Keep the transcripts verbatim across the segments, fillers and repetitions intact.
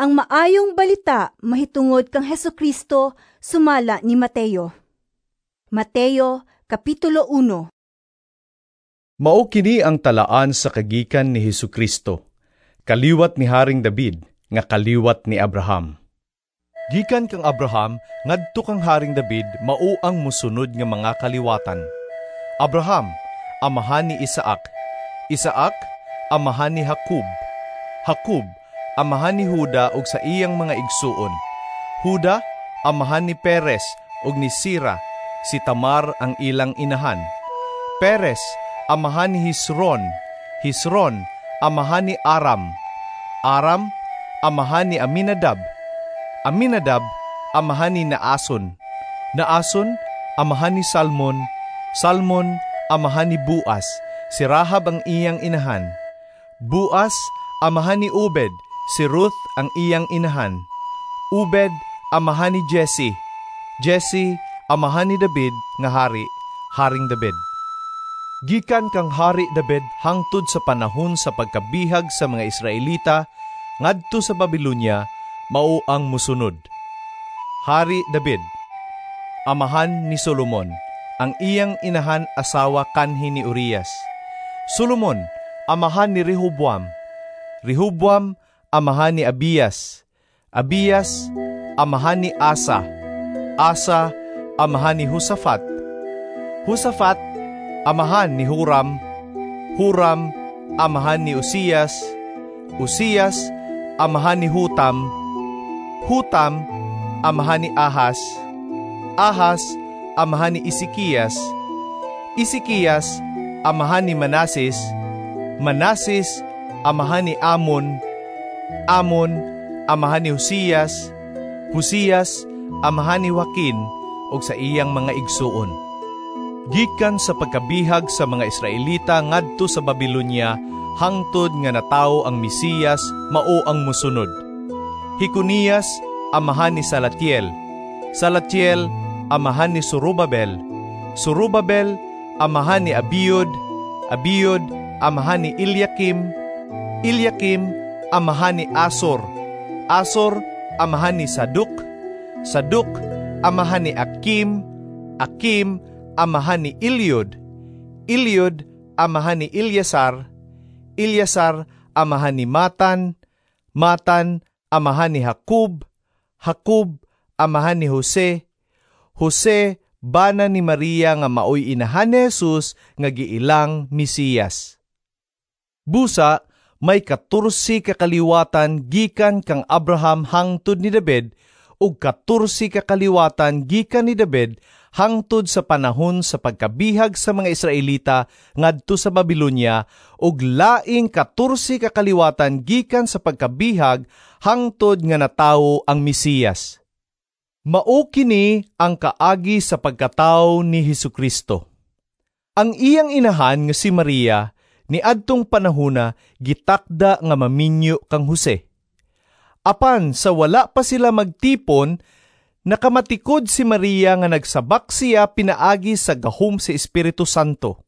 Ang maayong balita mahitungod kang Hesukristo sumala ni Mateo. Mateo Kapitulo one. Mao kini ang talaan sa kagikan ni Hesukristo, kaliwat ni Haring David, nga kaliwat ni Abraham. Gikan kang Abraham, ngadto kang Haring David, mao ang musunod nga mga kaliwatan. Abraham, amahan ni Isaac. Isaac, amahan ni Jacob. Jacob, amahan ni Juda ug sa iyang mga igsuon. Juda, amahan ni Perez ug ni Sira, si Tamar ang ilang inahan. Perez, amahan ni Hesron. Hesron, amahan ni Aram. Aram, amahan ni Aminadab. Aminadab, amahan ni Naason. Naason, amahan ni Salmon. Salmon, amahan ni Boaz. Si Rahab ang iyang inahan. Boaz, amahan ni Obed. Si Ruth ang iyang inahan. Obed, amahan ni Jesse. Jesse, amahan ni David nga hari, Haring David. Gikan kang Hari David hangtod sa panahon sa pagkabihag sa mga Israelita ngadto sa Babilonia, mao ang musunod. Hari David, amahan ni Solomon, ang iyang inahan asawa kanhi ni Urias. Solomon, amahan ni Rehoboam. Rehoboam, amahan ni Abias. Abias, amahan ni Asa. Asa, amahan ni Hosafat. Hosafat, amahan ni Huram. Huram, amahan ni Uzias. Uzias, amahan ni Hutam. Hutam, amahan ni Ahas. Ahas, amahan ni Isikias. Isikias, amahan ni Manases. Manases, amahan ni Amon. Amon, amahan ni Hosias. Hosias, amahan ni Joaquin ug sa iyang mga igsuon. Gikan sa pagkabihag sa mga Israelita ngadto sa Babilonia, hangtod nga natawo ang Mesiyas, mao ang musunod. Hikonias, amahan ni Salatiel. Salatiel, amahan ni Zorobabel. Zorobabel, amahan ni Abiud. Abiud, amahan ni Eliakim. Eliakim, amahan ni Asor. Asor, amahan ni Saduk. Saduk, amahan ni Akim. Akim, amahan ni Eliud. Eliud, amahan ni Ilyasar. Ilyasar, amahan ni Matan. Matan, amahan ni Jacob. Jacob, amahan ni Jose. Jose, bana ni Maria nga maoy inahan ni Jesus nga giilang Mesiyas. Busa, may katursi kakaliwatan gikan kang Abraham hangtod ni David ug katursi kakaliwatan gikan ni David hangtod sa panahon sa pagkabihag sa mga Israelita ngadto sa Babilonia ug laing katursi kakaliwatan gikan sa pagkabihag hangtod nga natawo ang Mesiyas. Mao kini ang kaagi sa pagkatawo ni Hesukristo. Ang iyang inahan nga si Maria ni adtong panahona gitakda nga maminyo kang Jose. Apan sa wala pa sila magtipon, nakamatikod si Maria nga nagsabak siya pinaagi sa gahom sa Espiritu Santo.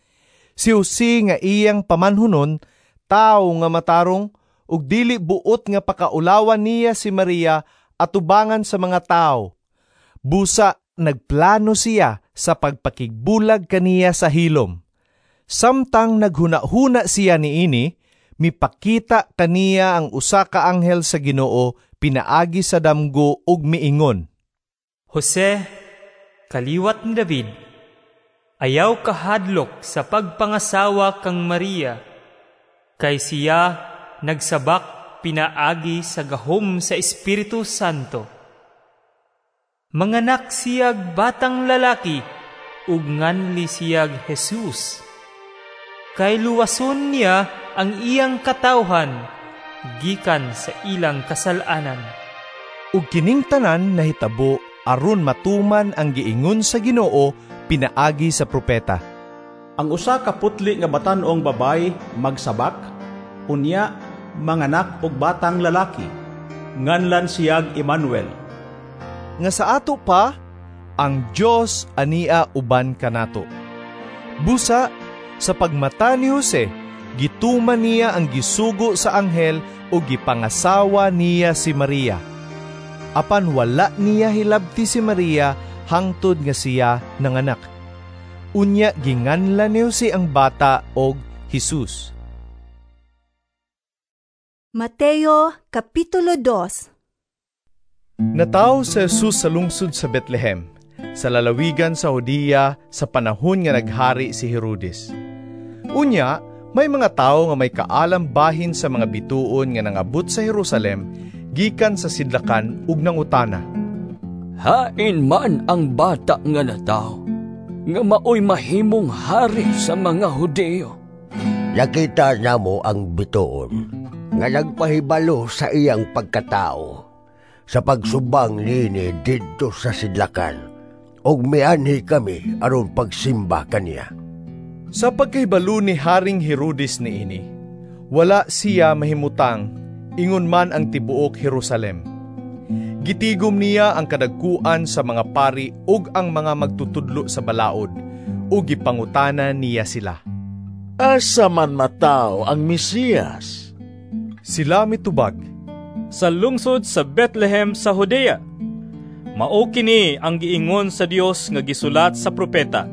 Si Jose nga iyang pamanhunon, tao nga matarong, ug dili buot nga pakaulawan niya si Maria atubangan sa mga tao. Busa, nagplano siya sa pagpakigbulag kaniya sa hilom. Samtang naghuna-huna siya niini, mipakita kaniya ang usa ka anghel sa Ginoo pinaagi sa damgo ug miingon, Jose, kaliwat ni David, ayaw kahadlok sa pagpangasawa kang Maria, kay siya nagsabak pinaagi sa gahom sa Espiritu Santo. Manganak siyag batang lalaki, ug nganli siyag Jesus. Kay luwason niya ang iyang katawhan, gikan sa ilang kasalanan. Ug kining tanan nahitabo aron matuman ang giingon sa Ginoo pinaagi sa propeta. Ang usa ka putli nga batan-ong babay magsabak, unya manganak og batang lalaki, nganlan siyag Emmanuel. Nga sa ato pa, ang Diyos ania uban kanato. Busa, sa pagmata ni Jose, gituman niya ang gisugo sa anghel o gipangasawa niya si Maria. Apan wala niya hilabti si Maria hangtod nga siya nanganak. Unya ginganlan niyo si ang bata og Jesus. Mateo Kapitulo two. Nataw si Jesus sa lungsod sa Bethlehem, sa lalawigan sa Judea sa panahon nga naghari si Herodes. Unya, may mga tao nga may kaalam bahin sa mga bituon nga nangabot sa Jerusalem, gikan sa sidlakan ug nangutana. Hain man ang bata nga nataw, nga maoy mahimong hari sa mga Hudeo. Nakita na mo ang bituon, nga nagpahibalo sa iyang pagkatao, sa pagsubang nini didto sa sidlakan, og mianhi kami aron pagsimba kaniya. Sa pagkahibalo ni Haring Herodes niini, wala siya mahimutang, ingon man ang tibuok Jerusalem. Gitigom niya ang kadagkuan sa mga pari ug ang mga magtutudlo sa balaod, ug gipangutana niya sila. Asa man mataw ang Mesiyas? Sila mitubag. Sa lungsod sa Bethlehem sa Judea. Mao kini ang giingon sa Dios nga gisulat sa propeta.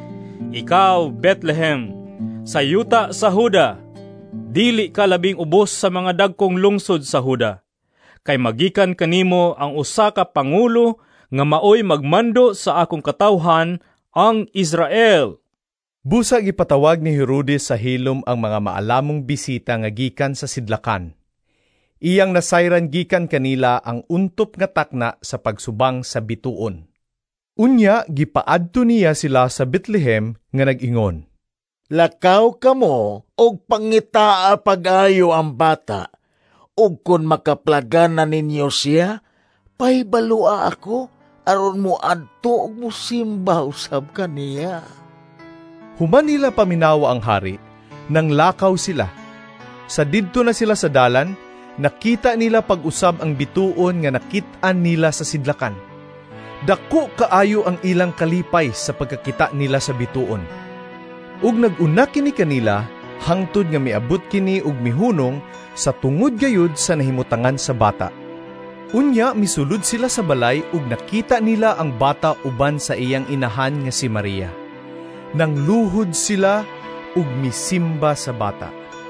Ikaw, Bethlehem, sa yuta sa Huda, dili ka labing ubos sa mga dagkong lungsod sa Huda, kay magikan kanimo ang usa ka pangulo nga maoy magmando sa akong katawhan, ang Israel. Busa gipatawag ni Herodes sa hilom ang mga maalamong bisita nga gikan sa sidlakan. Iyang nasayran gikan kanila ang untop nga takna sa pagsubang sa bituon. Unya, gipaadto niya sila sa Bethlehem nga nag-ingon. Lakaw kamo og pangitaa pag-ayo ang bata, ug kun makaplagan na ninyo siya, pahibalua ako aron mo adto og musimba usab kaniya. Human nila paminawa ang hari, nang lakaw sila. Sa didto na sila sa dalan, nakita nila pag-usab ang bituon nga nakit-an nila sa sidlakan. Dako kaayo ang ilang kalipay sa pagkakita nila sa bituon. Ug nag-una kini kanila, hangtod nga miabot kini ug mihunong sa tungod gayud sa nahimutangan sa bata. Unya misulod sila sa balay ug nakita nila ang bata uban sa iyang inahan nga si Maria. Nang luhod sila ug misimba sa bata.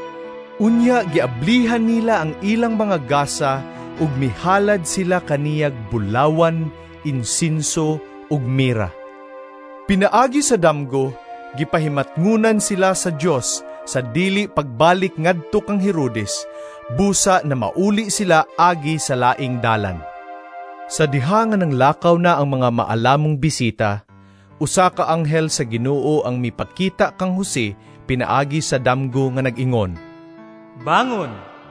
Unya giablihan nila ang ilang mga gasa ug mihalad sila kaniyag bulawan, insinso ug mira. Pinaagi sa damgo, gipahimatngunan sila sa Dios sa dili pagbalik ngadto kang Herodes, busa na mauli sila agi sa laing dalan. Sa diha nga nang lakaw na ang mga maalamong bisita, usa ka anghel sa Ginoo ang mipakita kang Jose pinaagi sa damgo nga nag-ingon. Bangon,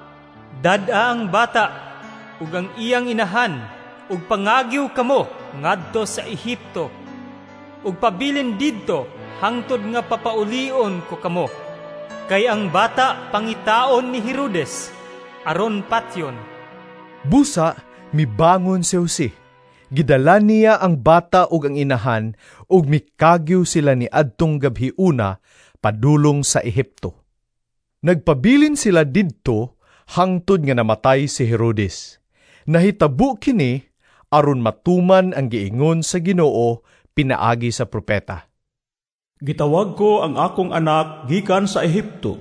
dad-a ang bata, ug ang iyang inahan, ug pangagyo kamo ngadto sa Ehipto, ug pabilin didto hangtod nga papaulion ko kamo, kay ang bata pangitaon ni Herodes, aron patyon. Busa, mibangon si Jose. Gidala niya ang bata ug ang inahan, ug mikagyo sila ni adtong gabhiuna padulong sa Ehipto. Nagpabilin sila didto hangtod nga namatay si Herodes. Nahitabo kini aron matuman ang giingon sa Ginoo pinaagi sa propeta. Gitawag ko ang akong anak gikan sa Ehipto.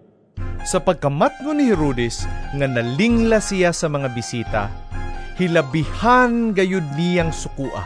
Sa pagkamatngo ni Herodes nga nalingla siya sa mga bisita, hilabihan gayud niyang sukua.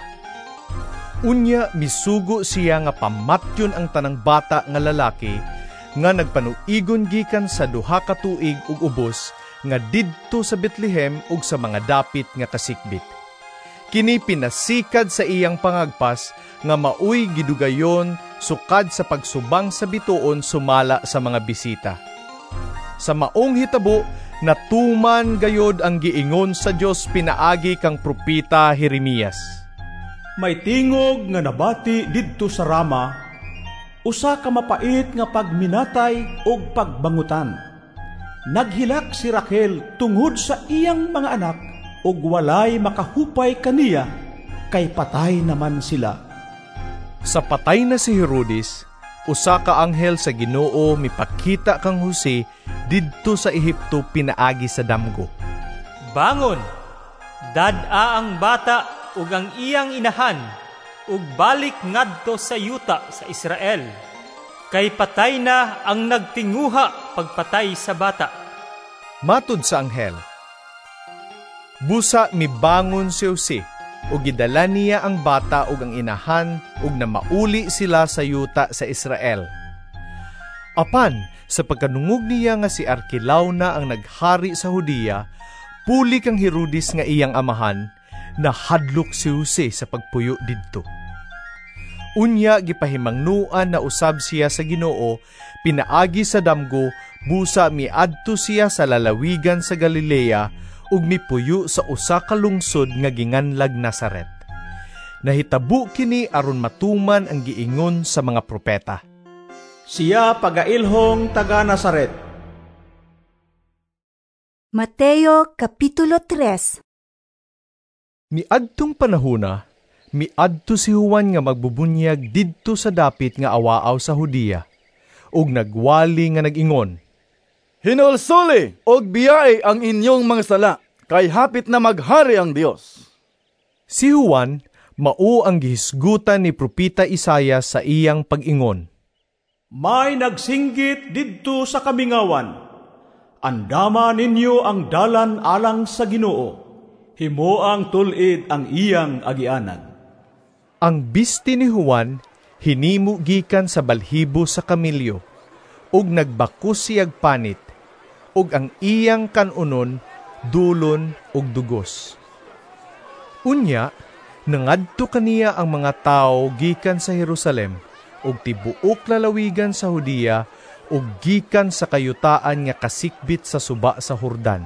Unya misugo siya nga pamatyon ang tanang bata nga lalaki nga nagpanuigon gikan sa duha ka tuig ug ubos nga didto sa Bethlehem ug sa mga dapit nga kasikbit. Kini pinasikad sa iyang pangagpas nga maoy gidugayon sukad sa pagsubang sa bituon sumala sa mga bisita. Sa maong hitabo, natuman gayod ang giingon sa Dios pinaagi kang propeta Jeremias. May tingog nga nabati didto sa Rama, usa ka mapait nga pagminatay og pagbangutan. Naghilak si Raquel tungod sa iyang mga anak, ug walay makahupay kaniya, kay patay naman sila. Sa patay na si Herodes, usa ka anghel sa Ginoo mipakita kang Jose didto sa Ehipto pinaagi sa damgo. Bangon, dad-a ang bata ug ang iyang inahan, ug balik ngadto sa yuta sa Israel. Kay patay na ang nagtinguha pagpatay sa bata. Matud sa anghel. Busa mibangon si Jose, ug gidala niya ang bata ug ang inahan ug na mauli sila sa yuta sa Israel. Apan, sa pagkanungog niya nga si Arkilaw na ang naghari sa Hudiya, puli kang Herodes nga iyang amahan, nahadlok si Jose sa pagpuyo didto. Unya gipahimangnuan na usab siya sa Ginoo, pinaagi sa damgo, busa miadto siya sa lalawigan sa Galilea, ug mipuyo sa usa ka lungsod nga ginganlag Nazaret. Nahitabo kini aron matuman ang giingon sa mga propeta. Siya pagailhong taga Nazaret. Mateo Kapitulo tres. Miadtong panahona, miadto si Juan nga magbubunyag didto sa dapit nga awaaw sa Hudiya, ug nagwali nga nag-ingon, Hinulsuli og biyai ang inyong mga sala, kay hapit na maghari ang Dios. Si Juan, mao ang gihisgutan ni Propeta Isaiah sa iyang pag-ingon. May nagsinggit didto sa kamingawan. Andama ninyo ang dalan alang sa Ginoo. Himuang tulid ang iyang agianan. Ang bisti ni Juan, hinimo gikan sa balhibo sa kamilyo, ug nagbakos siyag panit, ug ang iyang kanunon, dulon ug dugos. Unya, nangadto kaniya ang mga tao gikan sa Jerusalem, ug tibuok lalawigan sa Hudiya, ug gikan sa kayutaan nga kasikbit sa suba sa Jordan.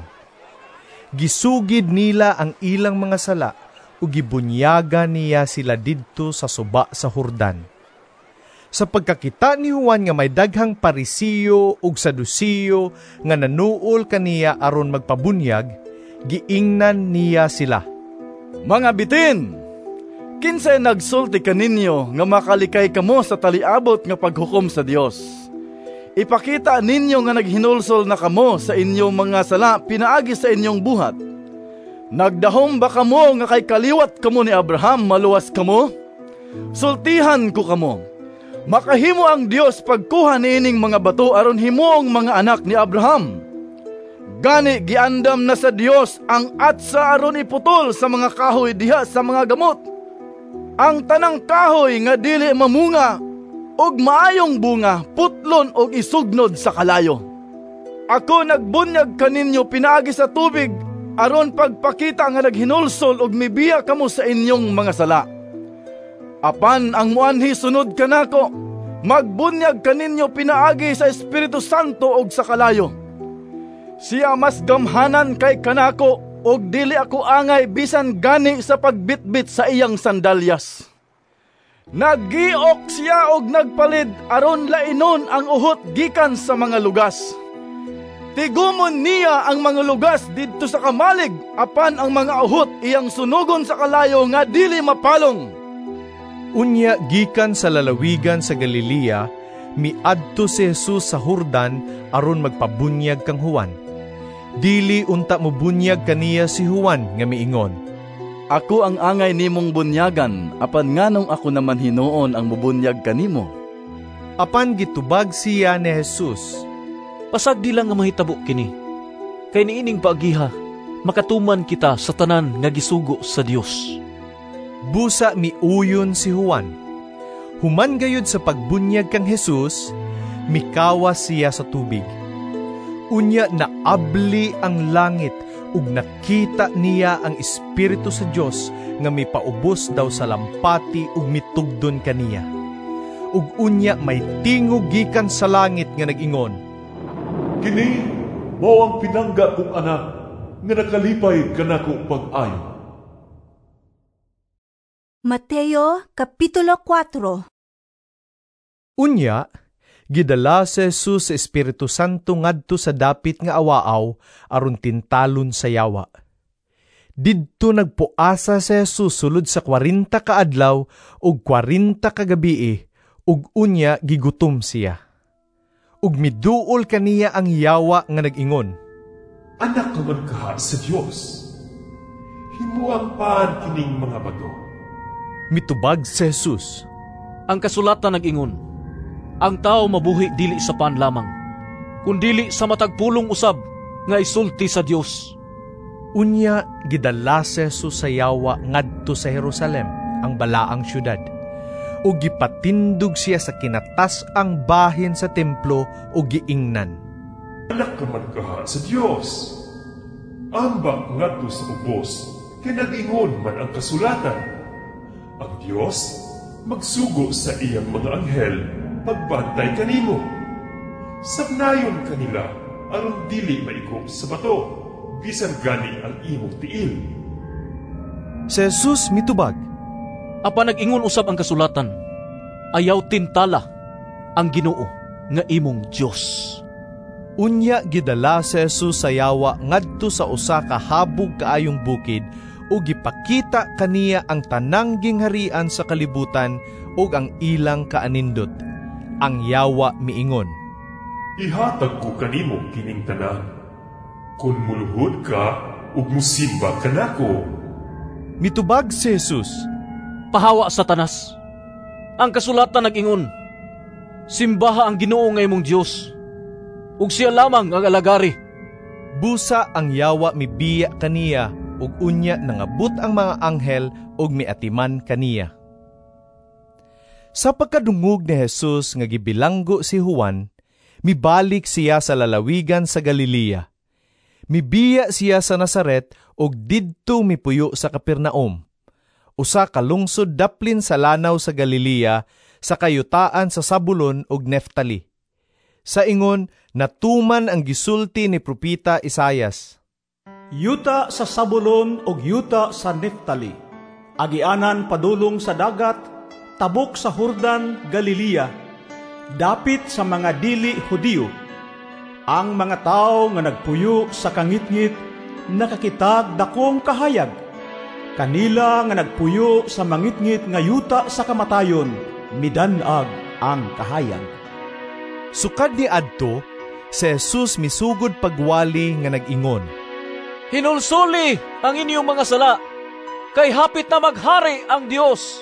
Gisugid nila ang ilang mga sala, ug gibunyagan niya sila didto sa suba sa Jordan. Sa pagkakita ni Juan nga may daghang Parisiyo ug Sadusiyo nga nanuol kaniya aron magpabunyag, giingnan niya sila. Mga bitin, kinsay nagsulti kaninyo nga makalikay kamo sa taliabot nga paghukom sa Dios. Ipakita ninyo nga naghinulsol na kamo sa inyong mga sala pinaagi sa inyong buhat. Nagdahom ba kamo nga kay kaliwat kamo ni Abraham maluwas kamo? Sultihan ko kamo. Makahimo ang Dios pagkuha niining mga bato aron himuong mga anak ni Abraham. Gani giandam na sa Dios ang atsa aron iputol sa mga kahoy diha sa mga gamot. Ang tanang kahoy nga dili mamunga og maayong bunga putlon og isugnod sa kalayo. Ako nagbunyag kaninyo pinaagi sa tubig aron pagpakita nga naghinulsol og mibiya kamo sa inyong mga sala. Apan ang muanhi sunod kanako, magbunyag kaninyo pinaagi sa Espiritu Santo og sa kalayo. Siya mas gamhanan kay kanako og dili ako angay bisan gani sa pagbitbit sa iyang sandalyas. Naggiok siya og nagpalid aron lainon ang uhot gikan sa mga lugas. Tigumon niya ang mga lugas didto sa kamalig, apan ang mga uhot iyang sunugon sa kalayo nga dili mapalong. Unya gikan sa lalawigan sa Galilea, miadto si Jesus sa Jordan aron magpabunyag kang Juan. Dili unta mo bunyag kaniya si Juan nga miingon, Ako ang angay nimong bunyagan, apan nganong ako naman hinuon ang mubunyag kanimo. Apan gitubag siya ni Jesus, Pasagdi lang nga mahitabo kini. Kay niining paagiha, makatuman kita sa tanan nga gisugo sa Dios. Busa miuyon si Juan. Human gayud sa pagbunyag kang Jesus, mikawas siya sa tubig. Unya naabli ang langit ug nakita niya ang Espiritu sa Dios nga mipaubos daw sa lampati ug mitugdon kaniya. Ug unya may tingog gikan sa langit nga nag-ingon, Kini mao ang pinangga kong anak nga nakalipay kanako pag-ayo. Mateo Kapitulo four. Unya, gidala si Jesus sa Espiritu Santo ngadto sa dapit nga awaaw aron tintalon sa yawa. Didto nagpuasa si Jesus sulod sa kwarenta ka adlaw ug kwarenta ka gabii ug unya gigutom siya. Ug miduol kaniya ang yawa nga nag-ingon, Anak ka man ka sa Dios. Himuang paan kining mga bato. Mitubag si Jesus, Ang kasulatan nag-ingon, ang tao mabuhi dili sa pan lamang, kundili sa matagpulong usab nga isulti sa Dios. Unya gidala si Jesus sa yawa ngadto sa Jerusalem, ang balaang syudad. Ug gipatindog siya sa kinatas ang bahin sa templo ug giingnan. Anak ka man ka sa Dios. Ambak ngadto sa ubos, kay nag-ingon man ang kasulatan. Ang Dios magsugo sa iyang mga anghel pagbantay kanimo. Sabnayon kanila aron dili maigop sa bato, bisan gani ang imong tiil. Si Jesus mitubag, Apa nag-ingon usab ang kasulatan, ayaw tintala ang Ginoo nga imong Dios. Unya gidala si Jesus sa yawa ngadto sa usa ka habog kaayong bukid ug gipakita kaniya ang tanang gingharian sa kalibutan ug ang ilang kaanindot. Ang yawa miingon, Ihatag ko kanimo kining tanan. Kung muluhod ka ug musimba kanako. mitubag si Jesus, Pahawa Satanas, ang kasulatan nag-ingon, simbaha ang Ginoo nga imong Dios, ug siya lamang ang alagari. busa ang yawa mibiya kaniya ug unya nangabot ang mga anghel ug miatiman kaniya. Sa pagkadungog ni Jesus nga gibilanggo si Juan, mibalik siya sa lalawigan sa Galilea. Mibiya siya sa Nazaret ug didto mipuyo sa Capernaum, usa ka lungsod daplin sa lanaw sa Galilea sa kayutaan sa Zabulon ug Neftali. Sa ingon, natuman ang gisulti ni propeta Isaias. Yuta sa Zabulon ug yuta sa Neftali, agianan padulong sa dagat, tabok sa Jordan, Galilea, dapit sa mga dili Hudiyo. Ang mga tao nga nagpuyo sa kangitngit, nakakitag dakong kahayag. Kanila nga nagpuyo sa mangitngit nga yuta sa kamatayon, midanag ang kahayag. Sukad ni adto, si Jesus misugod pagwali nga nag-ingon, Hinulsuli ang inyong mga sala, kay hapit na maghari ang Dios.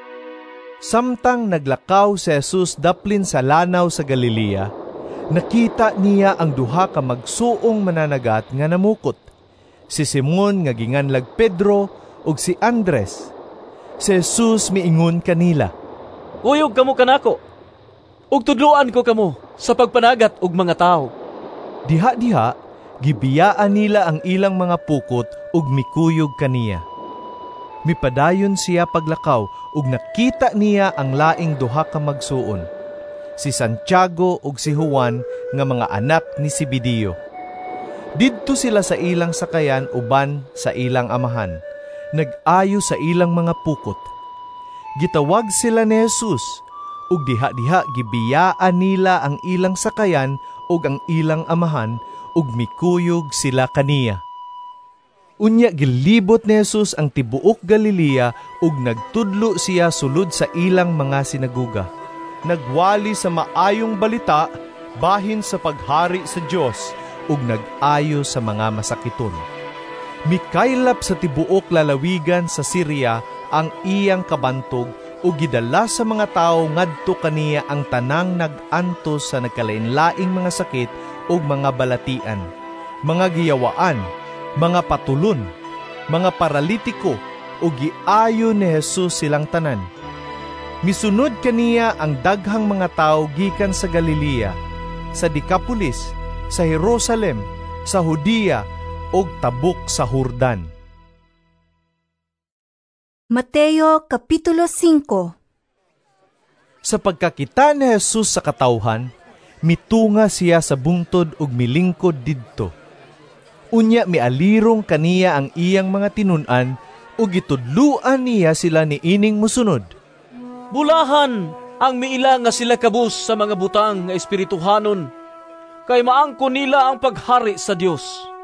Samtang naglakaw si Jesus daplin sa lanaw sa Galilea, nakita niya ang duha ka magsuong mananagat nga namukot, si Simon nga ginganlag Pedro ug si Andres. Si Jesus miingon kanila, Uyog kamo kanako, ug tudloan ko kamo sa pagpanagat og mga tao. Diha-diha, gibiyaan nila ang ilang mga pukot ug mikuyog kaniya. Mipadayon siya paglakaw ug nakita niya ang laing duha ka magsuon, si Santiago ug si Juan nga mga anak ni Zebedeo. Didto sila sa ilang sakayan uban sa ilang amahan, nag-ayo sa ilang mga pukot. Gitawag sila ni Jesus, ug diha-diha gibiyaan nila ang ilang sakayan ug ang ilang amahan, ug mikuyog sila kaniya. Unya gilibot ni Jesus ang tibuok Galilea ug nagtudlo siya sulod sa ilang mga sinaguga. Nagwali sa maayong balita bahin sa paghari sa Dios ug nag-ayo sa mga masakiton. Mikaylap sa tibuok lalawigan sa Syria ang iyang kabantog ug gidala sa mga tawo ngadto kaniya ang tanang nag-antos sa nagkalain-laing mga sakit ug mga balatian, mga giyawaan, mga patulon, mga paralitiko, ug giayo ni Jesus silang tanan. Misunod kaniya ang daghang mga tawo gikan sa Galilea, sa Decapolis, sa Jerusalem, sa Judea, ug tabok sa Jordan. Mateo Kapitulo five. Sa pagkakita ni Jesus sa katawhan, mitunga siya sa bungtod ug milingkod didto. Unya mialirong kaniya ang iyang mga tinun-an ug gitudluan niya sila ni ining musunod. Bulahan ang miila nga sila kabus sa mga butang nga espirituhanon, kay maangko nila ang paghari sa Dios.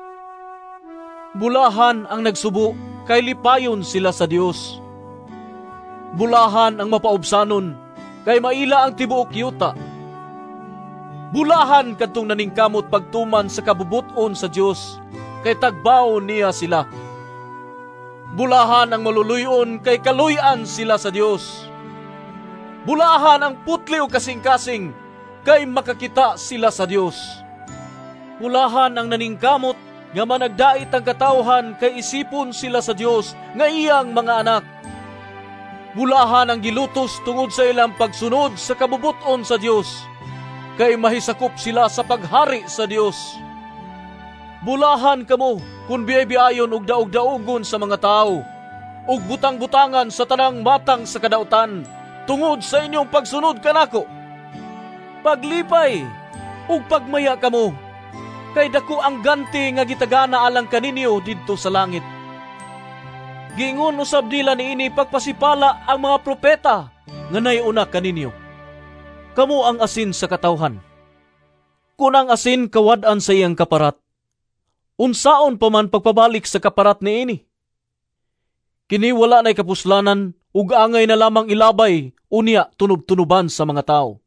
Bulahan ang nagsubo, kay lipayon sila sa Dios. Bulahan ang mapaubsanon, kay maila ang tibuok yuta. Bulahan kadtong naningkamot pagtuman sa kabubuton sa Dios, kay tagbaw niya sila. Bulahan ang maluluyon, kay kaluyan sila sa Dios. Bulahan ang putli o kasing-kasing, kay makakita sila sa Dios. Bulahan ang naningkamot, nga managdait ang katawhan, kay isipon sila sa Dios, nga iyang mga anak. Bulahan ang gilutos tungod sa ilang pagsunod sa kabubuton sa Dios, kay mahisakop sila sa paghari sa Dios. Bulahan kamo kung biyay-biyayon og daog-daogon sa mga tao, ug butang-butangan sa tanang matang sa kadautan, tungod sa inyong pagsunod kanako. Paglipay ug pagmaya kamo, kay dako ang ganti nga gitagana alang kaninyo didto sa langit. Giingon usab nila niini pagpasipala ang mga propeta nga naiuna kaninyo. Kamo ang asin sa katawhan. Kun ang asin kawad-an sa iyang kaparat, unsaon pa man pagpabalik sa kaparat niini? Kini wala na'y kapuslanan ug angay na lamang ilabay unya tunub-tunuban sa mga tao.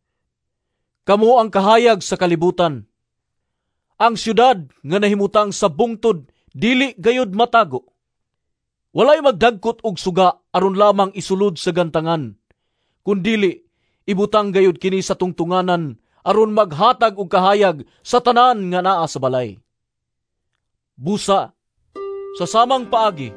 Kamo ang kahayag sa kalibutan. Ang syudad nga nahimutang sa bungtod dili gayud matago. Walay magdagkot og suga aron lamang isulod sa gantangan, kundili ibutang gayud kini sa tungtunganan aron maghatag og kahayag sa tanan nga naa sa balay. Busa, sa samang paagi,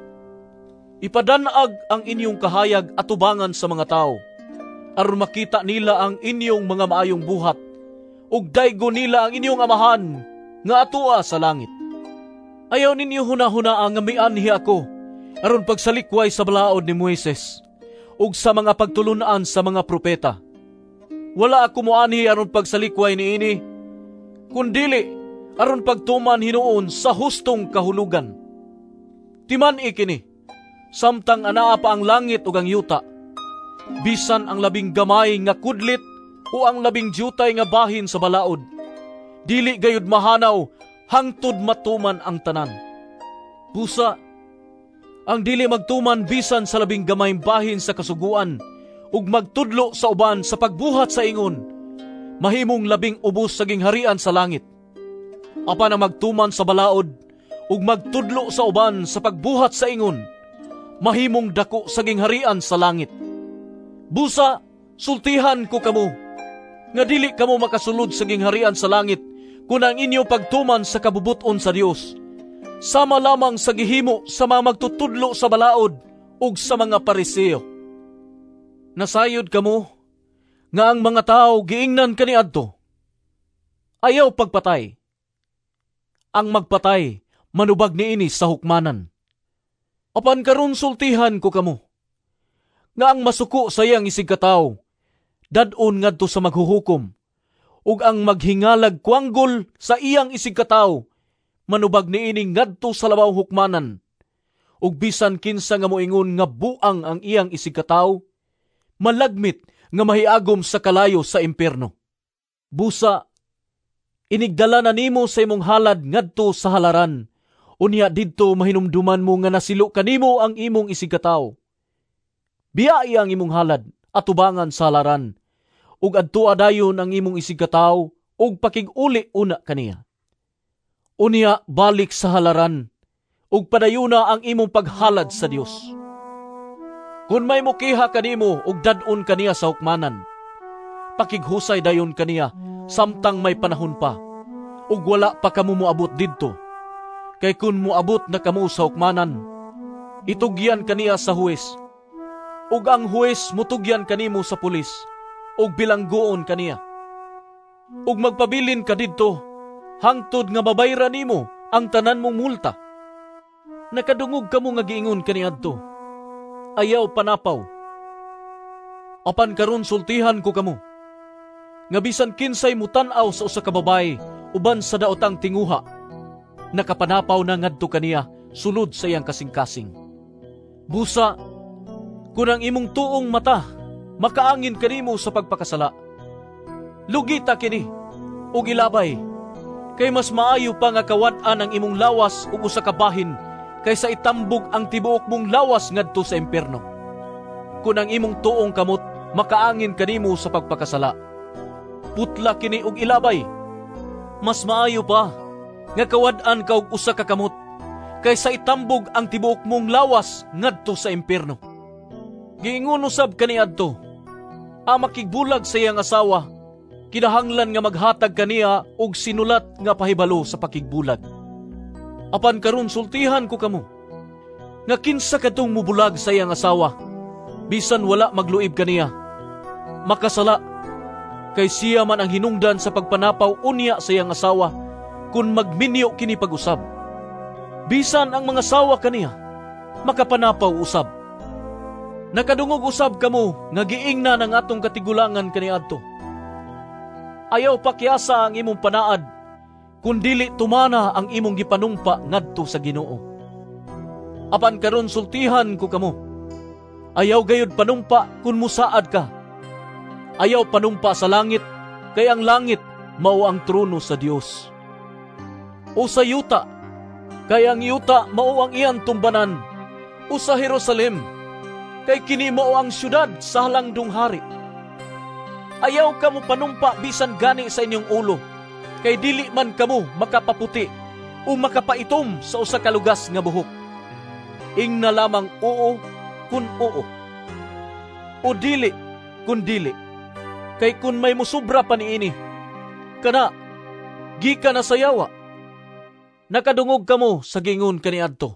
ipadanag ang inyong kahayag atubangan sa mga tao, aron makita nila ang inyong mga maayong buhat, ug daygo nila ang inyong amahan nga atua sa langit. Ayaw ninyo hunahuna nga mianhi ako, aron pagsalikway sa balaod ni Moises, ug sa mga pagtulunan sa mga propeta. Wala ako moanhi aron pagsalikway niini, kundili aron pagtuman hinuon sa hustong kahulugan. Timan ikini, samtang anaa pa ang langit ug ang yuta, bisan ang labing gamay nga kudlit o ang labing jutay nga bahin sa balaod, dili gayud mahanaw hangtod matuman ang tanan. Busa, ang dili magtuman bisan sa labing gamayng bahin sa kasuguan ug magtudlo sa uban sa pagbuhat sa ingon, mahimong labing ubos sa gingharian sa langit. Apan ang magtuman sa balaod ug magtudlo sa uban sa pagbuhat sa ingon, mahimong dako sa gingharian sa langit. Busa, sultihan ko kamo, nga dili kamo makasulod sa gingharian sa langit kung ang inyo pagtuman sa kabubuton sa Dios, sama lamang sa gihimo sa mga magtutudlo sa balaod ug sa mga pariseo. Nasayod kamo nga ang mga tao giingnan kaniadto. Ayaw pagpatay. Ang magpatay manubag niini sa hukmanan. Apan karon sultihan ko kamo nga ang masuko sa iyang isig katawo dadon ngadto sa maghuhukom, ug ang maghingalag kuanggol sa iyang isig katawo manubag niini ngadto sa labaw hukmanan, ug bisan kinsa nga moingon nga buang ang iyang isig katawo, malagmit nga mahiagom sa kalayo sa impierno. Busa, inigdala na nimo sa imong halad ngadto sa halaran, unya didto mahinumduman mo nga nasilo kanimo ang imong isig katawo. Biyai ang imong halad atubangan sa halaran, ug adto adayon ang imong isig katawo ug pakig-uli una kaniya. Unya balik sa halaran, ug padayuna ang imong paghalad sa Dios. Kung may mukiha kanimo ug dadon kaniya sa hukmanan, pakighusay dayon kaniya samtang may panahon pa, ug wala pa kamo moabot didto. Kay kun moabot na kamo sa hukmanan, itugyan kaniya sa huwes, ug ang huwes mutugyan kanimo sa pulis, ug bilanggoon kaniya. Ug magpabilin ka didto, hangtod nga mabayran nimo ang tanan mong multa. Nakadungog kamo nga giingon kaniadto, ayaw panapaw. Apan karon sultihan ko kamo, nga bisan kinsay mutan-aw sa usa ka babae uban sa daotang tinguha, nakapanapaw na ngadto kaniya sulod sa iyang kasing-kasing. Busa, kung ang imong tuong mata makaangin kanimo sa pagpakasala, lugita kini ug ilabay, kay mas maayo pa nga kawad-an ang imong lawas ug usa ka bahin kaysa itambog ang tibuok mong lawas ngadto sa impierno. Kung ang imong tuong kamot makaangin kanimo sa pagpakasala. Putla kini og ilabay. Mas maayo pa nga kawad-an ka og usa ka kamot kaysa itambog ang tibuok mong lawas ngadto sa impierno. Giingon usab kaniadto, ang makigbulag sa iyang asawa, kinahanglan nga maghatag kaniya og sinulat nga pahibalo sa pakigbulag. Apan karon sultihan ko kamo, nga kinsa kadtong mubulag sa iyang asawa, bisan wala magluib kaniya, makasala, kay siya man ang hinungdan sa pagpanapaw unya sa iyang asawa, kung magminyo kini pag-usab. Bisan ang mga asawa kaniya, makapanapaw usab. Nakadungog usab kamo nga giingna ng atong katigulangan kaniadto. Ayaw pakyasa ang imong panaad, kundili tumana ang imong gipanumpa ngadto sa Ginoo. Apan karon sultihan ko kamo, ayaw gayud panumpa kun musaad ka. Ayaw panumpa sa langit, kay ang langit mao ang trono sa Dios. O sa yuta, kay ang yuta mao ang iyang tumbanan. O sa Jerusalem, kay kini mao ang syudad sa halangdong hari. Ayaw kamo panumpa bisan gani sa inyong ulo, kay dili man kamo makapaputi o makapaitom sa usa ka lugas nga buhok. Ingna lamang oo kun oo, o dili kun dili, kay kun may musubra pa niini, kana gikan na sayawa. Nakadungog kamo sa gingon kaniadto,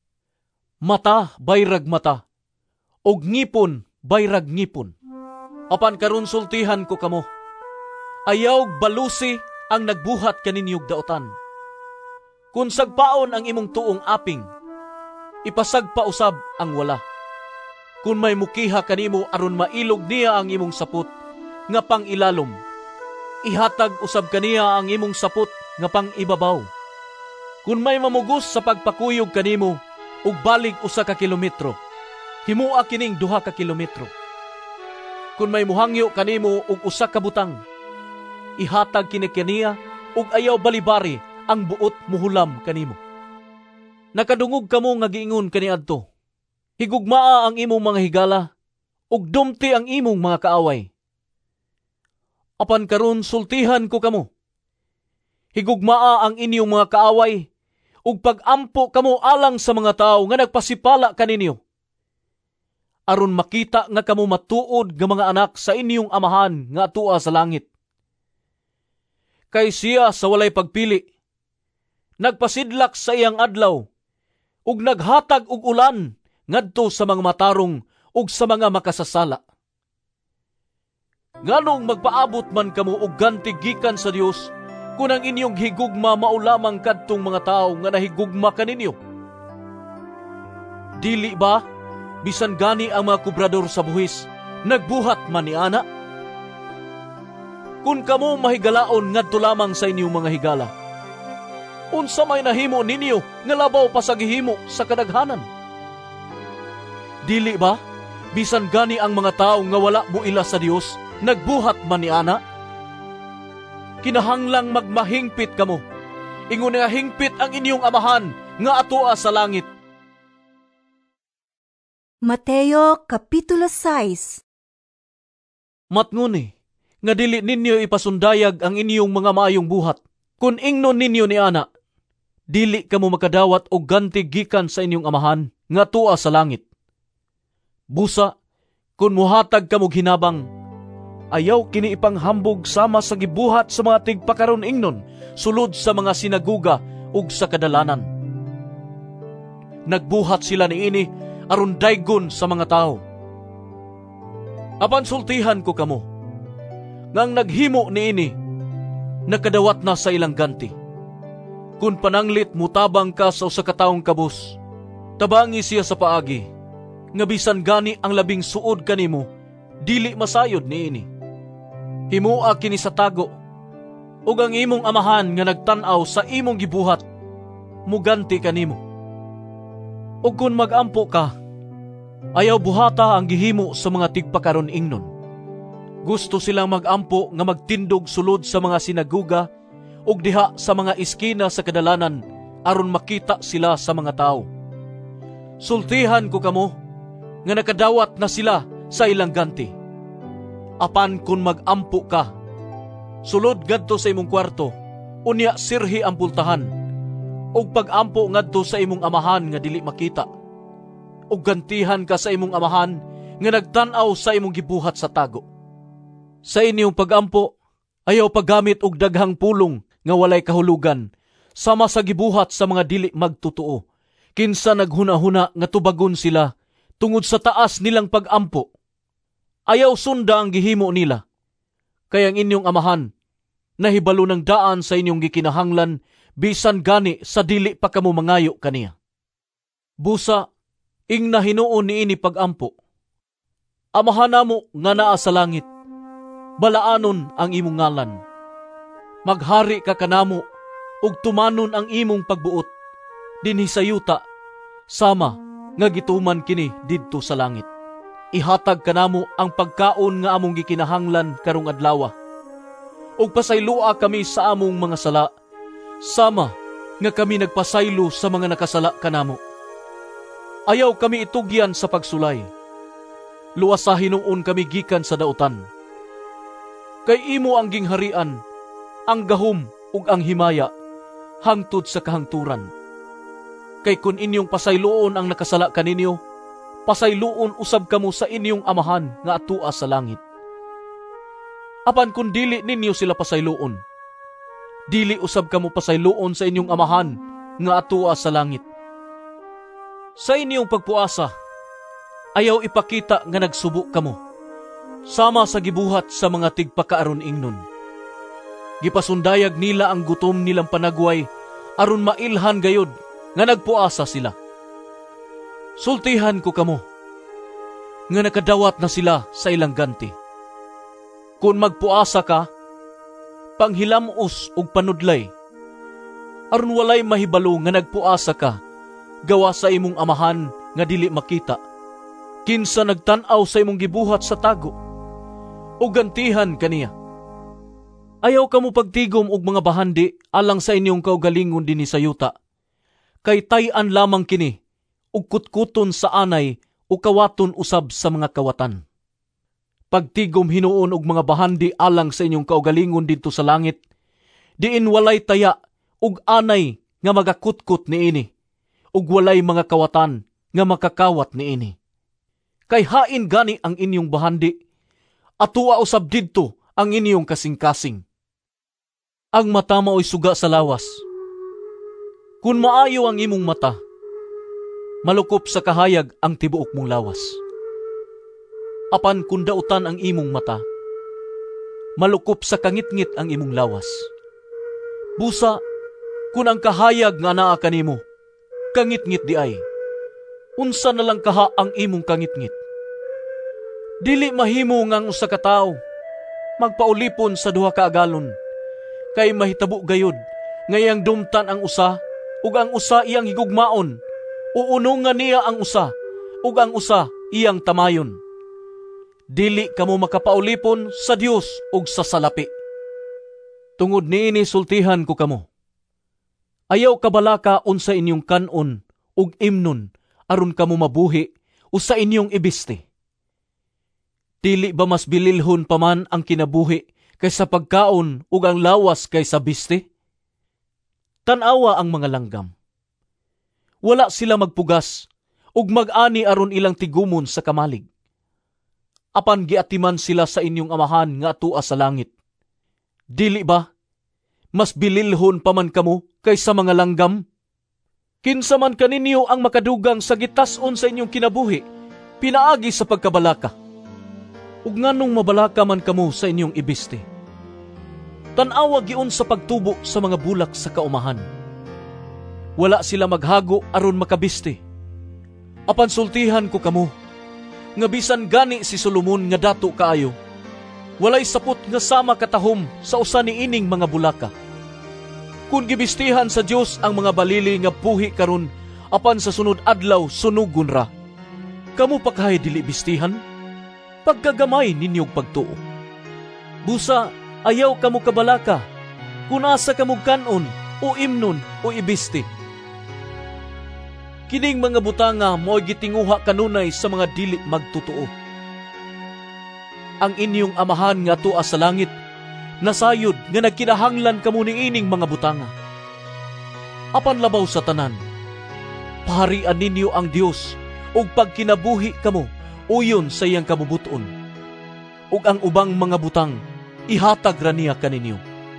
mata bayrag mata, og ngipon bayrag ngipon. Apan karon sultihan ko kamo, ayaw balusi ang nagbuhat kaninyog daotan. Kung sagpaon ang imong tuong aping, ipasagpa usab ang wala. Kung may mukiha kanimo aron mailog niya ang imong sapot nga pang ilalom, ihatag usab kaniya ang imong sapot nga pang ibabaw. Kung may mamugos sa pagpakuyog kanimo ug balig usa ka kilometro, himua kining duha ka kilometro. Kung may muhangyo kanimo og usa ka butang, ihatag kini kaniya ug ayaw balibari ang buot muhulam kanimo. Nakadungog kamo nga giingon kaniadto, higugmaa ang imong mga higala ug dumti ang imong mga kaaway. Apan karon sultihan ko kamo, higugmaa ang inyong mga kaaway ug pag-ampo kamo alang sa mga tao nga nagpasipala kaninyo, aron makita nga kamo matuod nga mga anak sa inyong amahan nga atua sa langit. Kay siya sa walay pagpili, nagpasidlak sa iyang adlaw ug naghatag og ulan ngadto sa mga matarong ug sa mga makasasala. Nganong magpaabot man kamo og ganti gikan sa Dios kung ang inyong higugma maulamang kadtong mga tao nga nahigugma kaninyo? Dili ba bisan gani ang mga kubrador sa buhis nagbuhat man ni ana? Kung kamo mahigalaon ngadto lamang sa inyong mga higala, unsa may nahimo ninyo nga labaw pa sa gihimo sa kadaghanan? Dili ba bisan gani ang mga tao nga wala buila sa Dios nagbuhat man ni ana? Kinahanglang magmahingpit kamo, ingon nga hingpit ang inyong amahan nga atua sa langit. Mateo Kapitulo sais. Matnguni, nga dili ninyo ipasundayag ang inyong mga maayong buhat. Kung ingnon ninyo ni ana, dili kamo makadawat og ganti gikan sa inyong amahan nga atua sa langit. Busa, kung muhatag kamo hinabang, ayaw kini ipanghambog sama sa gibuhat sa mga tigpakaron ingnon, sulod sa mga sinaguga ug sa kadalanan. Nagbuhat sila niini aron daygon sa mga tao. Apan sultihan ko kamo, ngang naghimo niini, nakadawat na sa ilang ganti. Kung pananglit mutabang ka sa usa ka taong kabus, tabangi siya sa paagi, nga bisan gani ang labing suod kanimo, dili masayod niini. Himua kini sa tago, ug ang imong amahan nga nagtan-aw sa imong gibuhat, muganti kanimo. Ug kung magampo ka, ayaw buhata ang gihimo sa mga tigpakaron ingnon. Gusto silang magampo nga magtindog sulod sa mga sinaguga ug diha sa mga iskina sa kadalanan aron makita sila sa mga tao. Sultihan ko kamo nga nakadawat na sila sa ilang ganti. Apan kun mag-ampo ka, sulod ngadto sa imong kwarto, unya sirhi ang pultahan, ug pag-ampo ngadto sa imong amahan nga dili makita. Ug gantihan ka sa imong amahan nga nagtan-aw sa imong gibuhat sa tago. Sa inyong pag-ampo, ayaw paggamit og daghang pulong nga walay kahulugan, sama sa gibuhat sa mga dili magtutuo, kinsa naghuna-huna nga tubagon sila tungod sa taas nilang pag-ampo. Ayaw sunda ang gihimo nila, kaya ang inyong amahan nahibalo ng daan sa inyong gikinahanglan bisan gani sa dili pa kamo mangayo kaniya. Busa, ing nahinuon niini pag-ampo. Amahan namo nga naa sa langit, balaanon ang imong ngalan. Maghari ka kanamo ug tumanon ang imong pagbuot dinhi sa yuta, sama nga gituman kini didto sa langit. Ihatag kanamo ang pagkaon nga among gikinahanglan karong adlaw. Ug pasaylua kami sa among mga sala, sama nga kami nagpasaylo sa mga nakasala kanamo. Ayaw kami itugyan sa pagsulay, luwas sa hinuon kami gikan sa dautan. Kay imo ang gingharian, ang gahom ug ang himaya, hangtod sa kahangturan. Kay kun inyong pasayloon ang nakasala kaninyo, pasayloon usab kamo sa inyong amahan nga atua sa langit. Apan kun dili ninyo sila pasayloon, dili usab kamo pasayloon sa inyong amahan nga atua sa langit. Sa inyong pagpuasa, ayaw ipakita nga nagsubo kamo, sama sa gibuhat sa mga tigpakaaron ingnon. Gipasundayag nila ang gutom nilang panagway aron mailhan gayod nga nagpuasa sila. Sultihan ko kamo nga nakadawat na sila sa ilang ganti. Kung magpuasa ka, panghilamos ug panudlay, aron walay mahibalo nga nagpuasa ka, gawa sa imong amahan nga dili makita, kinsa nagtan-aw sa imong gibuhat sa tago, ug gantihan kaniya. Ayaw kamo pagtigom og mga bahandi alang sa inyong kaugalingon dinhi sa yuta, kay tay-an lamang kini ug kutkuton sa anay o kawaton usab sa mga kawatan. Pagtigom hinuon og mga bahandi alang sa inyong kaugalingon didto sa langit, diin walay taya ug anay nga magakutkot niini, ug walay mga kawatan nga makakawat niini. Kay hain gani ang inyong bahandi, atua usab didto ang inyong kasing-kasing. Ang mata mao'y suga sa lawas. Kung maayo ang imong mata, malukop sa kahayag ang tibuok mong lawas. Apan kung dautan ang imong mata, malukop sa kangit-ngit ang imong lawas. Busa, kung ang kahayag nga naa kanimo, kangit-ngit di ay, unsa na lang kaha ang imong kangit-ngit. Dili mahimo ngang usa ka tawo magpaulipon sa duha ka agalon, kay mahitabo gayod ngayang dumtan ang usa ug ang usa iyang higugmaon, uunungan niya ang usa ug ang usa iyang tamayon. Dili kamo makapaulipon sa Dios ug sa salapi. Tungod niini sultihan ko kamo. Ayaw kabalaka unsa inyong kanon ug imnon aron kamo mabuhi o sa inyong ibiste. Dili ba mas bililhon pa man ang kinabuhi kaysa pagkaon ug ang lawas kaysa biste? Tan-awa ang mga langgam. Wala sila magpugas ug mag-ani aron ilang tigumon sa kamalig. Apan giatiman sila sa inyong amahan nga atua sa langit. Dili ba mas bililhon pa man kamo kaysa mga langgam? Kinsa man kaninyo ang makadugang sa gitas-on sa inyong kinabuhi, pinaagi sa pagkabalaka. Ug nganong mabalaka man kamo sa inyong ibiste. Tan-awa giun sa pagtubo sa mga bulak sa kaumahan. Wala sila maghago aron makabiste. Apan sultihan ko kamo, nga bisan gani si Solomon nga dato kaayo, walay sapot nga sama katahom sa usa ni ining mga bulaka. Kung gibistihan sa Dios ang mga balili nga buhi karon, apan sa sunod adlaw sunugon ra, kamo pa kahay dili bistihan? Pagkagamay ninyong pagtuo. Busa, ayaw kamo kabalaka, kung asa kamo kanon o imnon o ibiste. Kining mga butanga mo'y gitinguha kanunay sa mga dili magtutuo. ang inyong amahan nga tua sa langit, nasayod nga nagkinahanglan kamo ni ining mga butanga. Apan labaw sa tanan, paharian ninyo ang Dios ug pagkinabuhi kamo uyon sa iyang kabubuton. Ug ang ubang mga butang ihatag ra niya kaninyo.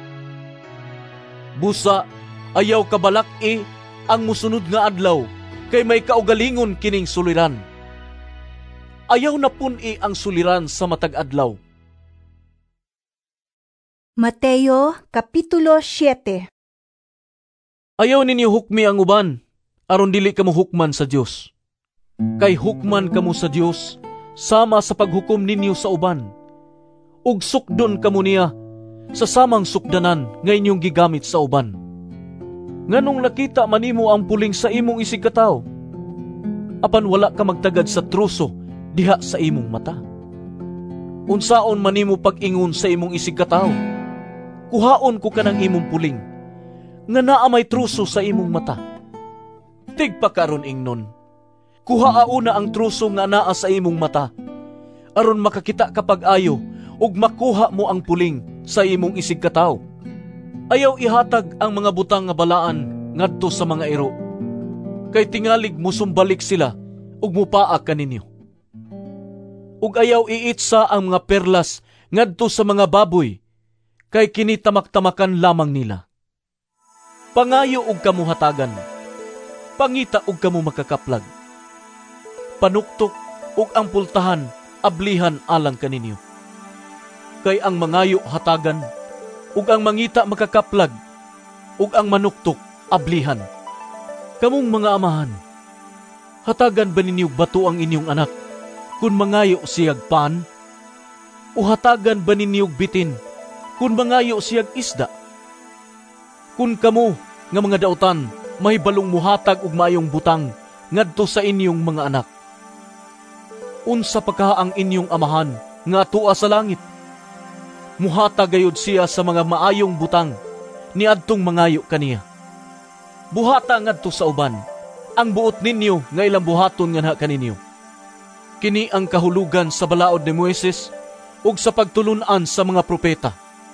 Busa, ayaw kabalak-i ang musunod nga adlaw kay may kaugalingon kining suliran. Ayaw na pun-i ang suliran sa matag adlaw. Mateo Kapitulo siyete. Ayaw ninyo hukmi ang uban, aron dili kamo hukman sa Dios. Kay hukman kamo sa Dios, sama sa paghukom ninyo sa uban. Ug sukdon kamo niya sa samang sukdanan nga inyong gigamit sa uban. Nganong nakita manimo ang puling sa imong isigkataw, apan wala ka magtagad sa truso diha sa imong mata. Unsaon manimo pag-ingon sa imong isigkataw, kuhaon ko kanang imong puling, nga naa may truso sa imong mata. Tigpa karon ingnon, kuhaauna ang truso nga naa sa imong mata, aron makakita kapag ayo, ug makuha mo ang puling sa imong isigkataw. Ayaw ihatag ang mga butang nga balaan ngadto sa mga iro, kay tingalig musumbalik sila ug mupaak kaninyo. Ug ayaw iitsa ang mga perlas ngadto sa mga baboy, kay kinitamak-tamakan lamang nila. Pangayo ug kamuhatagan, pangita ug kamu makakaplag. Panuktok ug ang pultahan ablihan alang kaninyo. Kay ang mangayo hatagan, ug ang mangita makakaplag, ug ang manuktok ablihan. Kamong mga amahan, hatagan ba ninyo bato ang inyong anak, kung mangayo siyag pan? O hatagan ba ninyo bitin, kung mangayo siyag isda? Kung kamo nga mga dautan, may balong muhatag ug maayong butang ngadto sa inyong mga anak, unsa pa ka ang inyong amahan nga tua sa langit? Muhatag gayud siya sa mga maayong butang ni adtong mangayo kaniya. Buhata ngadto sa uban ang buot ninyo nga ilang buhaton nga kaninyo. Kini ang kahulugan sa balaod ni Moises ug sa pagtulunan sa mga propeta.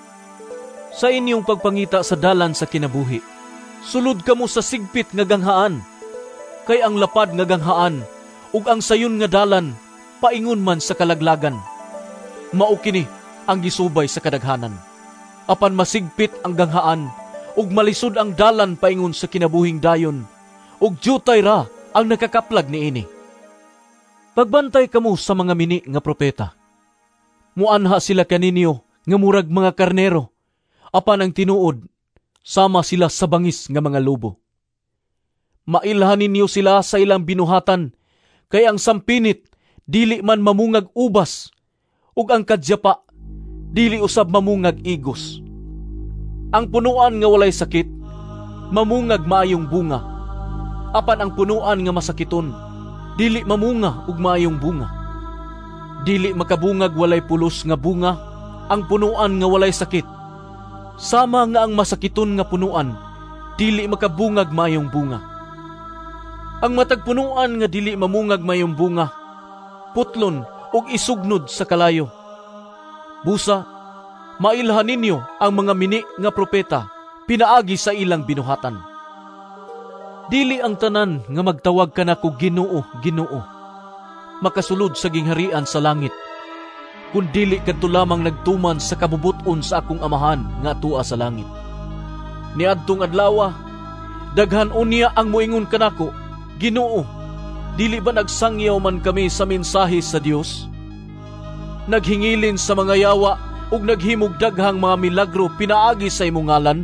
Sa inyong pagpangita sa dalan sa kinabuhi, sulod kamo sa sigpit nga ganghaan, kay ang lapad nga ganghaan ug ang sayon nga dalan paingon man sa kalaglagan. Mao kini ang gisubay sa kadaghanan. Apan masigpit ang ganghaan ug malisod ang dalan paingon sa kinabuhing dayon, ug jutay ra ang nakakaplag niini. Pagbantay kamo sa mga mini nga propeta. Muanha sila kaninyo nga murag mga karnero, apan ang tinuod sama sila sa bangis nga mga lobo. Mailhan ninyo sila sa ilang binuhatan, kay ang sampinit dili man mamungag ubas, ug ang kadyapa dili usab mamungag igos. Ang punuan nga walay sakit mamungag maayong bunga, apan ang punuan nga masakiton dili mamunga ug maayong bunga. Dili makabungag walay pulos nga bunga ang punuan nga walay sakit, sama nga ang masakiton nga punuan dili makabungag maayong bunga. Ang matag punuan nga dili mamungag maayong bunga, putlon ug isugnod sa kalayo. Busa, mailhan ninyo ang mga mini nga propeta pinaagi sa ilang binuhatan. Dili ang tanan nga magtawag ka na ko Ginoo, Ginoo, makasulod sa gingharian sa langit, kun dili kadto lamang nagtuman sa kabubuton sa akong amahan nga tua sa langit. Niadtong adlaw, daghan unya ang moingon kanako, Ginoo, dili ba nagsangyaw man kami sa mensahe sa Dios? Naghingilin sa mga yawa ug naghimog daghang mga milagro pinaagi sa imong ngalan?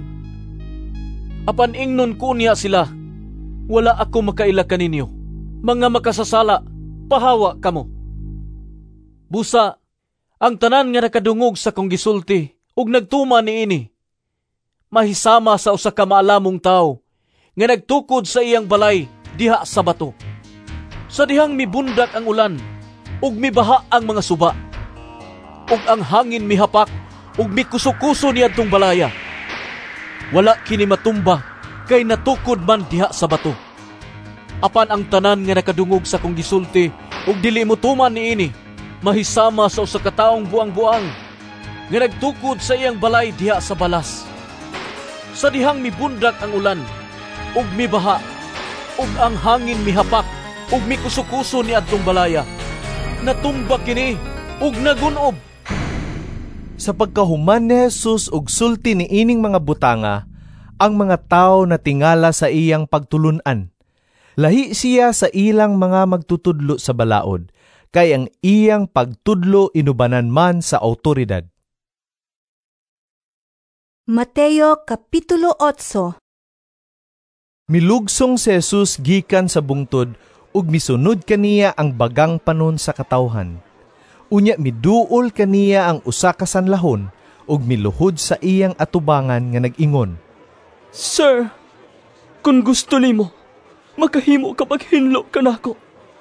Apan ingnon ko niya sila, wala ako makaila kaninyo, mga makasasala, pahawa kamo. Busa, ang tanan nga nakadungog sa kong gisulti ug nagtuma niini, mahisama sa usa ka maalamong tao nga nagtukod sa iyang balay diha sa bato. Sa dihang mibundak ang ulan ug mibaha ang mga suba, ug ang hangin mihapak ug mikuso-kuso niadtong balaya, wala kini matumba kay natukod man diha sa bato. Apan ang tanan nga nakadungog sa kong gisulti ug dili mo tuman niini, mahisama sa usa ka taong buang-buang nga nagtukod sa iyang balay diha sa balas. Sa dihang mibundak ang ulan ug mibaha ug ang hangin mihapak ug mikuso-kuso ni adtong balaya, natumba kini ug nagunob. Sa pagkahuman ni Jesus ug sulti ni ining mga butanga, ang mga tao natingala sa iyang pagtulunan. Lahi siya sa ilang mga magtutudlo sa balaod, kay ang iyang pagtudlo inubanan man sa awtoridad. Mateo Kapitulo eight. Milugsong si Jesus gikan sa bungtod ug misunod kaniya ang bagang panon sa katawhan. Unya miduol kaniya ang usa ka sanlahon ug miluhod sa iyang atubangan nga nag-ingon, Sir, kung gusto nimo, makahimo ka paghinlo kanako.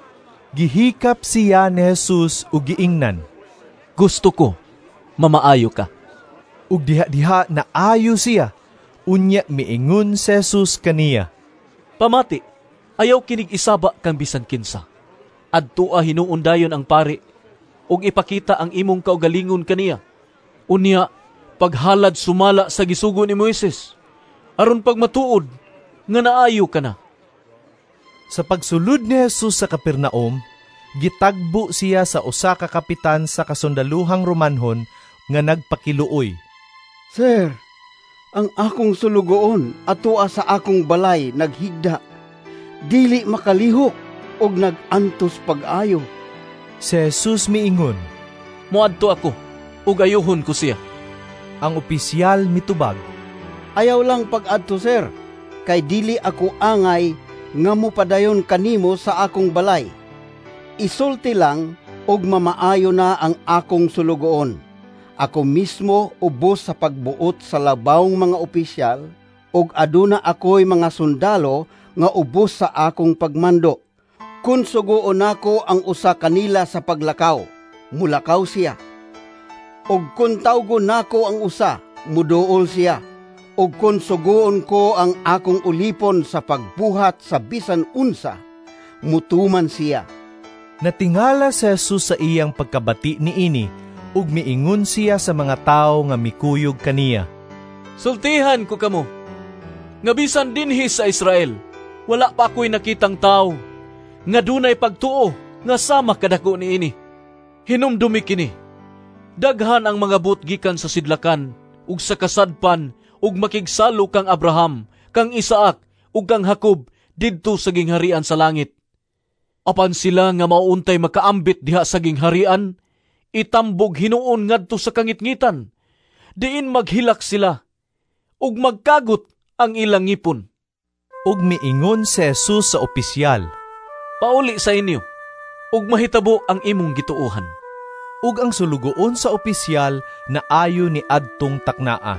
Gihikap siya ni Jesus ug giingnan, Gusto ko, mamaayo ka. ug diha-diha na ayo siya. Unya miingon si Jesus kaniya, Pamati, ayaw kinig isaba kang bisan kinsa. Adtua hinuon dayon ang pari ug ipakita ang imong kaugalingon kaniya. Unya, paghalad sumala sa gisugo ni Moises, aron pagmatuod nga naayo ka na. Sa pagsulod ni Jesus sa Capernaum, gitagbo siya sa usa ka kapitan sa kasundaluhang Romanhon nga nagpakiluoy. Sir, ang akong sulugoon atua sa akong balay naghigda. Dili makalihok og nagantos pag-ayo. Si Jesus miingon, Moadto ako ug ayuhon ko siya. Ang opisyal mitubag, Ayaw lang pag-adto, sir, kay dili ako angay nga mupadayon kanimo sa akong balay. Isulti lang og mamaayo na ang akong sulugoon. Ako mismo ubos sa pagbuot sa labawng mga opisyal ug aduna ako'y mga sundalo nga ubos sa akong pagmando. Kun suguon nako ang usa kanila sa paglakaw, mulakaw siya. Ug kun tawgon nako ang usa, muduol siya. Ug kun suguon ko ang akong ulipon sa pagbuhat sa bisan unsa, mutuman siya. Natingala si Jesus sa iyang pagkabati niini ug miingon siya sa mga tao nga mikuyog kaniya. Sultihan ko kamo, nga bisan dinhi sa Israel, wala pa ako'y nakitang tao nga dunay pagtuo nga sama kadako niini. Hinumdumi kini, daghan ang mga but gikan sa sidlakan ug sa kasadpan ug makigsalo kang Abraham, kang Isaac ug kang Jacob didto sa gingharian sa langit. Apan sila nga mauuntay makaambit diha sa gingharian, itambog hinuon ngadto sa kangitngitan, diin maghilak sila ug magkagot ang ilang ngipon. Ug miingon si Jesus sa opisyal, Pauli sa inyo, ug mahitabo ang imong gituohan. Ug ang sulugoon sa opisyal na ayo ni adtong taknaa.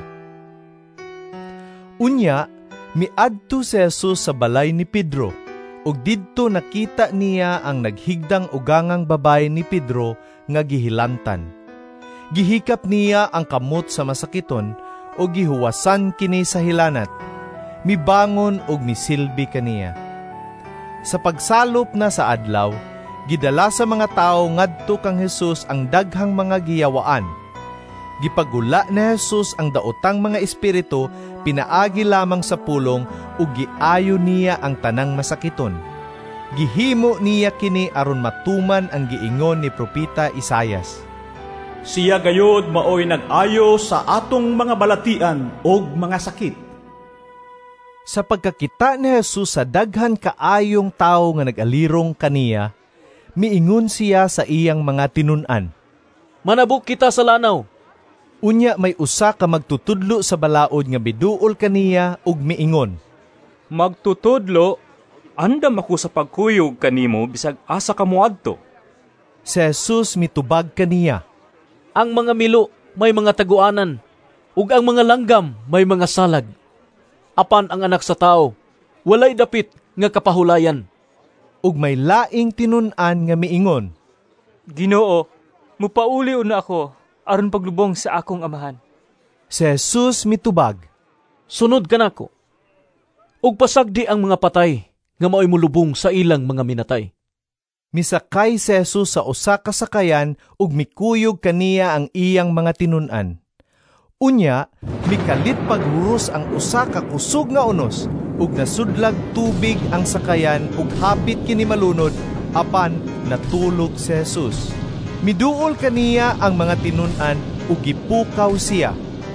Unya, miadto si Jesus sa balay ni Pedro, ug didto nakita niya ang naghigdang ugangang babay ni Pedro nga gihilantan. Gihikap niya ang kamot sa masakiton ug gihuwasan kini sa hilanat. Mibangon ug misilbi kaniya. Sa pagsalop na sa adlaw, gidala sa mga tao ngadto kang Jesus ang daghang mga giyawaan. Gipagula ni Jesus ang daotang mga espiritu, pinaagi lamang sa pulong ug giayo niya ang tanang masakiton. Gihimo niya kini aron matuman ang giingon ni propeta Isaias. Siya gayod maoy nag-ayo sa atong mga balatian og mga sakit. Sa pagkakita ni Jesus sa daghan kaayong tao nga nag-alirong kaniya, miingon siya sa iyang mga tinun-an. Manabuk kita sa lanaw. Unya may usa ka magtutudlo sa balaod nga biduol kaniya ug miingon, Magtutudlo, andam ako sa pagkuyog kanimo bisag asa ka moadto. Si Jesus mitubag kaniya, Ang mga milo may mga taguanan, ug ang mga langgam may mga salag. Apan ang anak sa tao, walay dapit nga kapahulayan. Ug may laing tinun-an nga miingon, Ginoo, mupauli una ako aron paglubong sa akong amahan. Si Jesus mitubag, Sunod ka nako. Ug pasagdi ang mga patay nga maoy mulubong sa ilang mga minatay. Misakay si Jesus sa usa ka sakayan ug mikuyog kaniya ang iyang mga tinun-an. Unya, mikalit paghuros ang usa ka kusog nga unos ug nasudlag tubig ang sakayan ug hapit kini malunod apan natulog si Jesus. Miduol kaniya ang mga tinun-an ug gipukaw siya.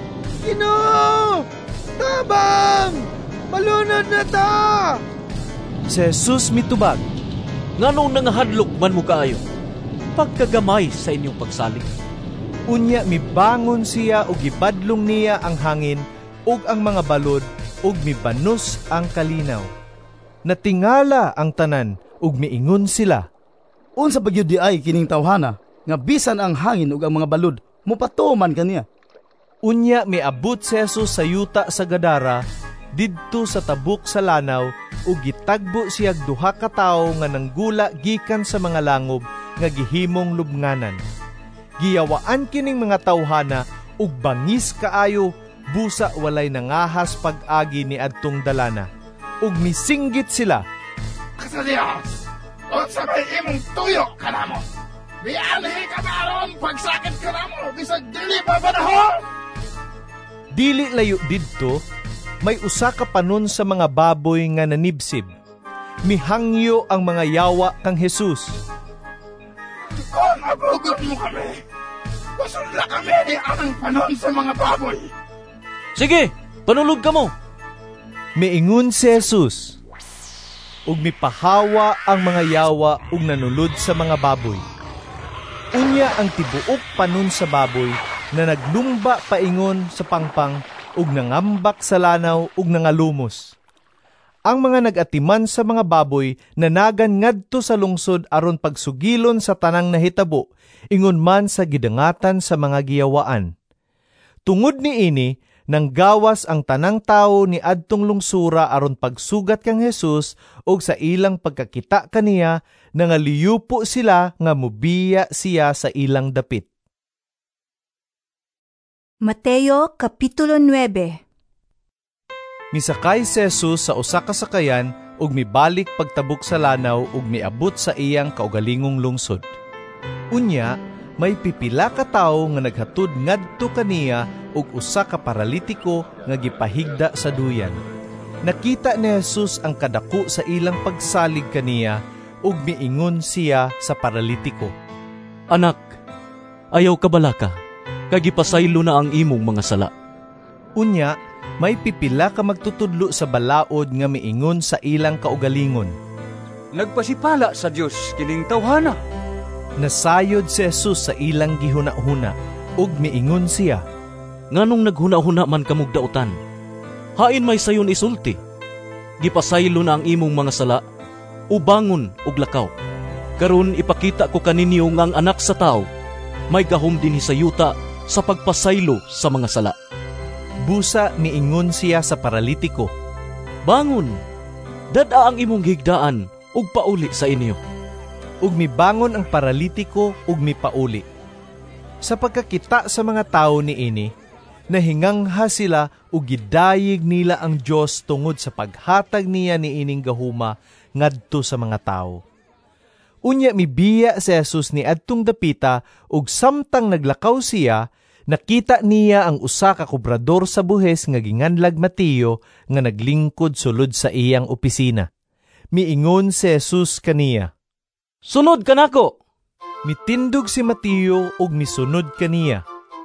Ginoo! Tabang! Malunod na ta! Si Jesus mitubag, nganong nangahadlok man mo kaayo? Pagkagamay sa inyong pagsalig. Unya mibangon siya ug gibadlong niya ang hangin ug ang mga balod ug mibanos ang kalinaw. Natingala ang tanan ug miingon sila. Unsa ba gyud di ay kining tawhana nga bisan ang hangin ug ang mga balod mopatuman kaniya? Unya miabot si Jesus sa yuta sa Gadara didto sa tabuk sa lanaw ug gitagbo siya duha ka tawo nga nanggula gikan sa mga langob nga gihimong lubnganan. Giyawaan kining mga tawhana ug bangis kaayo busa walay nangahas pag-agi ni adtong dalana. Ug misinggit sila. Sa Dios, o sabay imong tuyo ka na mo. Biyanhi ka maron pagsakit ka na mo, bisag dili pa panahon. Dili layo didto, may usa ka panon sa mga baboy nga nanibsib. Mihangyo ang mga yawa kang Jesus. Kung mabugot mo kami, pasunda kami ni ang panon sa mga baboy. Sige, panulog ka mo. Miingon si Jesus, ug mipahawa ang mga yawa ug nanulod sa mga baboy. Unya ang tibuok panon sa baboy na naglumba paingon sa pangpang ug nangambak sa lanaw ug nangalumos. Ang mga nagatiman sa mga baboy nanagan ngadto sa lungsod aron pagsugilon sa tanang nahitabo, ingon man sa gidangatan sa mga giyawaan. Tungod ni ini, nang gawas ang tanang tao ni adtong lungsura aron pagsugat kang Jesus ug sa ilang pagkakita kaniya, nangaliyupo sila nga mubiya siya sa ilang dapit. Mateo Kapitulo nine. Misakay si Jesus sa usa ka sakayan ug mibalik pagtabok sa lanaw ug miabot sa iyang kaugalingong lungsod. Unya, may pipila ka tawo nga naghatud ngadto kaniya ug usa ka paralitiko nga gipahigda sa duyan. Nakita ni Jesus ang kadako sa ilang pagsalig kaniya ug miingon siya sa paralitiko. Anak, ayaw ka bala ka, kagipasaylo na ang imong mga sala. Unya, may pipila ka magtutudlo sa balaod nga miingon sa ilang kaugalingon. Nagpasipala sa Dios kining tawhana. Nasayod si Jesus sa ilang gihuna-huna ug miingon siya. Nganong naghuna-huna man kamug dautan? Hain may sayon isulti. Gipasaylo na ang imong mga sala, ubangon ug lakaw. Karon ipakita ko kaninyo nga ang anak sa tao may gahom dinhi sa yuta sa pagpasaylo sa mga sala. Busa miingon siya sa paralitiko. Bangon, dada ang imong higdaan ug pauli sa inyo. Ug mibangon ang paralitiko ug mipauli. Sa pagkakita sa mga tao ni ini, nahingangha sila ug gidayig nila ang Dios tungod sa paghatag niya ni ining gahuma ngadto sa mga tao. Unya mibiya si Jesus ni adtong dapita ug samtang naglakaw siya, nakita niya ang usa ka kobrador sa buhes nga ginganlag Mateo nga naglingkod sulod sa iyang opisina. Miingon si Jesus kaniya. Sunod ka nako. Mitindog si Mateo ug misunod kaniya.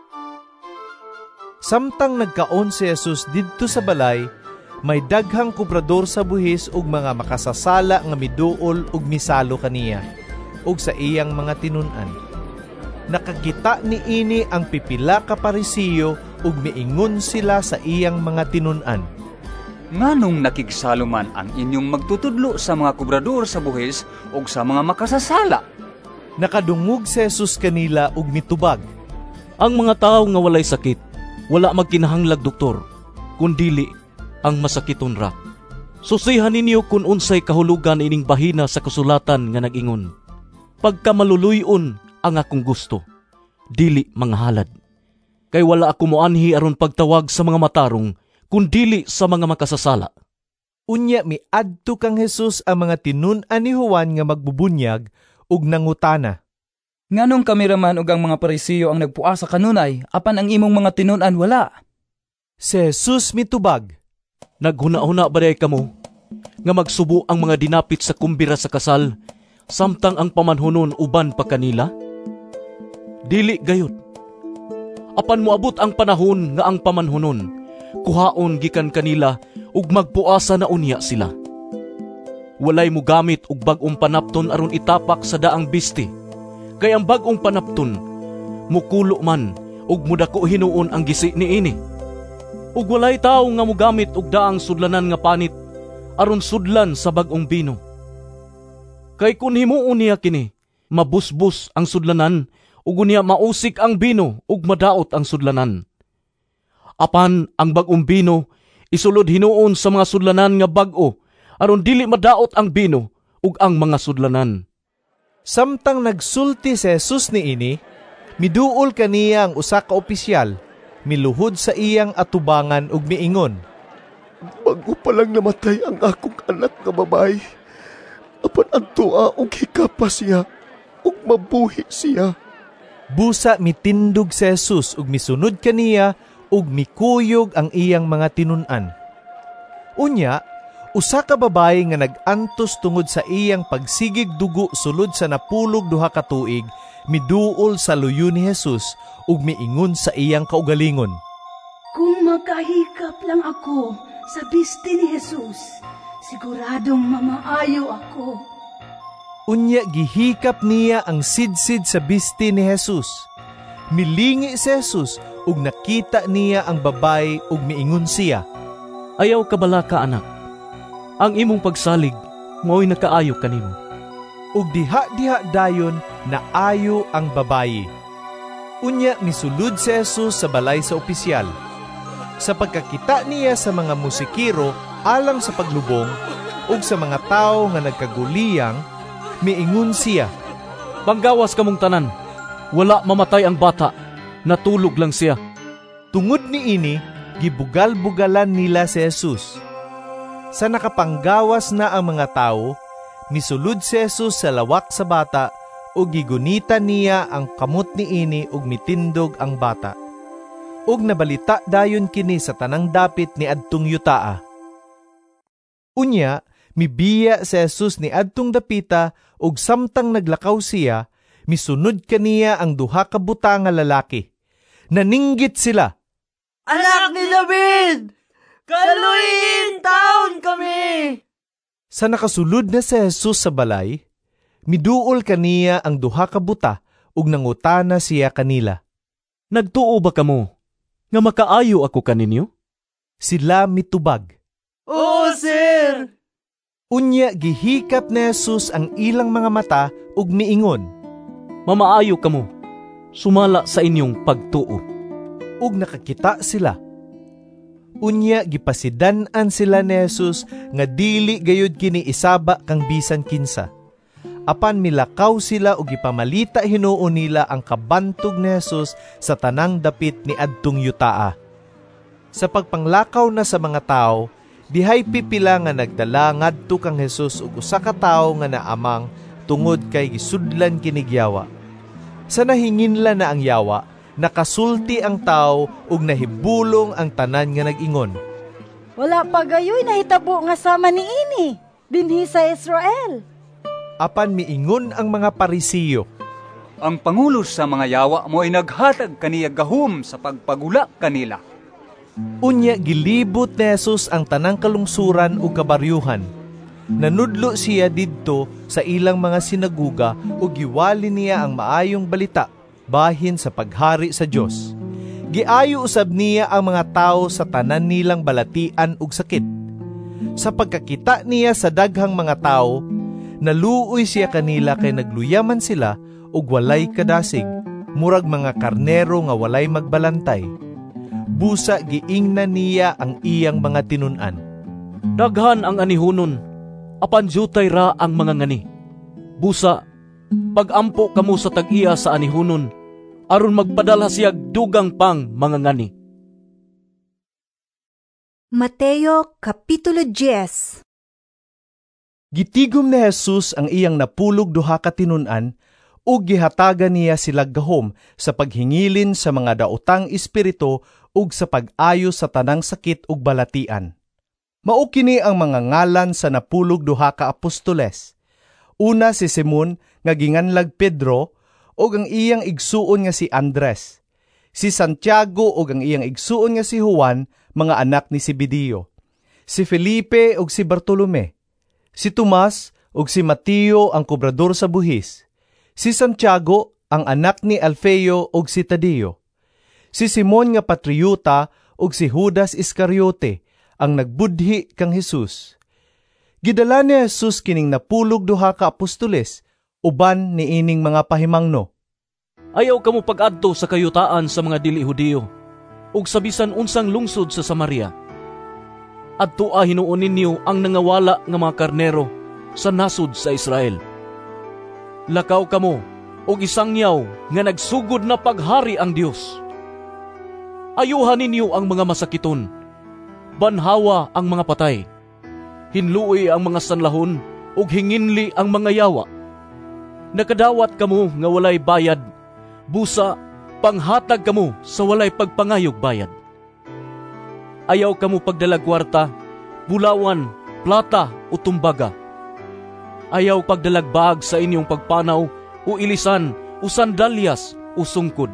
Samtang nagkaon si Jesus didto sa balay, may daghang kobrador sa buhis ug mga makasasala nga miduol ug misalo kaniya ug sa iyang mga tinun-an. Nakakita ni ini ang pipila ka Parisiyo ug miingon sila sa iyang mga tinun-an. Nganong nakigsalo man ang inyong magtutudlo sa mga kobrador sa buhis ug sa mga makasasala? Nakadungog si Jesus kanila ug mitubag. Ang mga tawo nga walay sakit, wala magkinahanglag doktor, kundili ang masakiton ra. Susihan ninyo kung unsay kahulugan ining bahina sa kasulatan nga nag-ingon. Pagka maluluyon ang akong gusto, dili mga halad. Kay wala ako moanhi aron pagtawag sa mga matarong, kundili sa mga makasasala. Unya miadto kang Jesus ang mga tinun-an ni Juan nga magbubunyag ug nangutana. Nganong kamiraman ug ang mga Parisiyo ang nagpuasa kanunay, apan ang imong mga tinun-an wala? Si Jesus mitubag. Naghuna-huna ba day kamo nga magsubo ang mga dinapit sa kumbira sa kasal, samtang ang pamanhunon uban pa kanila? Dili gayud. Apan moabot ang panahon nga ang pamanhunon kuhaon gikan kanila ug magpuasa na unya sila. Walay mo gamit og bag-ong panapton aron itapak sa daang bisti, kay ang bag-ong panapton mukulo man ug mudako hinuon ang gisi niini. Ug walay tawo nga mogamit og daang sudlanan nga panit aron sudlan sa bag-ong bino. Kay kun himuon niya kini, mabusbus ang sudlanan ug unya mausik ang bino ug madaot ang sudlanan. Apan ang bag-ong bino isulod hinuon sa mga sudlanan nga bag-o aron dili madaot ang bino ug ang mga sudlanan. Samtang nagsulti si Jesus niini, miduol kaniya ang usa ka opisyal, miluhod sa iyang atubangan ug miingon, "Bago pa lang namatay ang akong anak nga babae, apan adtoa og hikapa siya ug mabuhi siya." Busa mitindog si Jesus ug misunod kaniya ug mikuyog ang iyang mga tinun-an. Unya, usa ka babae nga nag-antos tungod sa iyang pagsigig dugo sulod sa napulog duha ka tuig, miduol sa luyo ni Jesus ug miingon sa iyang kaugalingon, "Kung makahikap lang ako sa bisti ni Jesus, siguradong mamaayo ako." Unya gihikap niya ang sidsid sa bisti ni Jesus. Milingi si Jesus ug nakita niya ang babae ug miingon siya, "Ayaw ka bala ka, anak? Ang imong pagsalig mao'y nakaayo kanimo." Ug diha-diha dayon naayo ang babayi. Unya misulod si Jesus sa balay sa opisyal. Sa pagkakita niya sa mga musikiro alang sa paglubong ug sa mga tao nga nagkaguliyang, miingon siya, "Banggawas kamong tanan, wala mamatay ang bata, natulog lang siya." Tungod niini, gibugal-bugalan nila si Jesus. Sa nakapanggawas na ang mga tao, misulod si Jesus sa lawak sa bata ug gigunita niya ang kamot niini ug mitindog ang bata. Ug nabalita dayon kini sa tanang dapit ni adtong yutaa. Unya, mibiya si Jesus ni adtong dapita ug samtang naglakaw siya, misunod kaniya ang duha ka buta nga lalaki. Naninggit sila, "Anak ni David, kaluyin taon kami!" Sa nakasulod na si Jesus sa balay, miduol kaniya ang duha ka buta ug nangutana siya kanila, "Nagtuo ba kamo nga makaayo ako kaninyo?" Sila mitubag, "Oo, sir." Unya gihikap ni Jesus ang ilang mga mata ug miingon, "Mamaayo kamo, sumala sa inyong pagtuo." Ug nakakita sila. Unya gipasidan-an sila ni Jesus nga dili gayud kini isaba kang bisan kinsa. Apan milakaw sila ug gipamalita hinuon nila ang kabantog ni Jesus sa tanang dapit ni adtong yutaa. Sa pagpanglakaw na sa mga tao, dihay pipila nga nagdala ngadto kang Jesus ug usa ka tawo nga naamang tungod kay gisudlan kinig yawa. Sa nahinginla na ang yawa, nakasulti ang tawo ug nahibulong ang tanan nga nag-ingon, "Wala pa gayoy nahitabo nga sama niini dinhi sa Israel." Apan miingon ang mga Parisiyo, "Ang pangulo sa mga yawa mo ay naghatag kaniya gahom sa pagpagula kanila." Unya gilibot ni Jesus ang tanang kalungsuran ug kabaryuhan. Nanudlo siya didto sa ilang mga sinaguga ug giwali niya ang maayong balita bahin sa paghari sa Dios. Giayo usab niya ang mga tawo sa tanan nilang balatian ug sakit. Sa pagkakita niya sa daghang mga tawo, naluoy siya kanila kay nagluyaman sila ug walay kadasig, murag mga karnero nga walay magbalantay. Busa giingnan niya ang iyang mga tinun-an. "Daghan ang anihunon, apan jutay ra ang mga ngani. Busa, pagampo kamo sa tag-iya sa anihunon, aron magpadala siyag dugang pang mga ngani." Mateo Kapitulo ten. Gitigom ni Jesus ang iyang napulog duha ka tinun-an ug gihatagan niya sila gahom sa paghingilin sa mga daotang espiritu ug sa pag-ayo sa tanang sakit ug balatian. Mao kini ang mga ngalan sa napulog duha ka apostoles. Una si Simon nga ginganlag Pedro ug ang iyang igsuon nga si Andres, si Santiago ug ang iyang igsuon nga si Juan, mga anak ni Zebedeo, si Felipe ug si Bartolome, si Tomas ug si Mateo ang kobrador sa buhis, si Santiago ang anak ni Alfeo ug si Tadeo, si Simon nga patriyota ug si Judas Iscariote ang nagbudhi kang Jesus. Gidala ni Jesus kining napulog duha ka apostoles uban ni ining mga pahimangno. Ayaw kamo pag-adto sa kayutaan sa mga dili Hudiyo ug sa bisan unsang lungsod sa Samaria. Adto a hinuon ninyo ang nangawala nga mga karnero sa nasod sa Israel. Lakaw kamo og isangyaw nga nagsugod na paghari ang Dios. Ayuhan ninyo ang mga masakiton, banhawa ang mga patay, hinluoy ang mga sanlahon ug hinginli ang mga yawa. Nakadawat kamo nga walay bayad, busa panghatag kamo sa walay pagpangayog bayad. Ayaw kamo pagdalag kwarta, bulawan, plata o tumbaga. Ayaw pagdalag bag sa inyong pagpanaw o ilisan o sandalyas o sungkod.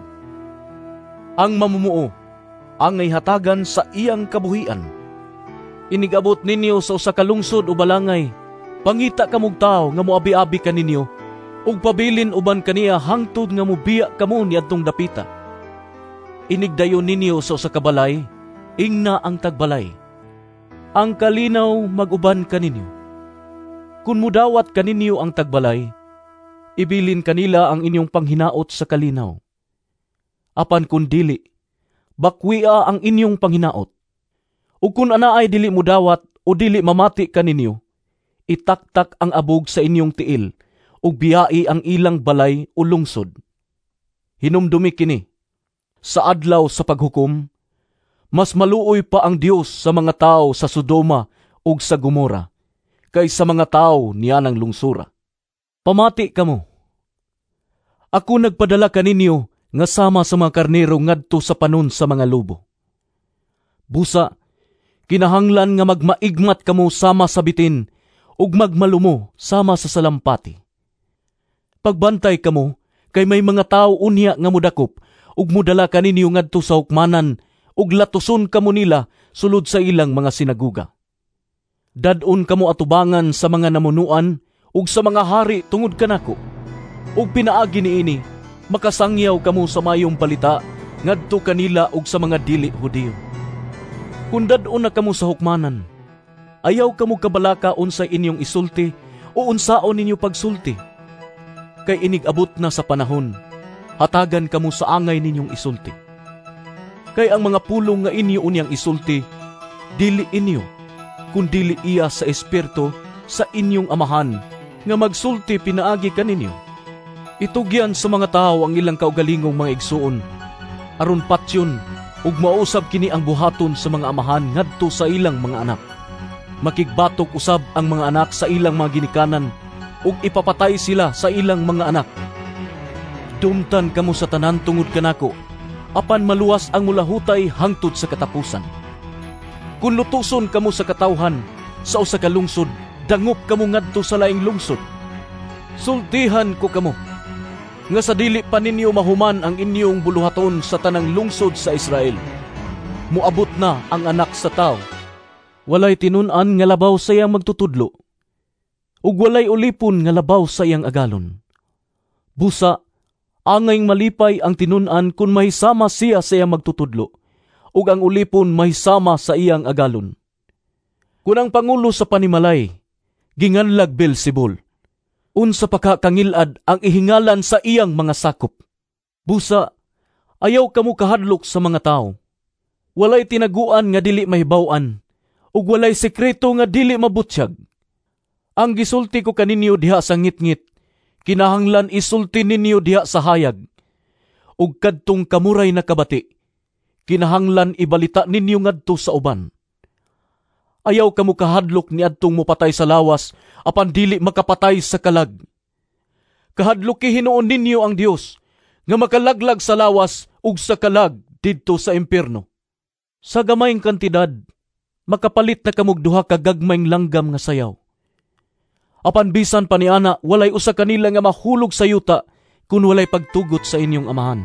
Ang mamumuo ang ngay hatagan sa iyang kabuhian. Inigabot ninyo sa usa ka lungsod o balangay, pangita kamog tao nga moabi-abi kaninyo ug pabilin uban kaniya hangtod nga mobiya kamo niadtong dapita. Inigdayon ninyo sa usa ka balay, ingna ang tagbalay. Ang kalinaw maguban kaninyo. Kung mudawat kaninyo ang tagbalay, ibilin kanila ang inyong panghinaot sa kalinaw. Apan kun dili, bakwia ang inyong panghinaot. Ug kun anaay dili mudawat o dili mamati kaninyo, itaktak ang abog sa inyong tiil ug biyai ang ilang balay o lungsod. Hinumdumi kini, sa adlaw sa paghukom, mas maluoy pa ang Dios sa mga tao sa Sodoma ug sa Gomora kaysa mga tao niya ng lungsura. Pamati kamo. Ako nagpadala kaninyo nga sama sa mga karnero ngadto sa panon sa mga lobo. Busa, kinahanglan nga magmaigmat kamo sama sa bitin ug magmalumo sama sa salampati. Pagbantay kamo kay may mga tao unya nga mudakop ug mudala kaninyo ngadto sa hukmanan ug latuson kamo nila sulod sa ilang mga sinaguga. Dadon kamo atubangan sa mga namunuan ug sa mga hari tungod kanako. Ug pinaagi niini, makasangyaw kamo sa mayong balita ngadto kanila ug sa mga dili Hudiyo. Kung dadon na kamo sa hukmanan, ayaw kamo kabalaka unsay inyong isulti o unsaon ninyo pagsulti. Kay inigabot na sa panahon, hatagan kamo sa angay ninyong isulti. Kay ang mga pulong nga inyo unyang isulti, dili inyo, kundili iya sa espiritu sa inyong amahan nga magsulti pinaagi kaninyo. Itugyan sa mga tao ang ilang kaugalingong mga igsuon, aron patyon ug mausab kini ang buhaton sa mga amahan ngadto sa ilang mga anak. Makigbatok usab ang mga anak sa ilang mga ginikanan ug ipapatay sila sa ilang mga anak. Dumtan kamo sa tanan tungod kanako, apan maluwas ang mulahutay hangtod sa katapusan. Kung lutuson kamo sa katawhan, sa usa ka lungsod, dangop kamo ngadto sa laing lungsod. Sultihan ko kamo, nga sa dili pa ninyo mahuman ang inyong buluhaton sa tanang lungsod sa Israel. Muabot na ang anak sa tao. Walay tinun-an nga labaw sa iyang magtutudlo, ug walay ulipon nga labaw sa iyang agalon. Busa, angayng malipay ang tinun-an kung mahisama siya sa iyang magtutudlo, ug ang ulipon mahisama sa iyang agalon. Kung ang pangulo sa panimalay, ginganlag Beelzebul, unsa pakakangilad ang ihingalan sa iyang mga sakop. Busa, ayaw kamo kahadlok sa mga tao. Walay tinaguan nga dili mahibaw-an, ug walay sekreto nga dili mabutsyag. Ang gisulti ko kaninyo diha sa ngit-ngit, kinahanglan isulti ninyo diha sa hayag. Ug kadtong kamuray na kabati, kinahanglan ibalita ninyo ngadto sa uban. Ayaw kamo kahadlok ni adtong mopatay sa lawas, apan dili makapatay sa kalag. Kahadlok hinuon ninyo ang Dios, nga makalaglag sa lawas ug sa kalag didto sa impierno. Sa gamayng kantidad, makapalit na kamog duha ka gagmayng langgam nga sayaw. Apan bisan pa niana, walay usa kanila nga mahulog sa yuta kun walay pagtugot sa inyong amahan.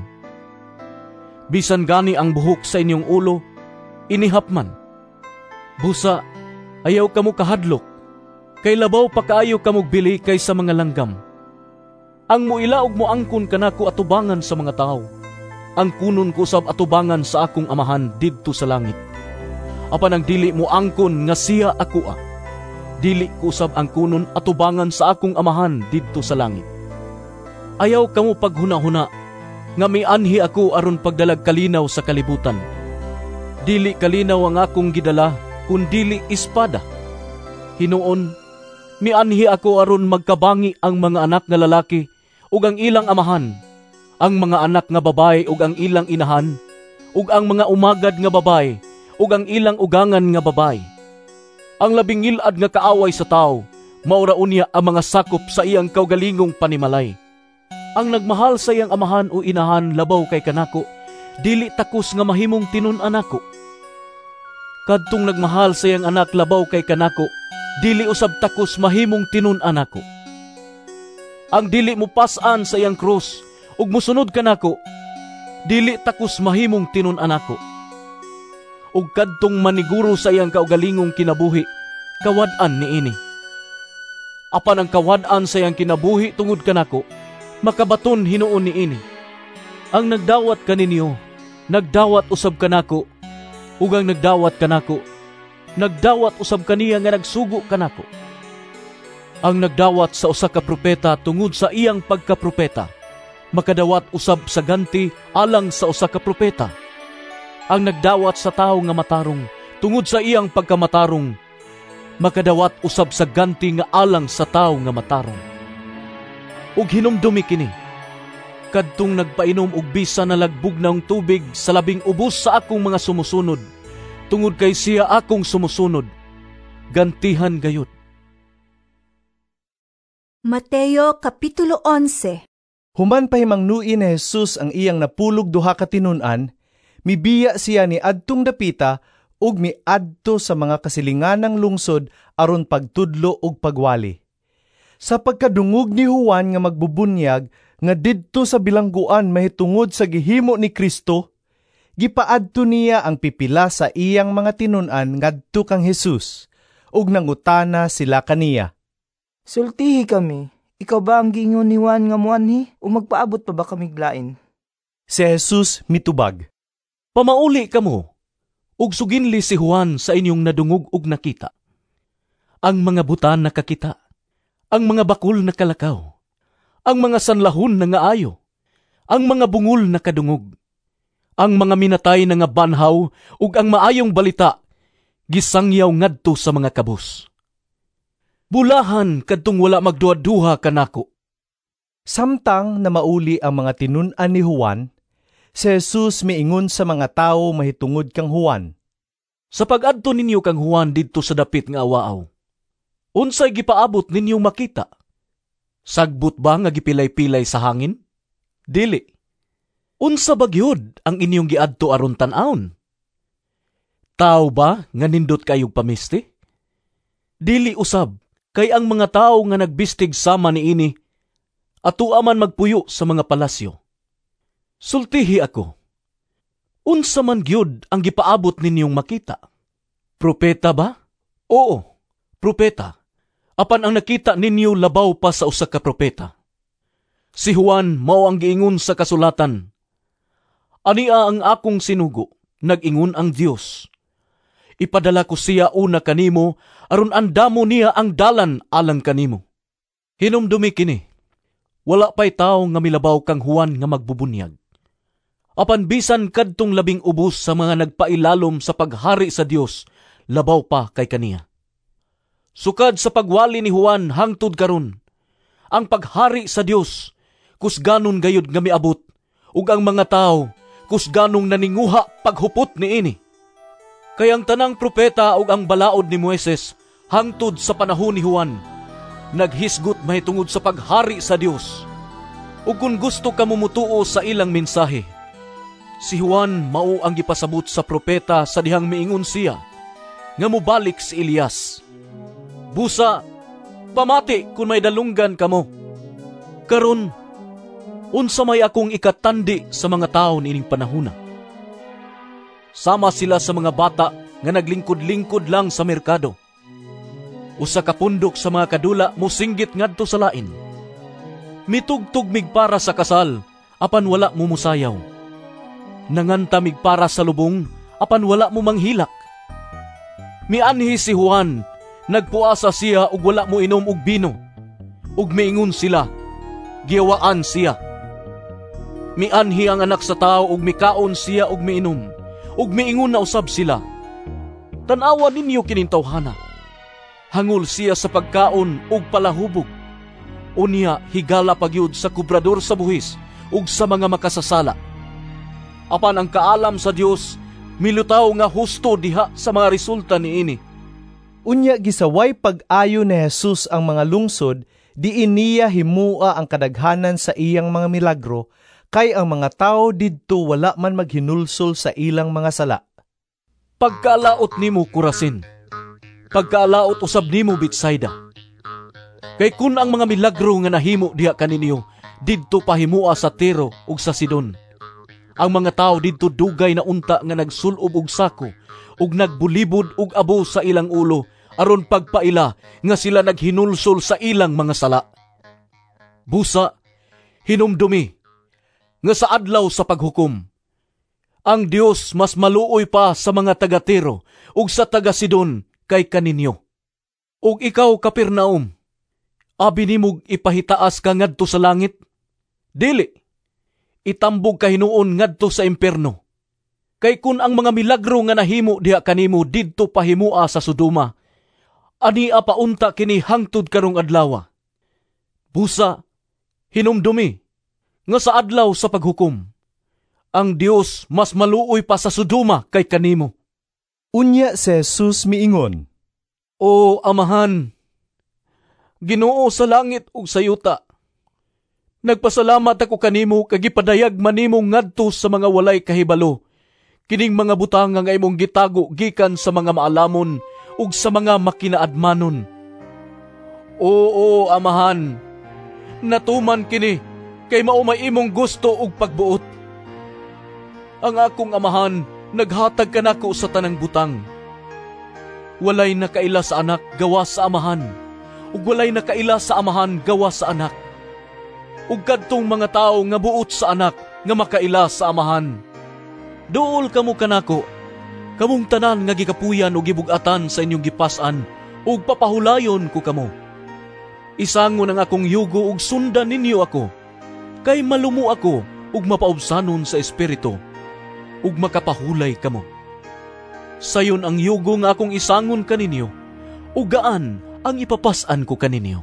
Bisan gani ang buhok sa inyong ulo, inihapman. Busa, ayaw kamo kahadlok, kay labaw pa kaayo kamog bili kaysa mga langgam. Ang muilaog mo angkon kanako atubangan sa mga tao, ang kunon ko usab atubangan sa akong amahan didto sa langit. Apan ang dili mo angkon nga siya ako ah, dili ko usab ang kunon atubangan sa akong amahan didto sa langit. Ayaw kamo paghuna-huna, nga mianhi ako aron pagdalag kalinaw sa kalibutan. Dili kalinaw ang akong gidala, kundili espada. Hinuon, mianhi ako aron magkabangi ang mga anak nga lalaki ug ang ilang amahan, ang mga anak nga babae ug ang ilang inahan, ug ang mga umagad nga babae ug ang ilang ugangan nga babae. Ang labing ngilad nga kaaway sa tao, mauraon niya ang mga sakop sa iyang kaugalingong panimalay. Ang nagmahal sa iyang amahan o inahan labaw kay kanako, dili takos nga mahimong tinun-an ako. Kadtong nagmahal sa iyang anak labaw kay kanako, dili usab takos mahimong tinun-an ako. Ang dili mo pasan sa iyang krus ug mosunod kanako, dili takos mahimong tinun-an ako. Ug kadtong maniguro sa iyang kaugalingong kinabuhi, kawad-an niini. Apan ang kawad-an sa iyang kinabuhi tungod kanako, makabaton hinuon niini. Ang nagdawat kaninyo, nagdawat usab kanako, ug ang nagdawat kanako, nagdawat usab kaniya nga nagsugo kanako. Ang nagdawat sa usa ka propeta tungod sa iyang pagkapropeta, makadawat usab sa ganti alang sa usa ka propeta. Ang nagdawat sa tawo nga matarong tungod sa iyang pagkamatarong, makadawat usab sa ganti nga alang sa tawo nga matarong. Ug hinumdumi kini, kadtong nagpainom og bisan na lagbog na tubig sa labing ubos sa akong mga sumusunod, tungod kay siya akong sumusunod, gantihan gayud. Mateo Kapitulo eleven. Human pahimangnuin ni Jesus ang iyang napulog duha ka tinun-an, mibiya siya ni adtong dapita ug miadto sa mga kasilinganang lungsod aron pagtudlo ug pagwali. Sa pagkadungog ni Juan nga magbubunyag nga didto sa bilangguan mahitungod sa gihimo ni Kristo, gipaadto niya ang pipila sa iyang mga tinun-an ngadto kang Jesus, ug nangutana sila kaniya. Sultihi kami, ikaw ba ang giingon ni Juan nga muanhi o magpaabot pa ba kami glain? Si Jesus mitubag, pamauli kamo, ug suginli si Juan sa inyong nadungog ug nakita. Ang mga butan nakakita, ang mga bakul nakalakaw, ang mga sanlahon na nga ayo, ang mga bungol na kadungog, ang mga minatay na nga banhaw ug ang maayong balita gisangyaw ngadto sa mga kabus. Bulahan kadtong wala magduha-duha kanako. Samtang na mauli ang mga tinun-an ni Juan, si Jesus miingon sa mga tawo mahitungod kang Juan. Sa pag-adto ninyo kang Juan didto sa dapit nga awaaw, unsay gipaabot ninyong makita? Sagbot ba nga gipilay-pilay sa hangin? Dili. Unsa ba gyud ang inyong giadto aron tan-awon? Tao ba nga nindot kayog pamisti? Dili usab, kay ang mga tao nga nagbistig sama niini, atua man magpuyo sa mga palasyo. Sultihi ako, unsa man gyud ang gipaabot ninyong makita? Propeta ba? Oo, propeta. Apan ang nakita ninyo labaw pa sa usa ka propeta. Si Juan mao ang giingon sa kasulatan. Ania ang akong sinugo, nag-ingon ang Dios. Ipadala ko siya una kanimo, aron andamo niya ang dalan alang kanimo. Hinumdumi kini, wala pa'y tao nga milabaw kang Juan nga magbubunyag. Apan bisan kadtong labing ubos sa mga nagpailalom sa paghari sa Dios, labaw pa kay kaniya. Sukad sa pagwali ni Juan hangtod karon, ang paghari sa Dios, kusganon gayud nga miabot, ug ang mga tao, kusganong naninguha paghupot niini. Kay ang tanang propeta ug ang balaod ni Moises hangtod sa panahon ni Juan naghisgot mahitungod sa paghari sa Dios. Ug kung gusto ka mumutuo sa ilang mensahe, si Juan mao ang gipasabot sa propeta sa dihang miingon siya nga mobalik si Elias. Busa, pamati kung may dalunggan kamo. Karon, unsa may akong ikatandi sa mga tao niining panahona. Sama sila sa mga bata nga naglingkod-lingkod lang sa merkado. Usa ka pundok sa mga kadula mosinggit ngadto sa lain. Mitugtog mig para sa kasal, apan wala mo musayaw. Nanganta mig para sa lubong, apan wala mo manghilak. Mianhi si Juan, nagpuasa siya ug wala mo inom og bino. Ug miingon sila, giyawaan siya. Mianhi ang anak sa tao ug mikaon siya ug miinom. Ug miingon na usab sila, tanawa ninyo kining tawhana. Hangol siya sa pagkaon ug palahubog. Unya higala pagyud sa kubrador sa buhis ug sa mga makasasala. Apan ang kaalam sa Dios milutaw nga husto diha sa mga resulta niini. Unya gisaway pag-ayo ni Jesus ang mga lungsod, diin niya himua ang kadaghanan sa iyang mga milagro, kay ang mga tao didto wala man maghinulsol sa ilang mga sala. Pagkaalaot nimo Kurasin, pagkaalaot usab nimo Betsaida. Kay kun ang mga milagro nga nahimo diha kaninyo didto pahimua sa Tiro ug sa Sidon, ang mga tao didto dugay na unta nga nagsulob og sako ug nagbulibod og abo sa ilang ulo aron pagpaila nga sila naghinulsol sa ilang mga sala. Busa, hinumdumi nga sa adlaw sa paghukom, ang Dios mas maluoy pa sa mga taga-Tiro ug sa taga-Sidon kay kaninyo. Ug ikaw, Kapernaum, abi nimog ipahitaas ka ngadto sa langit? Dili, itambog ka hinuon ngadto sa impierno. Kay kun ang mga milagro nga nahimo diha kanimo didto pahimua sa Sodoma, ania paunta kini hangtod karong adlaw. Busa, hinumdumi nga sa adlaw sa paghukom, ang Dios mas maluoy pa sa Sodoma kay kanimo. Unya si Jesus miingon, O Amahan, Ginoo sa langit ug sa yuta, nagpasalamat ako kanimo kag gipadayag manimo ngadto sa mga walay kahibalo kining mga butang nga imong gitago gikan sa mga maalamon ug sa mga makinaadmanon. Oo, Amahan, natuman kini kay mao may imong gusto ug pagbuot. Ang akong Amahan naghatag kanako sa tanang butang. Walay nakaila sa anak gawa sa Amahan, ug walay nakaila sa Amahan gawa sa anak. Ug kadtong mga tawo nga buot sa anak nga makaila sa Amahan. Duol kamo kanako, kamong tanan nga gikapuyan ug gibug-atan sa inyong gipas-an, ug papahulayon ko kamo. Isangon ang akong yugo ug sundan ninyo ako, kay malumo ako ug mapaubsanon sa espiritu, ug makapahulay kamo. Sayon ang yugo nga akong isangon kaninyo, ug gaan ang ipapas-an ko kaninyo.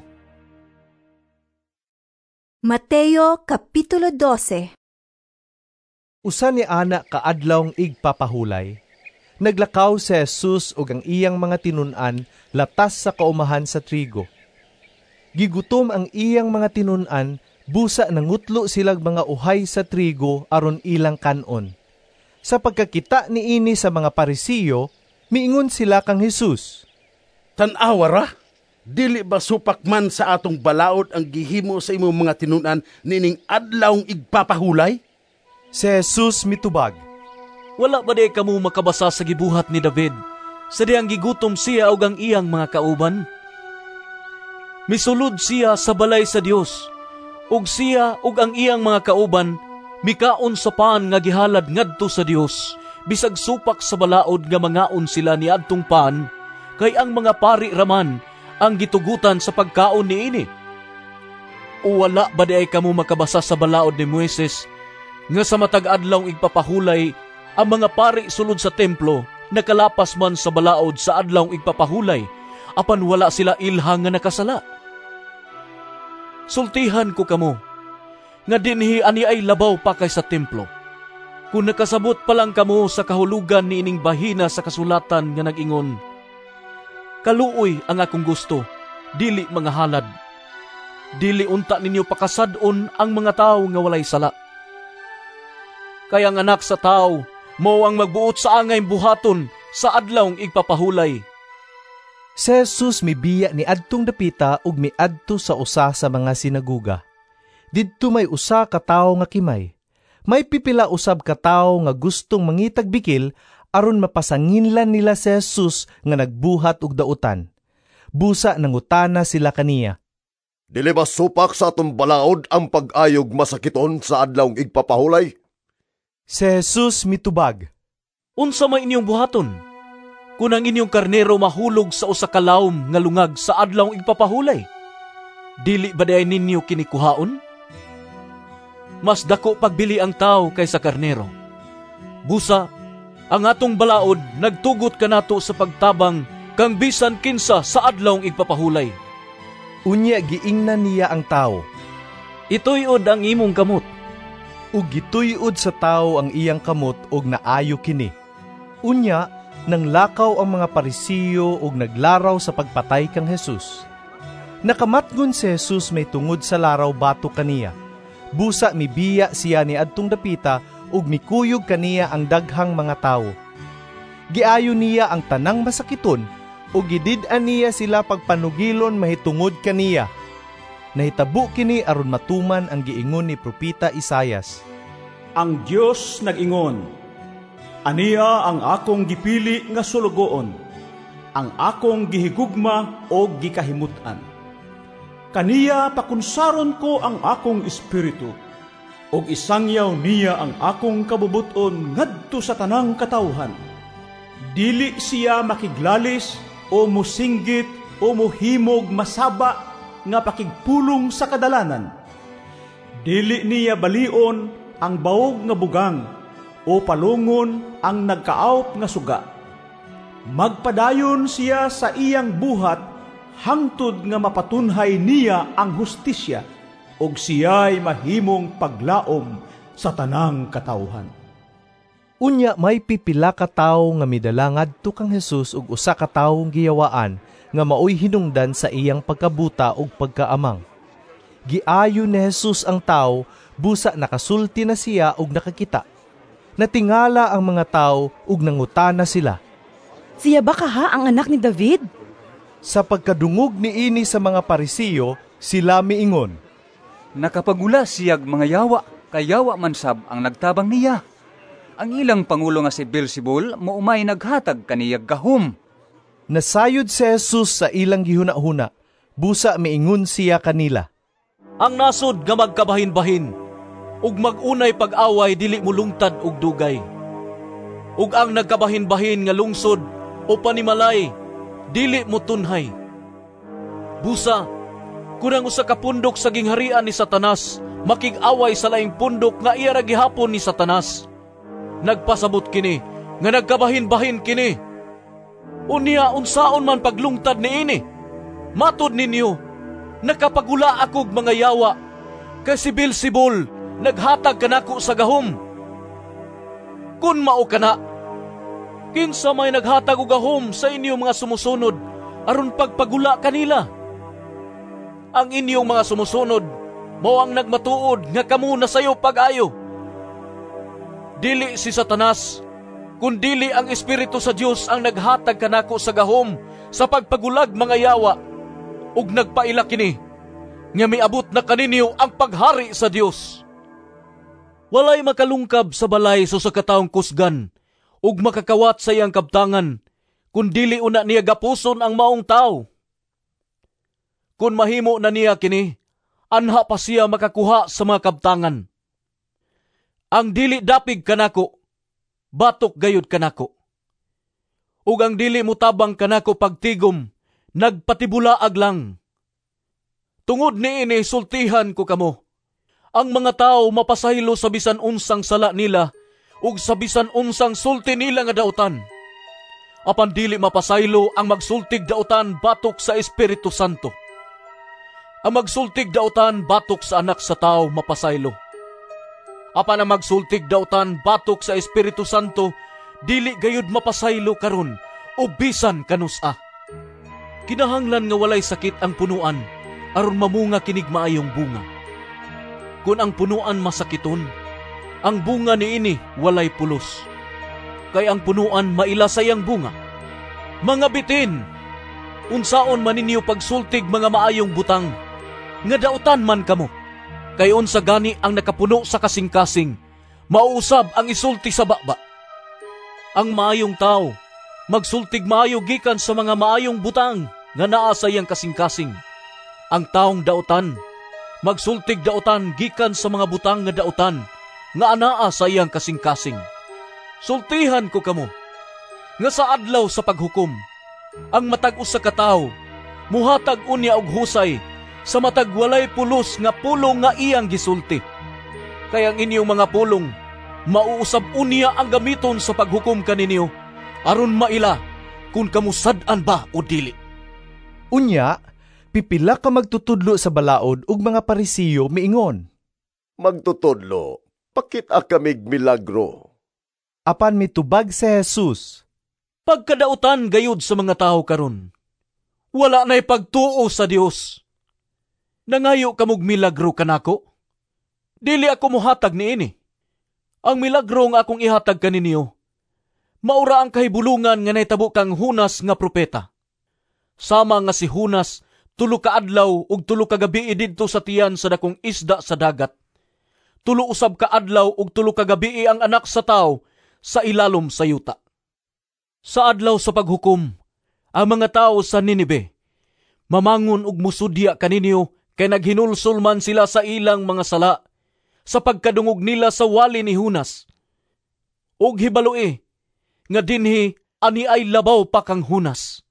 Mateo Kapitulo twelve. Usa ni ana kaadlawng igpapahulay, naglakaw si Jesus ug ang iyang mga tinun-an latas sa kaumahan sa trigo. Gigutom ang iyang mga tinun-an, busa nangutlo silag mga uhay sa trigo aron ilang kanon. Sa pagkakita niini sa mga Parisiyo, miingon sila kang Jesus, Tan-awa ra, dili ba supak man sa atong balaod ang gihimo sa imong mga tinun-an nining adlawng igpapahulay? Si Jesus mitubag, Wala ba di kamo makabasa sa gibuhat ni David, sa diyang gigutom siya ug ang iyang mga kauban? Misulod siya sa balay sa Dios, ug siya ug ang iyang mga kauban mikaon sa paan nga gihalad ngadto sa Dios, bisag supak sa balaod nga mangaon sila ni adtong paan, kay ang mga pari raman ang gitugutan sa pagkaon niini. O wala ba di ay kamo makabasa sa balaod ni Moises, nga sa matag adlaw igpapahulay ang mga pari sulod sa templo nakalapas man sa balaod sa adlaw igpapahulay, apan wala sila ilhang nga nakasala. Sultihan ko kamo, nga dinhi ani ay labaw pa kay sa templo. Kung nakasabot pa lang kamo sa kahulugan ni ining bahina sa kasulatan nga nag-ingon, kaluoy ang akong gusto, dili mga halad. Dili unta ninyo pakasadon ang mga tao nga walay sala. Kaya ang anak sa tao, mao ang magbuot sa angay buhaton sa adlawng igpapahulay. Si Jesus mibiya ni adtong dapita ug miadto sa usa sa mga sinaguga. Didto may usa ka tawo nga kimay. May pipila usab ka tawo nga gustong mangitag bikil aron mapasanginlan nila si Jesus nga nagbuhat og dautan. Busa nangutana sila kaniya. Dili ba supak sa atong balaod ang pag-ayog masakiton sa adlawng igpapahulay? Si Jesus mitubag. Unsa may inyong buhaton? Kung ang inyong karnero mahulog sa usa ka lawom nga lungag sa adlawng igpapahulay, dili ba day ninyo kinikuhaon? Mas dako pagbili ang tao kaysa karnero. Busa, ang atong balaod nagtugot kanato sa pagtabang kang bisan kinsa sa adlawng igpapahulay. Unya giingnan niya ang tao. Ituyod ang imong kamot. Ug gituyod sa tao ang iyang kamot ug naayo kini. Unya, nang lakaw ang mga Parisiyo ug naglaraw sa pagpatay kang Jesus. Nakamatgon si Jesus may tungod sa laraw bato kaniya. Busa mibiya siya ni adtong dapita ug mikuyog kaniya ang daghang mga tawo. Giayo niya ang tanang masakiton ug gidid-an niya sila pagpanugilon mahitungod kaniya. Nahitabo kini aron matuman ang giingon ni propeta Isaias. Ang Dios nag-ingon, aniya ang akong gipili nga sulugoon, ang akong gihigugma o gikahimutan. Kaniya pakunsaron ko ang akong espiritu, og isangyaw niya ang akong kabubuton ngadto sa tanang katawhan. Dili siya makiglalis o musinggit o muhimog masaba nga pakigpulong sa kadalanan. Dili niya balion ang bawog nga bugang o palungon ang nagkaawp nga suga. Magpadayon siya sa iyang buhat hangtod nga mapatunhay niya ang hustisya ug siya'y mahimong paglaom sa tanang katawhan. Unya may pipila ka tawo nga midala ngadto kang Jesus ug usa ka tawong giyawaan nga maoy hinungdan sa iyang pagkabuta ug pagkaamang. Giayo ni Jesus ang tawo, busa nakasulti na siya ug nakakita. Natingala ang mga tawo ug nangutana sila. Siya ba kaha ang anak ni David? Sa pagkadungog ni ini sa mga Parisiyo, sila miingon. Nakapagula siyag mga yawa, kayawa man sab ang nagtabang niya. Ang ilang pangulo nga si Beelzebul moumay naghatag kaniyag gahom. Nasayod si Jesus sa ilang gihuna-huna, busa miingon siya kanila. Ang nasod nga magkabahin-bahin, ug mag-unay pag-away dili mulungtad og dugay. Ug ang nagkabahin-bahin nga lungsod o panimalay, dili mo tunhay. Busa, kunang usa ka pundok sa gingharian ni Satanas, makig-away sa laing pundok nga iya ra gihapon ni Satanas. Nagpasabot kini, nga nagkabahin-bahin kini. Unya unsaon man paglungtad ni ini. Matod ninyo, nakapagula akog mga yawa, kay si Beelzebul naghatag kanako sa gahom. Kun mao kana, kinsa may naghatag og gahom sa inyong mga sumusunod aron pagpagula kanila? Ang inyong mga sumusunod mao ang nagmatuod nga kamo nasayo pag-ayo. Dili si Satanas, kundili ang Espiritu sa Dios ang naghatag kanako sa gahom sa pagpagulag mga yawa, ug nagpaila kini nga miabot na kaninyo ang paghari sa Dios. Walay makalungkab sa balay so sa kataong kusgan ug makakawat sa iyang kabtangan, kundili una niya gapuson ang maong tao. Kung mahimo na niya kini, anha pa siya makakuha sa mga kabtangan. Ang dili dapig kanako, batok gayud kanako. Ug ang dili mutabang kanako pagtigom, nagpatibulaag lang. Tungod niini sultihan ko kamo. Ang mga tao mapasaylo sa bisan unsang sala nila ug sa bisan unsang sulti nila nga dautan. Apan dili mapasaylo ang magsultig dautan batok sa Espiritu Santo. Ang magsultig dautan batok sa anak sa tao mapasaylo. Apan na magsultig dautan batok sa Espiritu Santo, dili gayud mapasaylo karon o bisan kanusa. Kinahanglan nga walay sakit ang punuan, aron mamunga kinig maayong bunga. Kung ang punuan masakiton, ang bunga niini walay pulos. Kay ang punuan mailasay ang bunga. Mga bitin, unsaon man ninyo pagsultig mga maayong butang, nga dautan man kamo. Kay unsa gani ang nakapuno sa kasing-kasing, mauusab ang isulti sa baba. Ang maayong tao, magsultig maayo gikan sa mga maayong butang nga naa sa iyang kasing-kasing. Ang taong dautan, magsultig dautan gikan sa mga butang nga dautan nga anaa sa iyang kasing-kasing. Sultihan ko kamo, nga sa adlaw sa paghukom, ang matag usa ka tawo muhatag unya og husay sa matag walay pulos nga pulong nga iyang gisulti. Kaya ang inyong mga pulong, mauusab unya ang gamiton sa paghukom kaninyo, aron maila kung kamusad-an ba o dili. Unya, pipila ka magtutudlo sa balaod ug mga Parisiyo miingon. Magtutudlo, pakita kamig milagro. Apan mitubag si Jesus. Pagkadautan gayud sa mga tao karon, wala na'y pagtuo sa Dios. Nangayo kamog milagro kanako? Dili ako muhatag niini. Ang milagro nga akong ihatag kaninyo, maura ang kahibulungan nga naitabo kang Hunas nga propeta. Sama nga si Hunas, tulo ka adlaw ug tulo ka gabi didto sa tiyan sa dakong isda sa dagat. Tulo usab ka adlaw ug tulo ka gabi ang anak sa tao sa ilalom sa yuta. Sa adlaw sa paghukom, ang mga tao sa Ninibe, mamangon ug musudya kaninyo kay naghinulsol man sila sa ilang mga sala sa pagkadungog nila sa wali ni Hunas. Og hibaloi, nga dinhi ani ay labaw pa kang Hunas.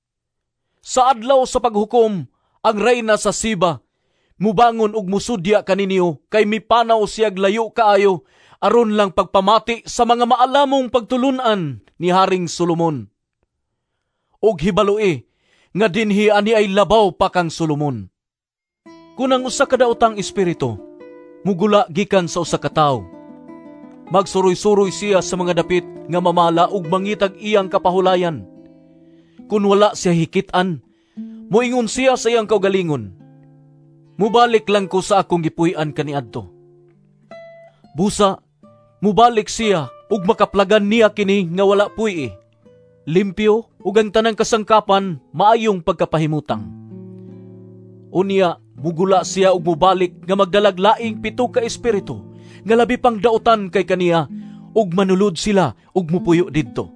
Sa adlaw sa paghukom, ang reyna sa Siba, mubangon og musudya kaninyo kay mipanaw siyag layo kaayo aron lang pagpamati sa mga maalamong pagtulunan ni Haring Solomon. Og hibaloi, nga dinhi ani ay labaw pa kang Solomon. Kunang usa ka daotang espiritu, mugula gikan sa usa ka tawo. Magsuroy-suroy siya sa mga dapit nga mamala ug mangitag iyang kapahulayan. Kun wala siya hikitan, moingon siya sa iyang kaugalingon, mubalik lang ko sa akong gipuy-an kaniadto. Busa, mubalik siya ug makaplagan niya kini nga wala puy eh. Limpyo ug ang tanang kasangkapan maayong pagkapahimutang. Unya, mugula siya ug mubalik nga magdalaglaing pito ka espiritu nga labi pang dautan kay kaniya ug manulod sila ug mupuyo didto.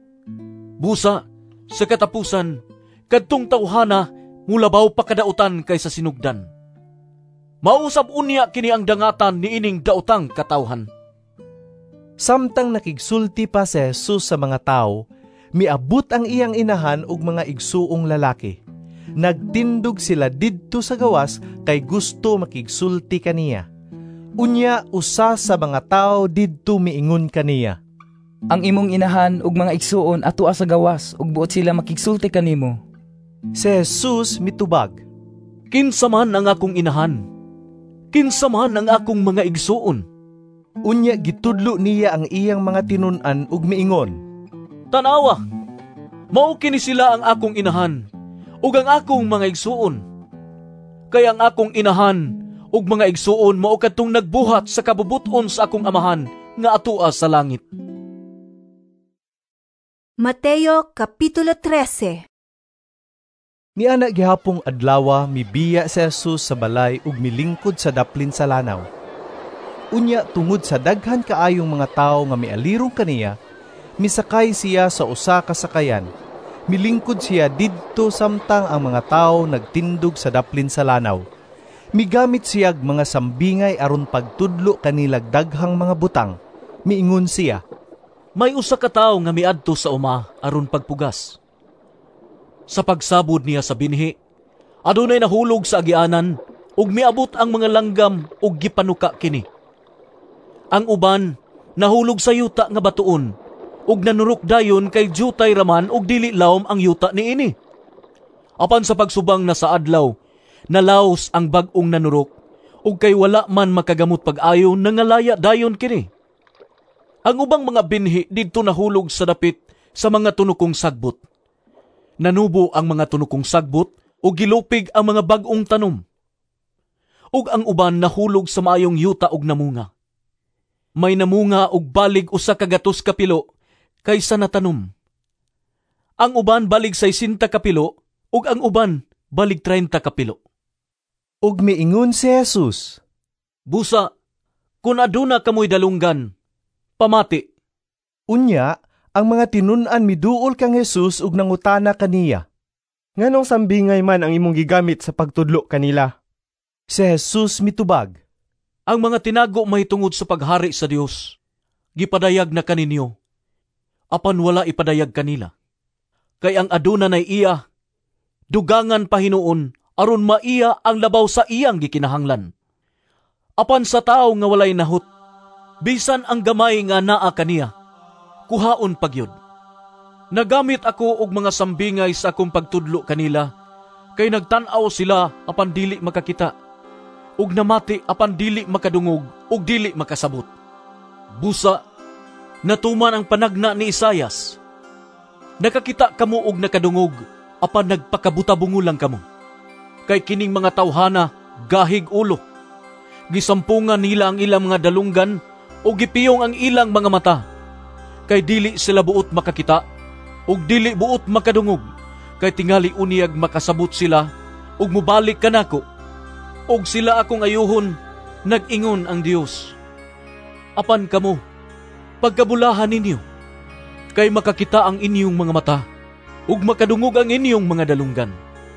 Busa, sa katapusan, kadtong tawhana mulabaw pa kadautan kay sa sinugdan. Mausab unya kini ang dangatan ni ining dautang katawhan. Samtang nakigsulti pa si Jesus sa mga tao, miabot ang iyang inahan ug mga igsuong lalaki. Nagtindog sila didto sa gawas kay gusto makigsulti kaniya. Unya usa sa mga tao didto miingon kaniya, ang imong inahan ug mga igsuon atua sa gawas ug buot sila makigsulti kanimo. Si Jesus mitubag, kinsa man ang akong inahan? Kinsa man ang akong mga igsuon? Unya gitudlo niya ang iyang mga tinun-an ug miingon, tanawa, mao kini sila ang akong inahan ug ang akong mga igsuon. Kay ang akong inahan ug mga igsuon mao kadtong nagbuhat sa kabubuton sa akong amahan nga atua sa langit. Mateo Kapitulo trese. Niana gihapong adlawa mibiya si Jesus sa balay ug milingkod sa daplin sa lanaw. Unya tungod sa daghan kaayong mga tao nga mialirong kaniya, misakay siya sa usa ka sakayan. Milingkod siya didto samtang ang mga tao nagtindog sa daplin sa lanaw. Migamit siyag mga sambingay aron pagtudlo kanilag daghang mga butang. Miingon siya, may usa ka tawo nga miadto sa uma aron pagpugas. Sa pagsabod niya sa binhi, adunay nahulog sa agianan ug miabot ang mga langgam ug gipanuka kini. Ang uban nahulog sa yuta nga batuon ug nanurok dayon kay jutay raman ug dili lawom ang yuta niini. Apan sa pagsubang na sa adlaw, nalaos ang bag-ong nanurok ug kay wala man makagamot pag-ayo nangalaya dayon kini. Ang ubang mga binhi didto nahulog sa dapit sa mga tunukong sagbot. Nanubo ang mga tunukong sagbot ug gilupig ang mga bag-ong tanom. Ug ang uban nahulog sa maayong yuta ug namunga. May namunga ug balig usa ka gatos ka pilo kaysa natanom. Ang uban balig sesenta ka pilo ug ang uban balig treinta ka pilo. Ug miingon si Jesus, Busa, kun aduna kamoy dalunggan, pamati. Unya, ang mga tinun-an miduol kang Jesus ug nangutana kaniya, nganong sambingay man ang imong gigamit sa pagtudlo kanila? Si Jesus mitubag, Ang mga tinago mahitungod sa paghari sa Dios, gipadayag na kaninyo, apan wala ipadayag kanila. Kay ang aduna nay iya, dugangan pahinuon, aron maiya ang labaw sa iyang gikinahanglan. Apan sa tao nga walay nahut, bisan ang gamay nga naa kaniya, kuhaon pagyud. Nagamit ako og mga sambingay sa akong pagtudlo kanila, kay nagtan-aw sila apan dili makakita, ug namati apan dili makadungog ug dili makasabot. Busa, natuman ang panagna ni Isayas. Nakakita kamo og nakadungog, apan nagpakabutabungulang kamo. Kay kining mga tawhana, gahig ulo. Gisampungan nila ang ilang mga dalunggan o gipiyong ang ilang mga mata. Kay dili sila buot makakita, ug dili buot makadungog. Kay tingali uniyag makasabot sila, ug mubalik kanako. Og sila akong ayuhon, nag-ingon ang Dios. Apan kamo, pagkabulahan ninyo, kay makakita ang inyong mga mata, ug makadungog ang inyong mga dalunggan.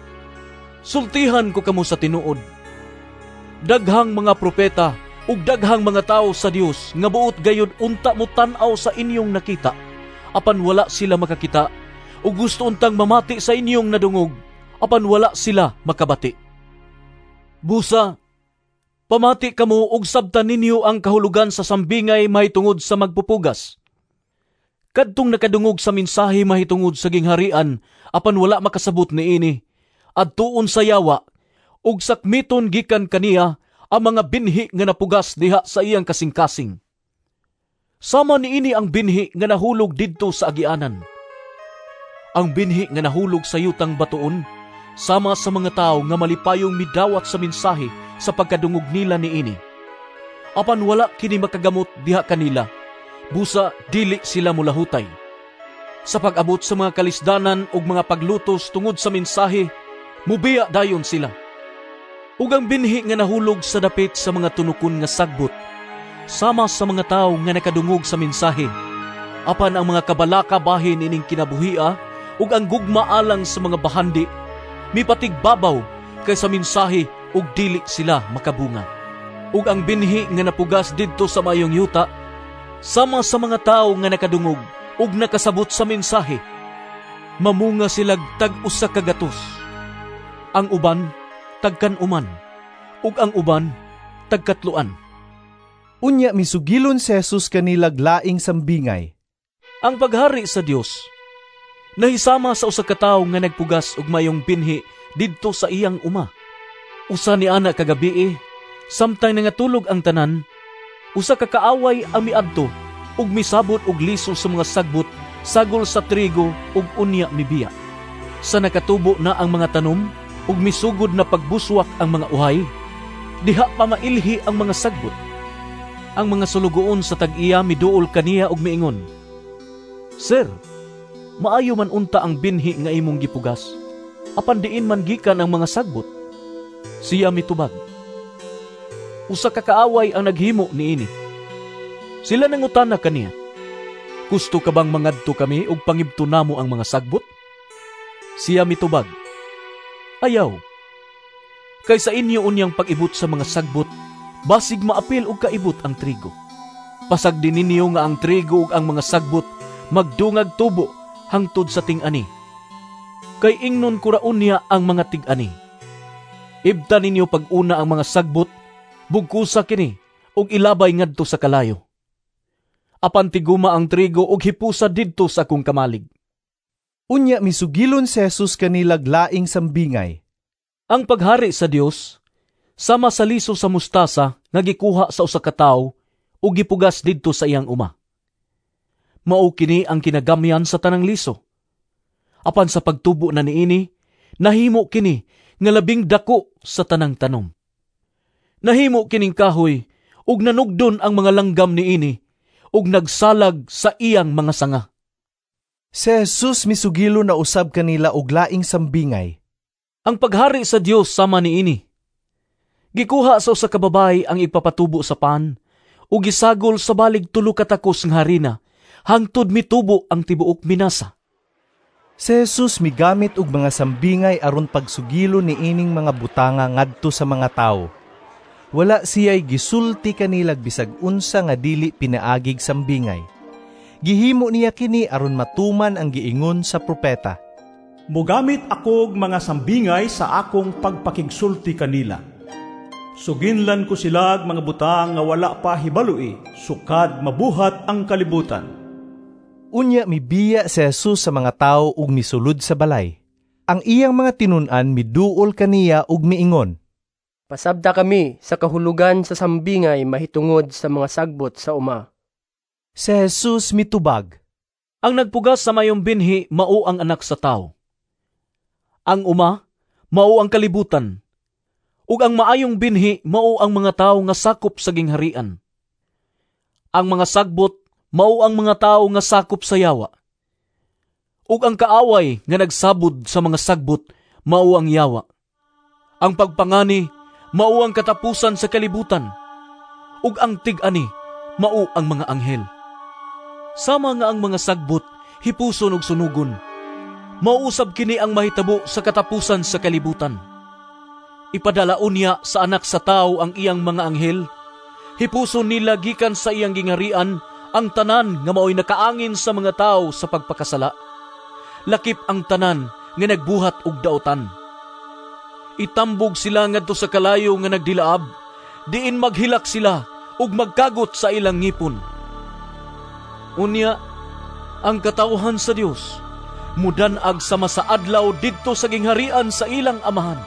Sultihan ko kamo sa tinuod. Daghang mga propeta, ug daghang mga tao sa Dios, nga buot gayud unta mo tan-aw sa inyong nakita, apan wala sila makakita, ug gusto untang mamati sa inyong nadungog, apan wala sila makabati. Busa, pamati kamo og sabtan ninyo ang kahulugan sa sambingay mahitungod sa magpupugas. Kadtong nakadungog sa mensahe mahitungod sa gingharian, apan wala makasabot niini, adtuon sa yawa, ug sakmiton gikan kaniya ang mga binhi nga napugas diha sa iyang kasing-kasing. Sama niini ang binhi nga nahulog didto sa agianan. Ang binhi nga nahulog sa yutang batuon, sama sa mga tao nga malipayong midawat sa mensahe sa pagkadungog nila niini. Apan wala kini makagamot diha kanila, busa dili sila mulahutay. Sa pag-abot sa mga kalisdanan ug mga paglutos tungod sa mensahe, mubiya dayon sila. Ug ang binhi nga nahulog sa dapit sa mga tunukon nga sagbot, sama sa mga tao nga nakadungog sa mensahe, apan ang mga kabalaka bahin ining kinabuhia ug ang gugma alang sa mga bahandi, mipatigbabaw kay sa mensahe ug dili sila makabunga. Ug ang binhi nga napugas didto sa mayong yuta, sama sa mga tao nga nakadungog ug nakasabot sa mensahe, mamunga sila tag-usa ka gatos. Ang uban tagkan-uman, ug ang uban tagkatluan. Unya misugilon si Jesus kanilag laing sambingay. Ang paghari sa Dios nahisama sa usa ka tawo nga nagpugas og mayong binhi didto sa iyang uma. Usa ni ana kagabi eh, samtang nangatulog ang tanan, usa ka kaaway ang miadto ug misabot og liso sa mga sagbot, sagol sa trigo ug unya mibiya. Sa nakatubo na ang mga tanom ug misugod na pagbuswak ang mga uhay, diha pa mailhi ang mga sagbot. Ang mga sulugoon sa tag-iya miduol kaniya ug miingon, Sir, maayo man unta ang binhi nga imong gipugas, apan diin man gikan ang mga sagbot. Siya mitubag, usa ka kaaway ang naghimo niini. Sila nangutana kaniya, gusto ka bang mangadto kami ug pangibto namo ang mga sagbot? Siya mitubag, ayaw. Kay sa inyo unyang pag-ibot sa mga sagbot, basig maapil og kaibot ang trigo. Pasag din ninyo nga ang trigo ug ang mga sagbot magdungag tubo hangtod sa ting-ani. Kay ingnon kuraon niya ang mga tig-ani. Ibta ninyo pag-una ang mga sagbot, bugkusa kini, ug ilabay ngadto sa kalayo. Apan tiguma ang trigo ug hipusa didto sa akong kamalig. Unya misugilon si Jesus kanilag laing sambingay. Ang paghari sa Dios, sama sa liso sa mustasa nga gikuha sa usa ka tawo ug gipugas didto sa iyang uma. Mao kini ang kinagamyan sa tanang liso. Apan sa pagtubo na niini, nahimo kini nga labing dako sa tanang tanom. Nahimo kining kahoy ug nanugdon ang mga langgam niini ug nagsalag sa iyang mga sanga. Si Jesus misugilo na usab kanila og laing sambingay. Ang paghari sa Dios sama niini. Gikuha sa usa ka babayi ang ipapatubo sa pan ug gisagol sa balig tulo ka takos nga harina hangtod mitubo ang tibuok minasa. Si Jesus migamit og mga sambingay aron pagsugilo ni ining mga butanga ngadto sa mga tawo. Wala siya'y gisulti kanilag bisag unsa nga dili pinaagig sambingay. Gihimo niya kini aron matuman ang giingon sa propeta. Mugamit akog mga sambingay sa akong pagpakigsulti kanila. Suginlan ko silag mga butang nga wala pa hibaloi, sukad mabuhat ang kalibutan. Unya mibiya si Jesus sa mga tawo ug misulod sa balay. Ang iyang mga tinun-an miduol kaniya ug miingon, pasabta kami sa kahulugan sa sambingay mahitungod sa mga sagbot sa uma. Si Jesus mitubag, ang nagpugas sa mayong binhi mao ang anak sa tao. Ang uma mao ang kalibutan, ug ang maayong binhi mao ang mga tawo nga sakop sa gingharian. Ang mga sagbot mao ang mga tawo nga sakop sa yawa. Ug ang kaaway nga nagsabod sa mga sagbot mao ang yawa. Ang pagpangani mao ang katapusan sa kalibutan, ug ang tig-ani mao ang mga anghel. Sama nga ang mga sagbot hipuson ug sunugon, mauusab kini ang mahitabo sa katapusan sa kalibutan. Ipadalaon niya sa anak sa tao ang iyang mga anghel, hipuson nila gikan sa iyang gingharian ang tanan nga mao'y nakaangin sa mga tao sa pagpakasala. Lakip ang tanan nga nagbuhat og daotan. Itambog sila ngadto sa kalayo nga nagdilaab, diin maghilak sila ug magkagot sa ilang ngipon. Unya, ang katawhan sa Dios mudanag sama sa adlaw didto sa gingharian sa ilang amahan.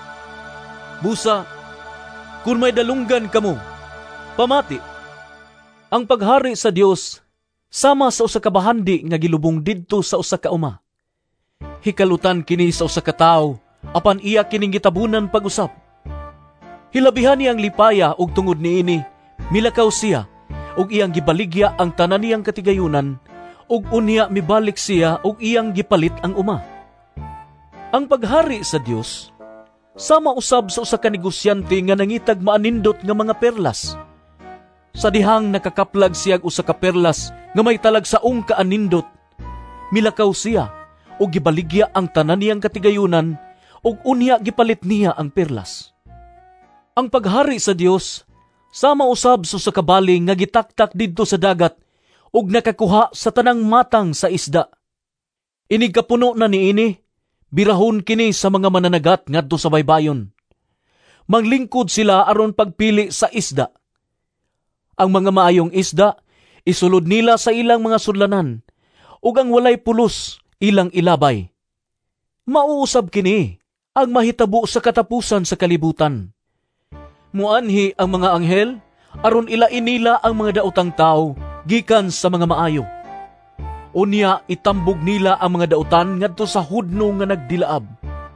Busa, kung may dalunggan kamo, pamati. Ang paghari sa Dios sama sa usa ka bahandi nga gilubong didto sa usa ka uma. Hikalutan kini sa usa ka tawo apan iya kining gitabunan pag-usap. Hilabihan niyang lipaya ug tungod niini milakaw siya ug iyang gibaligya ang tanan niyang katigayunan ug unya mibalik siya ug iyang gipalit ang uma. Ang paghari sa Dios sama usab sa usa ka negosyante nga nangitag maanindot nga mga perlas. Sa dihang nakakaplag siya usa ka perlas nga may talagsaong kaanindot, milakaw siya ug gibaligya ang tanan niyang katigayunan ug unya gipalit niya ang perlas. Ang paghari sa Dios sama usab sa usa ka bali nga gitaktak didto sa dagat ug nakakuha sa tanang matang sa isda. Inig kapuno na niini, birahon kini sa mga mananagat ngadto sa baybayon. Manglingkod sila aron pagpili sa isda. Ang mga maayong isda, isulod nila sa ilang mga sudlanan, ug ang walay pulos, ilang ilabay. Mauusab kini ang mahitabo sa katapusan sa kalibutan. Muanhi ang mga anghel, aron ilain nila ang mga daotang tao, gikan sa mga maayo. Unya itambog nila ang mga daotan ngadto sa hudno nga nagdilaab.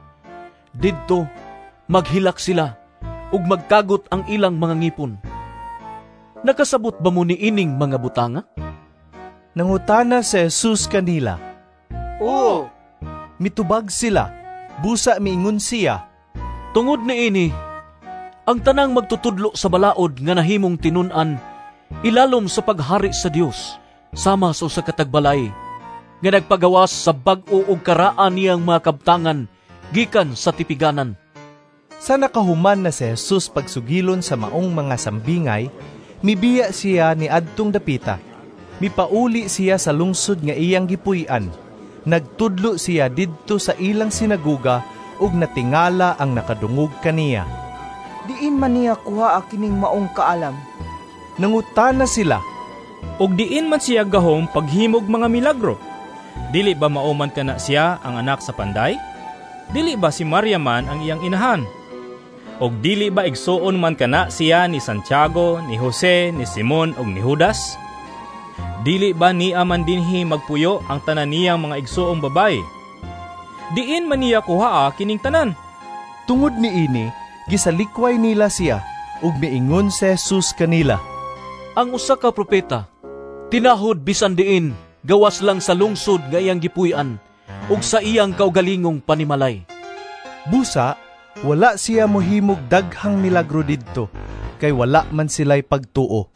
Didto, maghilak sila, ug magkagot ang ilang mga ngipon. Nakasabot ba mo ni ining mga butanga? Nangutana si Jesus kanila. Oo. Mitubag sila, busa miingon siya. Tungod ni ini, ang tanang magtutudlo sa balaod nga nahimong tinun-an, ilalom sa paghari sa Dios, sama sa usa ka tagbalay, nga nagpagawas sa bag-o ug karaan niyang mga kabtangan, gikan sa tipiganan. Sa nakahuman na si Jesus pagsugilon sa maong mga sambingay, mibiya siya ni adtong dapita. Mipauli siya sa lungsod nga iyang gipuy-an. Nagtudlo siya didto sa ilang sinaguga ug natingala ang nakadungog kaniya. Diin man niya kuha kining maong kaalam. Nangutana sila. Og diin man siya gahom paghimog mga milagro. Dili ba mauman kana siya ang anak sa panday? Dili ba si Maria man ang iyang inahan? Og dili ba igsuon man kana siya ni Santiago, ni Jose, ni Simon ug ni Judas? Dili ba niya man dinhi magpuyo ang tanan niyang mga igsuong babae? Diin man niya kuhaa kining tanan. Tungod ni ini, gisalikway nila siya, ug miingon si Jesus kanila. Ang usa ka propeta, tinahod bisan diin, gawas lang sa lungsod nga iyang gipuy-an, ug sa iyang kaugalingong panimalay. Busa, wala siya mohimog daghang milagro didto, kay wala man sila'y pagtuo.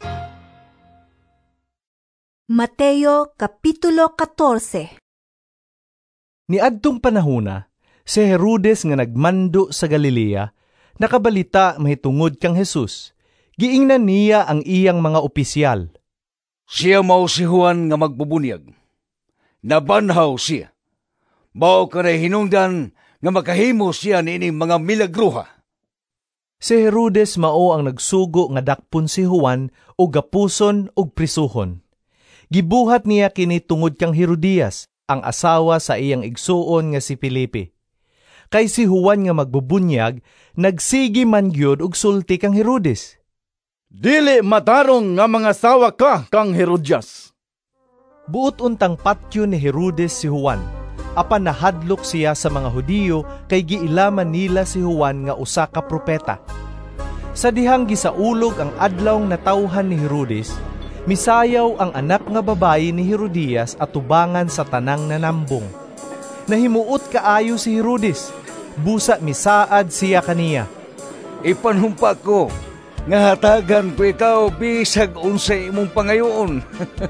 Mateo Kapitulo fourteen. Niadtong panahona, si Herodes nga nagmando sa Galilea, nakabalita mahitungod kang Jesus. Giingnan niya ang iyang mga opisyal. Siya mao si Juan nga magbubunyag. Nabanhaw siya. Mao kanay hinungdan nga makahimo siya niining mga milagruha. Si Herodes mao ang nagsugo nga dakpon si Juan o gapuson o prisuhon. Gibuhat niya kini tungod kang Herodias, ang asawa sa iyang igsuon nga si Felipe. Kay si Juan nga magbubunyag, nagsigi man gyud og sulti kang Herodes. Dili matarong nga mga asawa ka kang Herodias. Buot untang patyo ni Herodes si Juan. Apan nahadlok siya sa mga Hudiyo kay giilaman nila si Juan nga usa ka propeta. Sa dihang gisaulog ang adlawng natawhan ni Herodes, misayaw ang anak nga babayi ni Herodias at tubangan sa tanang nanambong. Nahimuot kaayo si Herodes, busa misaad siya kaniya. Ipanhumpa ko, nga hatagan ko ikaw bisag unsay imong pangayoon.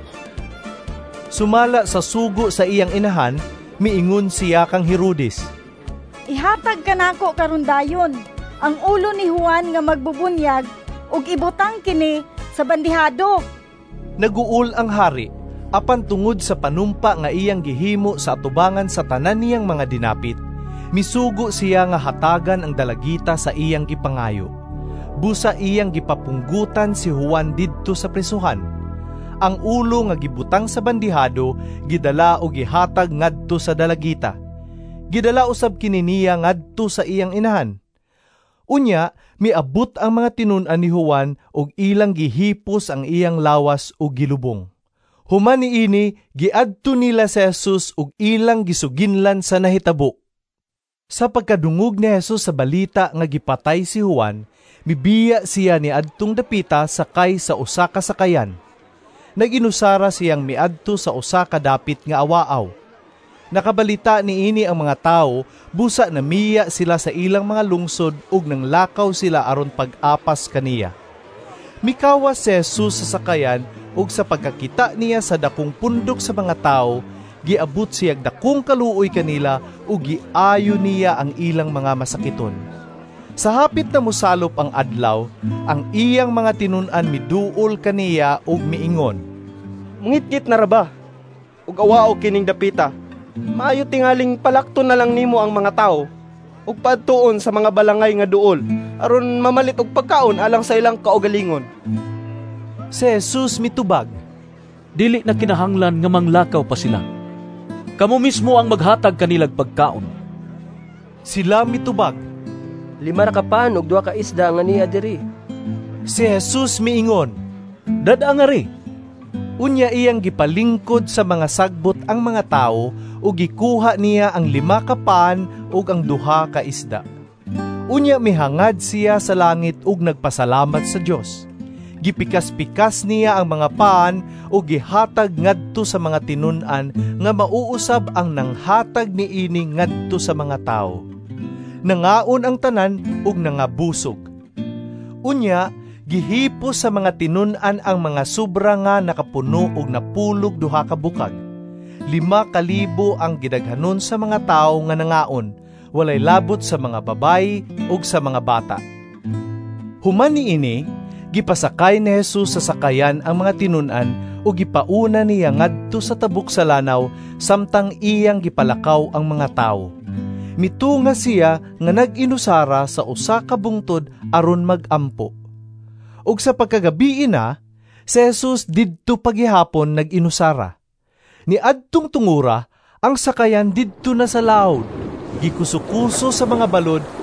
Sumala sa sugo sa iyang inahan, miingon siya kang Herodes. Ihatag ka nako karon dayon ang ulo ni Juan nga magbubunyag ug ibutang kini sa bandihado. Naguul ang hari, apan tungod sa panumpa nga iyang gihimo sa atubangan sa tanan niyang mga dinapit, misugo siya nga hatagan ang dalagita sa iyang gipangayo. Busa iyang gipapunggutan si Juan didto sa prisuhan. Ang ulo nga gibutang sa bandihado, gidala o gihatag ngadto sa dalagita. Gidala usab kini niya ngadto sa iyang inahan. Unya, miabot ang mga tinun-an ni Juan og ilang gihipos ang iyang lawas og gilubong. Human niini, giadto nila si Jesus og ilang gisuginlan sa nahitabo. Sa pagkadungog ni Jesus sa balita nga gipatay si Juan, mibiya siya ni adtong dapita sakay sa usa ka sakayan. Naginusara siyang miadto sa usa ka dapit nga awaaw. Nakabalita niini ang mga tao, busa na miya sila sa ilang mga lungsod ug nang lakaw sila aron pag-apas kaniya. Mikawas si Jesus sa sakayan ug sa pagkakita niya sa dakong pundok sa mga tao, giabot siyag dakong kaluoy kanila ug giayo niya ang ilang mga masakiton. Sa hapit na mosalop ang adlaw, ang iyang mga tinun-an miduol kaniya ug miingon. Ngitgit na raba, ug awao kining dapita. Maayo tingaling palakton na lang nimo ang mga tao, ug padtuon sa mga balangay nga duol, aron mamalit og pagkaon alang sa ilang kaugalingon. Si Jesus mitubag. Dili na kinahanglan nga manglakaw pa sila. Kamo mismo ang maghatag kanilag pagkaon. Sila mitubag. Lima ra ka pan ug duha ka isda nga niya diri. Si Jesus miingon. Dada nga ri. Unya iyang gipalingkod sa mga sagbot ang mga tao ug gikuha niya ang lima ka pan ug ang duha ka isda. Unya mihangad siya sa langit ug nagpasalamat sa Dios. Gipikas-pikas niya ang mga pan ug gihatag ngadto sa mga tinun-an nga mauusab ang nanghatag niini ngadto sa mga tao. Nangaon ang tanan ug nangabusog. Unya, gihipos sa mga tinun-an ang mga sobra nga nakapuno ug napulog duha ka bukag. Lima kalibo ang gidaghanon sa mga tao nga nangaon, walay labot sa mga babay ug sa mga bata. Human niini, gipasakay ni Jesus sa sakayan ang mga tinun-an ug gipauna niya ngadto sa tabok sa lanaw samtang iyang gipalakaw ang mga tao. Mitunga siya nga nag-inusara sa usa ka bungtod aron mag-ampo. Ug sa pagkagabi na, si Jesus didto paghihapon nag-inusara. Ni adtong tungura, ang sakayan didto na sa laod, gikuso-kuso sa mga balod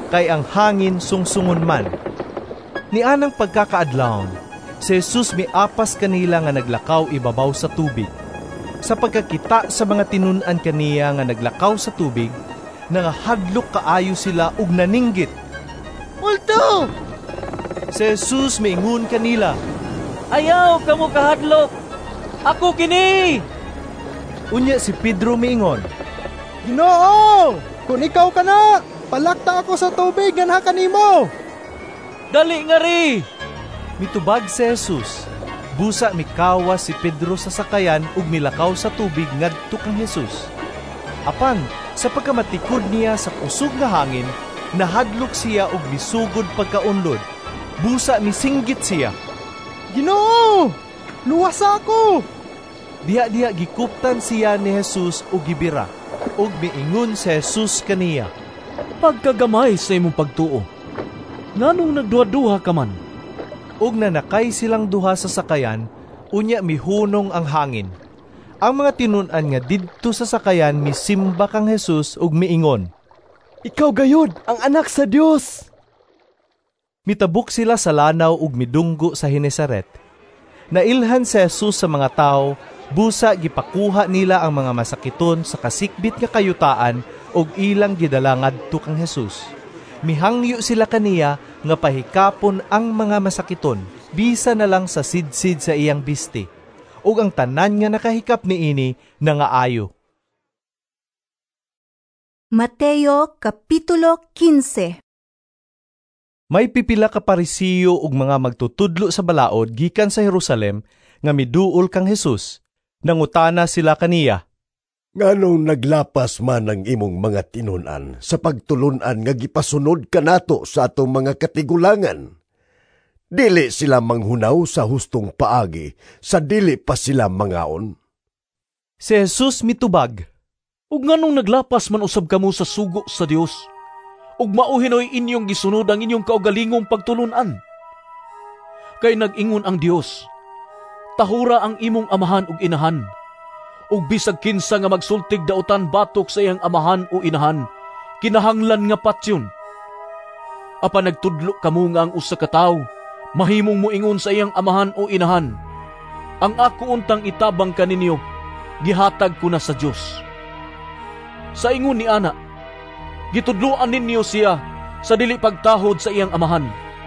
kay ang hangin sungsungon man. Ni anang pagkakaadlawon, si Jesus miapas kanila nga naglakaw ibabaw sa tubig. Sa pagkakita sa mga tinun-an kaniya nga naglakaw sa tubig, nangahadlok kaayo sila ug naninggit. Multo! Si Jesus miingon kanila, Ayaw kamo kahadlok! Ako kini! Unya si Pedro miingon, Ginoo! Kung ikaw ka na, palakta ako sa tubig nga naka nimo. Dali nga ri! Mitubag si Jesus. Busa mikawa si Pedro sa sakayan ug milakaw sa tubig ngadto kang Jesus. Apan, sa pagkamatikod niya sa kusog nga hangin, nahadlok siya ug misugod pagkaunlod. Busa misinggit siya. Ginoo! Luwas ako! Diha-diha gikuptan siya ni Jesus ug gibira, ug miingon si Jesus kaniya, Pagkagamay sa imong pagtuo, nganong nagduha-duha ka man? Ug nanakay silang duha sa sakayan, unya mihunong ang hangin. Ang mga tinun-an nga didto sa sakayan misimba kang Jesus ug miingon, Ikaw gayod ang anak sa Dios! Mitabok sila sa lanaw ug midunggo sa Genesaret. Nailhan si Jesus sa mga tao, busa gipakuha nila ang mga masakiton sa kasikbit nga kayutaan ug ilang gidala ngadto kang Jesus. Mihangyo sila kaniya nga pahikapon ang mga masakiton, bisa na lang sa sidsid sa iyang biste, ug ang tanan nga nakahikap niini nangaayo. Mateo Kapitulo fifteen. May pipila ka Parisiyo ug mga magtutudlo sa balaod gikan sa Jerusalem nga miduol kang Jesus. Nangutana sila kaniya, Nganong naglapas man ang imong mga tinun-an sa pagtulunan nga gipasunod kanato sa atong mga katigulangan? Dili sila manghunaw sa hustong paagi, sa dili pa sila mangaon. Si Jesus mitubag, Ug nganong naglapas man usab kamo sa sugo sa Dios? Ug mauhinoy inyong gisunod ang inyong kaugalingong pagtulunan. Kay nag-ingon ang Dios, tahura ang imong amahan ug inahan, ug bisag kinsa nga magsultig dautan batok sa iyang amahan o inahan, kinahanglan nga patyon. Apan nagtudlo kamo nga ang usa ka tawo mahimong moingon sa iyang amahan o inahan, ang ako untang itabang kaninyo, gihatag ko na sa Dios. Sa ingon ni ana, gitudloan ninyo siya sa dili pagtahod sa iyang amahan.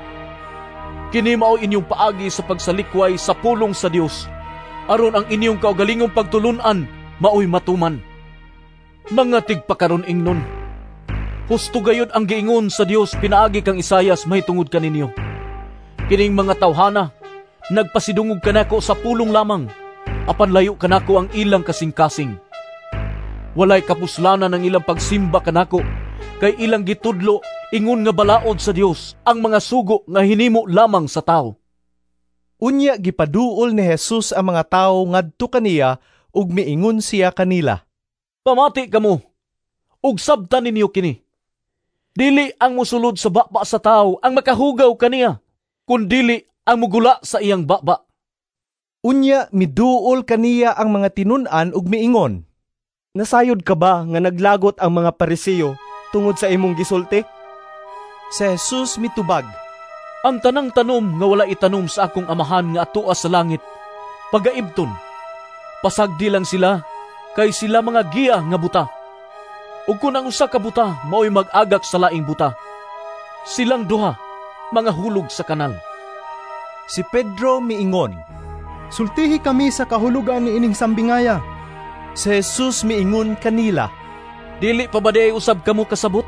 Kini mao inyong paagi sa pagsalikway sa pulong sa Dios, aron ang inyong kaugalingong pagtulunan maoy matuman. Mga tigpakaron ingnon, husto gayud ang giingon sa Dios pinaagi kang Isayas mahitungod kaninyo. Kining mga tawhana, nagpasidungog kanako sa pulong lamang, apan layo kanako ang ilang kasing-kasing. Walay kapuslanan ang ilang pagsimba kanako, kay ilang gitudlo ingon nga balaod sa Dios ang mga sugo nga hinimo lamang sa tao. Unya gipaduol ni Jesus ang mga tao ngadto kaniya ug miingon siya kanila, Pamati kamo, ug sabtan ninyo kini. Dili ang musulod sa baba sa tao ang makahugaw kaniya, kundili ang mugula sa iyang baba. Unya miduol kaniya ang mga tinun-an ug miingon, Nasayod ka ba nga naglagot ang mga Parisiyo tungod sa imong gisulti? Si Jesus mitubag, Ang tanang tanom nga wala itanom sa akong amahan nga atoa sa langit, pagaibton. Pasagdi lang sila, kay sila mga giya nga buta. Ug kung ang usa ka buta maoy mag-agak sa laing buta, silang duha mga hulog sa kanal. Si Pedro miingon, Sultihi kami sa kahulugan ni ining sambingaya. Si Jesus miingon kanila, Dili pa ba day usab kamo kasabot?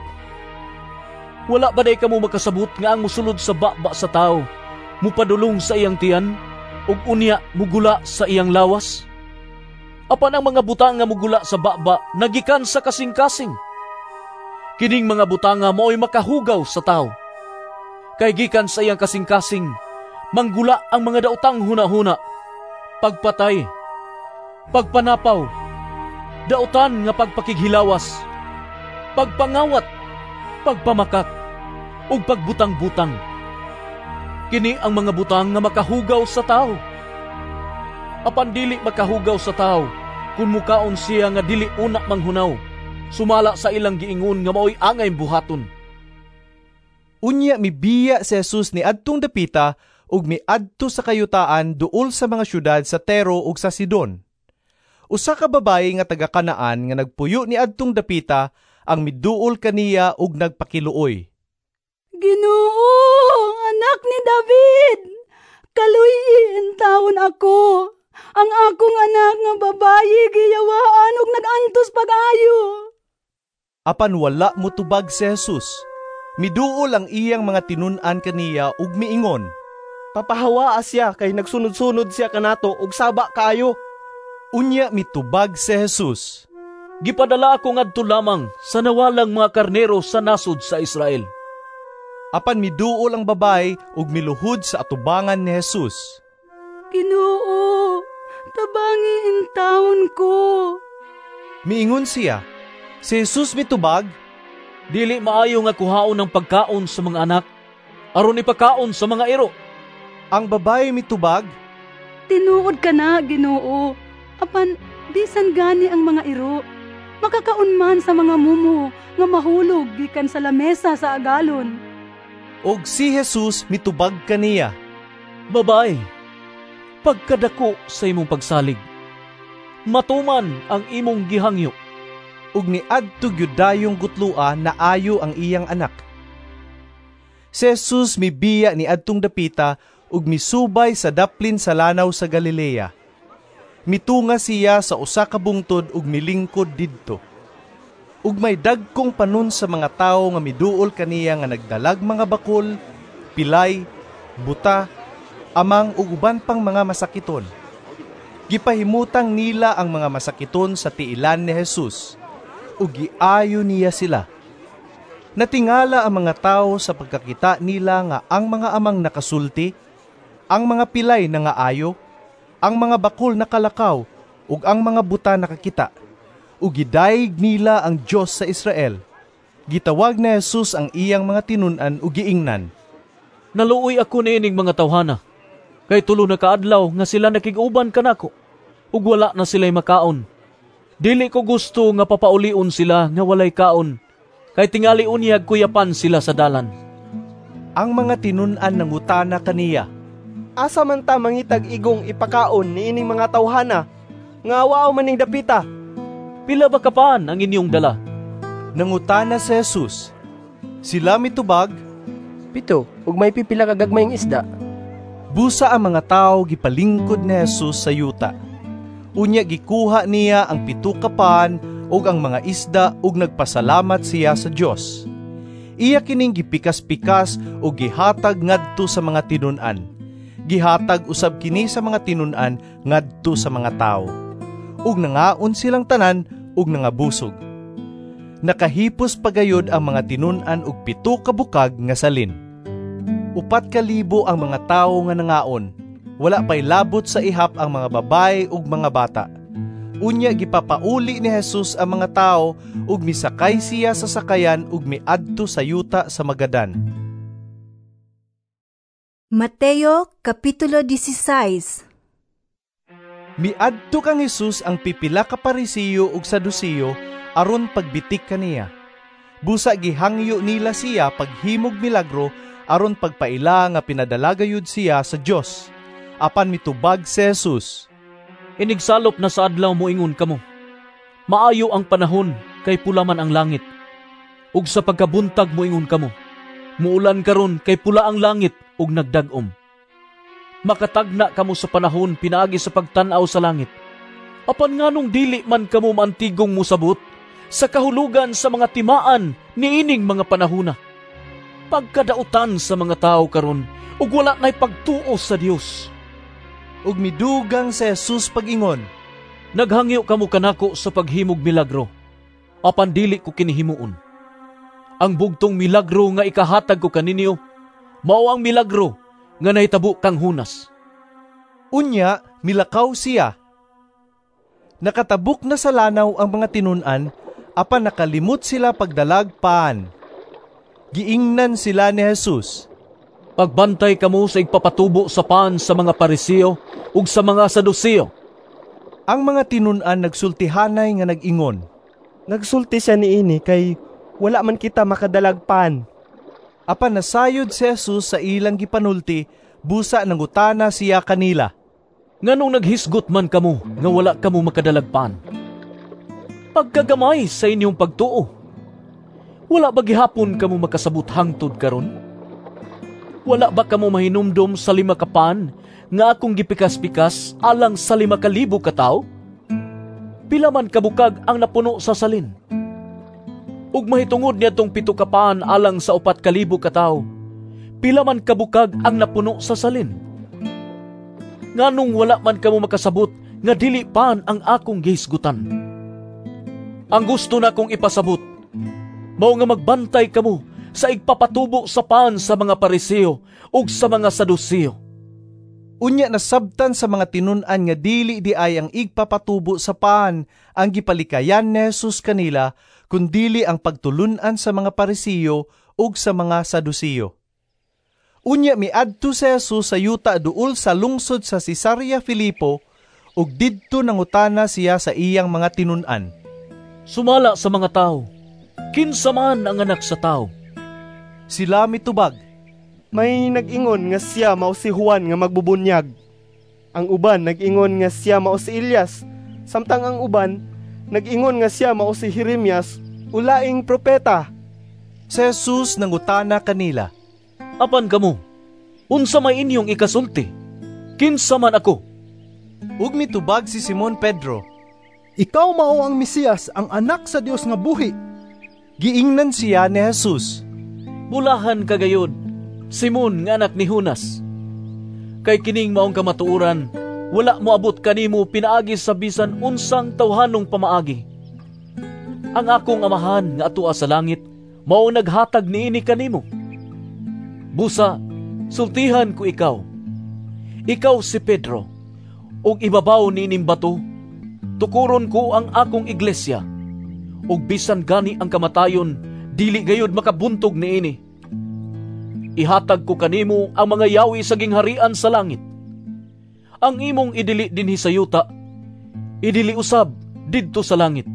Wala ba day kamo makasabot nga ang musulod sa baba sa tao, mupadulong sa iyang tiyan, ug unya mugula sa iyang lawas? Apan ang mga butang nga mugula sa baba nagikan sa kasing-kasing. Kining mga butang nga maoy makahugaw sa tao. Kay gikan sa iyang kasing-kasing, manggula ang mga daotang huna-huna, pagpatay, pagpanapaw, dautan nga pagpakighilawas, pagpangawat, pagpamakak, ug pagbutang-butang. Kini ang mga butang nga makahugaw sa tao. Apan dili makahugaw sa tao kung mukaon siya nga dili una manghunaw, sumala sa ilang giingon nga maoy angay buhaton. Unya mibiya si Jesus ni adtong dapita ug miadto sa kayutaan duol sa mga syudad sa Tero ug sa Sidon. Usa ka babayi nga taga Kanaan nga nagpuyo ni adtong dapita ang miduol kaniya ug nagpakiluoy. Ginoo, anak ni David, kaluyin taon ako. Ang akong anak nga babayi giyawaan ug nagantos pag-ayo. Apan wala motubag si Jesus. Miduol ang iyang mga tinun-an kaniya ug miingon, Papahawa siya kay nagsunod-sunod siya kanato ug saba kaayo. Unya mitubag si Jesus. Gipadala ako ngadto lamang sa nawalang mga karnero sa nasod sa Israel. Apan miduol ang babae ug miluhod sa atubangan ni Jesus. Ginoo, tabangi in taon ko. Miingon siya, si Jesus mitubag, dili maayo nga kuhaon ng pagkaon sa mga anak, aron ipakaon sa mga iro. Ang babae mitubag, tinuod ka na, Ginoo. Apan, bisan gani ang mga iro. Makakaon man sa mga mumo nga mahulog gikan sa lamesa sa agalon. Og si Jesus mitubag kaniya, Babae, pagkadako sa imong pagsalig, matuman ang imong gihangyo. Ug niadto gyud dayong gutlua na ayo ang iyang anak. Si Jesus mibiya ni adtong dapita ug misubay sa daplin sa lanaw sa Galilea. Mitunga siya sa usa ka bungtod ug milingkod didto. Ug may dagkong panon sa mga tawo nga miduol kaniya nga nagdalag mga bakol, pilay, buta, amang ug uban pang mga masakiton. Gipahimutang nila ang mga masakiton sa tiilan ni Jesus. Ug giayo niya sila. Natingala ang mga tao sa pagkakita nila nga ang mga amang nakasulti, ang mga pilay na nga ayo, ang mga bakol nakalakaw, ug ang mga buta nakakita. Ug gidayeg nila ang Dios sa Israel. Gitawag na Jesus ang iyang mga tinun-an ug giingnan. Naluoy ako niining mga tawhana, kay tulo na kaadlaw nga sila nakig-uban kanako, ug wala na sila'y makaon. Dili ko gusto nga papaulion sila nga walay kaon, kay tingali unyag kuyapan sila sa dalan. Ang mga tinun-an nangutana kaniya, Asa man ta mangitag igong ipakaon ni ining mga tawhana, nga waaw maning dapita? Pila ba kapaan ang inyong dala? Nangutana si Jesus. Sila mitubag, Pito, ug may pipila ka gagmayng isda. Busa ang mga tao gipalingkod ni Jesus sa yuta. Unya gikuha niya ang pito kapan ug ang mga isda ug nagpasalamat siya sa Dios. Iya kining gipikas-pikas ug gihatag ngadto sa mga tinun-an. Gihatag usab kini sa mga tinun-an ngadto sa mga tao. Ug nangaon silang tanan ug nangabusog. Nakahipos pagayod ang mga tinun-an ug pito ka bukag nga salin. Upat ka libo ang mga tao nga nangaon. Wala pay labot sa ihap ang mga babae ug mga bata. Unya gipapauli ni Jesus ang mga tao ug misakay siya sa sakayan ug miadto sa yuta sa Magadan. Mateo Kapitulo dieciséis. Miadto kang Jesus ang pipila ka Parisiyo ug Sadusiyo aron pagbitik kaniya. Busa gihangyo nila siya paghimog milagro aron pagpaila nga pinadalagayud siya sa Dios. Apan mitubag si Jesus, Inigsalop na sa adlaw mo ingon kamo. Maayo ang panahon kay pula man ang langit. Ug sa pagkabuntag mo ingon kamo. Muulan karon kay pula ang langit ug nagdag-om. Makatagna kamo sa panahon pinaagi sa pagtan-aw sa langit. Apan nganong dili man kamo mantigong musabot sa kahulugan sa mga timaan niining mga panahona. Pagkadautan sa mga tao karon ug wala nay pagtuo sa Dios. Ug midugang si Jesus pag-ingon, Naghangyo kamo kanako sa paghimog milagro, apan dili ko kinihimuon. Ang bugtong milagro nga ikahatag ko kaninyo, mao ang milagro nga nahitabo kang hunas. Unya, milakaw siya. Nakatabuk na sa lanaw ang mga tinun-an, apan nakalimot sila pagdalag paan. Giingnan sila ni Jesus, Pagbantay kamo sa igpapatubo sa paan sa mga Parisiyo ug sa mga Sadusiyo. Ang mga tinun-an nagsultihanay nga nag-ingon, Nagsulti siya niini kay wala man kita makadalag paan. Apan nasayod si Jesus sa ilang gipanulti, busa nangutana siya kanila. Nganong naghisgot man kamo nga wala kamo makadalagpan? Pagkagamay sa inyong pagtuo. Wala ba gihapon kamo makasabot hangtod karon? Wala ba kamo mahinumdom sa lima ka pan nga akong gipikas-pikas alang sa lima ka libo ka tao? Pila man kabukag ang napuno sa salin? Ug mahitungod niya tong pito ka pan alang sa upat ka libo ka tao. Pila man kabukag ang napuno sa salin? Nganong wala man kamo makasabot nga dili pan ang akong gihisgutan? Ang gusto na kong ipasabot, mao nga magbantay kamo sa igpapatubo sa pan sa mga Pariseo ug sa mga Saduceo. Unya nasabtan sa mga tinun-an nga dili di ay ang igpapatubo sa pan ang gipalikayan ni Jesus kanila, kundili ang pagtulun-an sa mga Pariseo ug sa mga Saduceo. Unya miadto si Jesus sa yuta duol sa lungsod sa Cesarea Filipo ug didto nangutana siya sa iyang mga tinun-an. Sumala sa mga tao, kinsa man ang anak sa tao? Sila mitubag. May nag-ingon nga siya mao si Juan nga magbubunyag. Ang uban nag-ingon nga siya mao si Elias, samtang ang uban nag-ingon nga siya mao si Jeremias, ulaing propeta. Si Jesus nangutana kanila. Apan kamo, unsa may inyong ikasulti? Kinsa man ako? Ug mitubag si Simon Pedro. Ikaw mao ang Mesiyas, ang anak sa Dios nga buhi. Giingnan siya ni Jesus. Bulahan kagayod, Simon nga anak ni Jonas. Kay kining maong kamatuoran, wala mo abot kanimo pinaagi sa bisan unsang tawhanong pamaagi. Ang akong amahan nga atua sa langit, mao naghatag niini kanimo. Busa, sultihan ko ikaw. Ikaw si Pedro, ug ibabaw niining bato, tukuron ko ang akong iglesia, ug bisan gani ang kamatayon, dili gayud makabuntog niini. Ihatag ko kanimo ang mga yawi sa gingharian sa langit. Ang imong idili dinhi sa yuta, idili usab didto sa langit.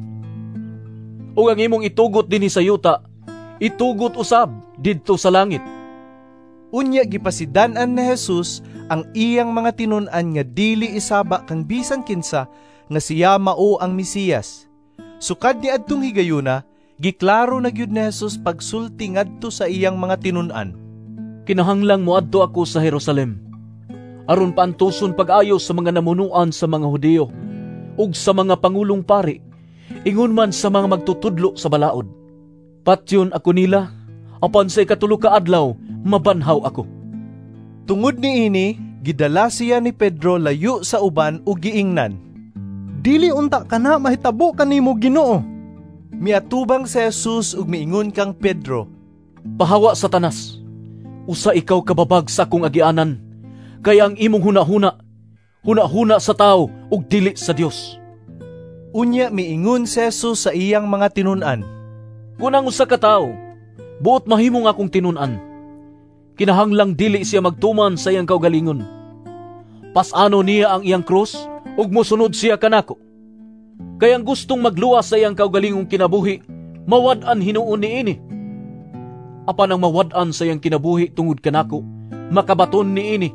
Ug ang imong itugot dinhi sa yuta, itugot usab didto sa langit. Unya gipasidan-an ni Jesus ang iyang mga tinun-an nga dili isaba kang bisan kinsa nga siya mao ang Mesiyas. Sukad ni adtong higayuna, giklaro na gyud ni Jesus pagsulti ngadto sa iyang mga tinun-an. Kinahanglang moadto ako sa Jerusalem, aron paantuson pag-ayo sa mga namunuan sa mga Hudiyo ug sa mga pangulong pari, ingon man sa mga magtutudlo sa balaod. Patyon ako nila, apan sa ikatulo ka adlaw, mabanhaw ako. Tungod ni ini, gidala siya ni Pedro layo sa uban ug giingnan. Dili unta ka na mahitabo kanimo Ginoo. Miatubang si Jesus ug miingon kang Pedro. Pahawa Satanas, usa ikaw kababag sa akong agianan, kaya ang imong huna-huna, huna-huna sa tao ug dili sa Dios. Unya miingon si Jesus sa iyang mga tinun-an. Kunang usa ka tawo, buot mahimong akong tinun-an, kinahanglang dili siya magtuman sa iyang kaugalingon. Pasano niya ang iyang krus ug mosunod siya kanako. Kaya ang gustong magluwas sa iyang kaugalingong kinabuhi, mawad-an hinuon niini. Apan ang mawad-an sa iyang kinabuhi tungod kanako, makabaton niini.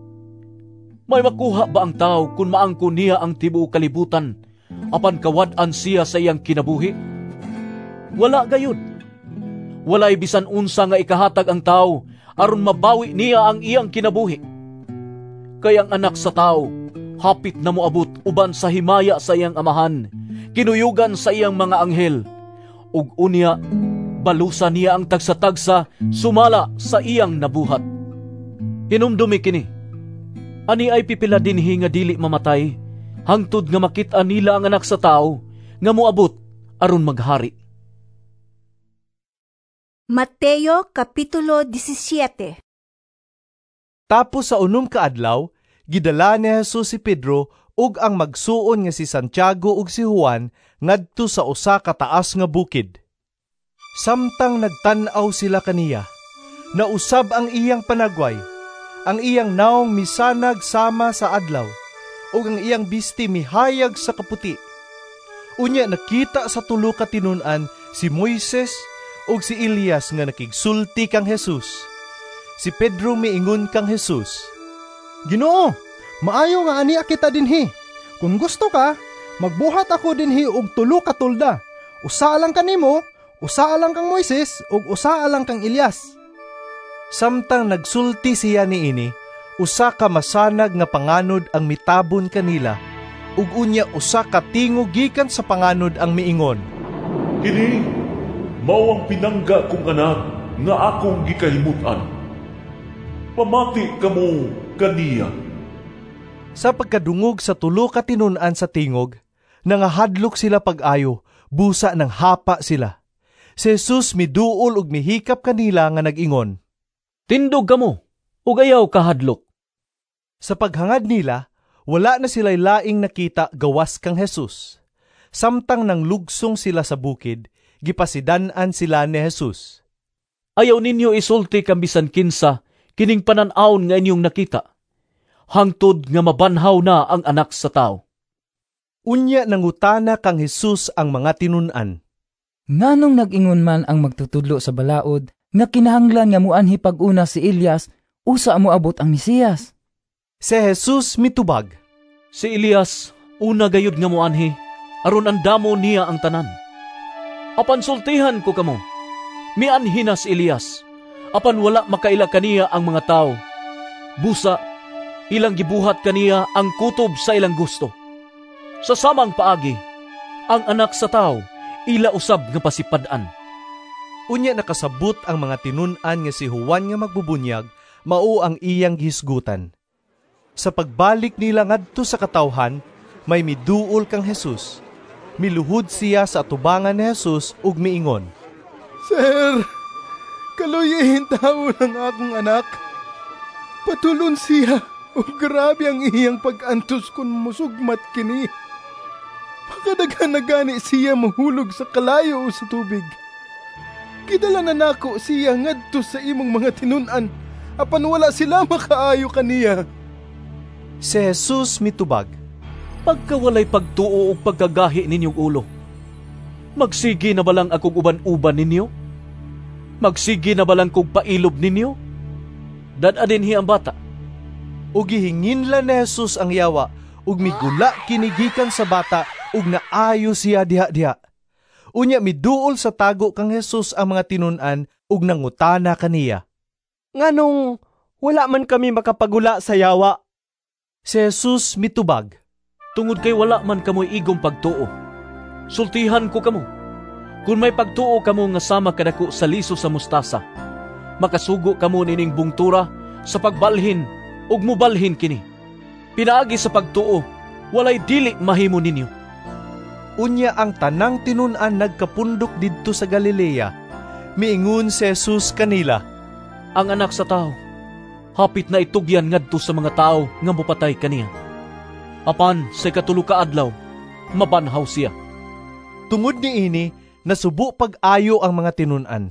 May makuha ba ang tao kung maangkon niya ang tibuok kalibutan, apan kawad-an siya sa iyang kinabuhi? Wala gayud. Walay bisan unsa nga ikahatag ang tao aron mabawi niya ang iyang kinabuhi. Kaya ang anak sa tao, hapit na moabot uban sa himaya sa iyang amahan, kinuyugan sa iyang mga anghel, ug unya, balusa niya ang tagsa-tagsa, sumala sa iyang nabuhat. Hinumdumi kini, ani ay pipila dinhi nga dili mamatay, hangtod nga makita nila ang anak sa tao, nga moabot aron maghari. Mateo Kapitulo seventeen. Tapos sa unom ka adlaw, gidala ni Jesus si Pedro ug ang magsuon nga si Santiago ug si Juan ngadto sa usa ka taas nga bukid. Samtang nagtan-aw sila kaniya, nausab ang iyang panagway, ang iyang naong misanag sama sa adlaw, ug ang iyang bisti mihayag sa kaputi. Unya nakita sa tulo ka tinun-an si Moises og si Elias nga nakigsulti kang Jesus. Si Pedro miingon kang Jesus, Ginoo, maayo nga ania kita dinhi. Kung gusto ka, magbuhat ako dinhi og tulo ka tulda. Usa lang kanimo, usa lang kang Moises, ug usa lang kang Elias. Samtang nagsulti siya niini, usa ka masanag nga panganod ang mitabon kanila, ug unya usa ka tingog gikan sa panganod ang miingon, Kini mao ang pinangga kong anak nga akong gikahimutan. Pamati kamo kaniya. Sa pagkadungog sa tulo ka tinun-an sa tingog, nangahadlok sila pag-ayo, busa ng hapa sila. Si Jesus miduol ug mihikap kanila nga nag-ingon, Tindog kamo, ug ayaw kahadlok. Sa paghangad nila, wala na sila'y laing nakita gawas kang Jesus. Samtang nang lugsong sila sa bukid, gipasidan-an sila ni Jesus. Ayaw ninyo isulti kang bisan kinsa, kining panan-aon nga inyong nakita. Hangtod nga mabanhaw na ang anak sa tao. Unya nangutana kang Jesus ang mga tinun-an. Nganong nag-ingon man ang magtutudlo sa balaod, nga kinahanglan nga muanhi pag-una si Elias, usa mo abot ang Mesiyas. Si Jesus mitubag, Si Elias, una gayud nga muanhi, aron andamo niya ang tanan. Apan sultihan ko kamo, mianhi na si Elias, apan wala makaila kaniya ang mga tao. Busa, ilang gibuhat kaniya ang kutob sa ilang gusto. Sa samang paagi, ang anak sa tao, ila usab nga pasipad-an. Unya nakasabot ang mga tinun-an nga si Juan nga magbubunyag, mao ang iyang gihisgutan. Sa pagbalik nila ngadto sa katawhan, may miduol kang Jesus. Miluhod siya sa atubangan ni Jesus ug miingon, Sir, kaluyihin tao ng akong anak. Patulon siya, o grabe ang iyang pag-antos kun musugmat kini. Pakadaghan na gani siya mahulog sa kalayo o sa tubig. Kidala na nako siya ngadto sa imong mga tinun-an, apan wala sila makaayo kaniya. Si Jesus mitubag, Pagkawalay pagtuo o pagkagahi ninyong ulo, magsigi na balang akong uban-uban ninyo? Magsigi na balang kong pailob ninyo? Dadadinhi ang bata. O gihinginla ni Jesus ang yawa, ug migula kinigikan sa bata, ug naayo siya diha-diha. Unya miduol sa tago kang Jesus ang mga tinun-an, ug nangutana kaniya, Nganong wala man kami makapagula sa yawa? Si Jesus mitubag, Tungod kay wala man kamoy igong pagtuo, sultihan ko kamo. Kung may pagtuo kamo nga sama kadako sa liso sa mustasa, makasugo kamo nining bungtura sa pagbalhin ug mubalhin kini. Pinaagi sa pagtuo, walay dili mahimo ninyo. Unya ang tanang tinun-an nagkapundok didto sa Galilea. Miingon si Jesus kanila, Ang anak sa tao, hapit na itugyan ngadto sa mga tao nga mopatay kaniya. Apan sa katulo ka adlaw, mabanhaw siya. Tungod ni ini, nasubo pag-ayo ang mga tinun-an.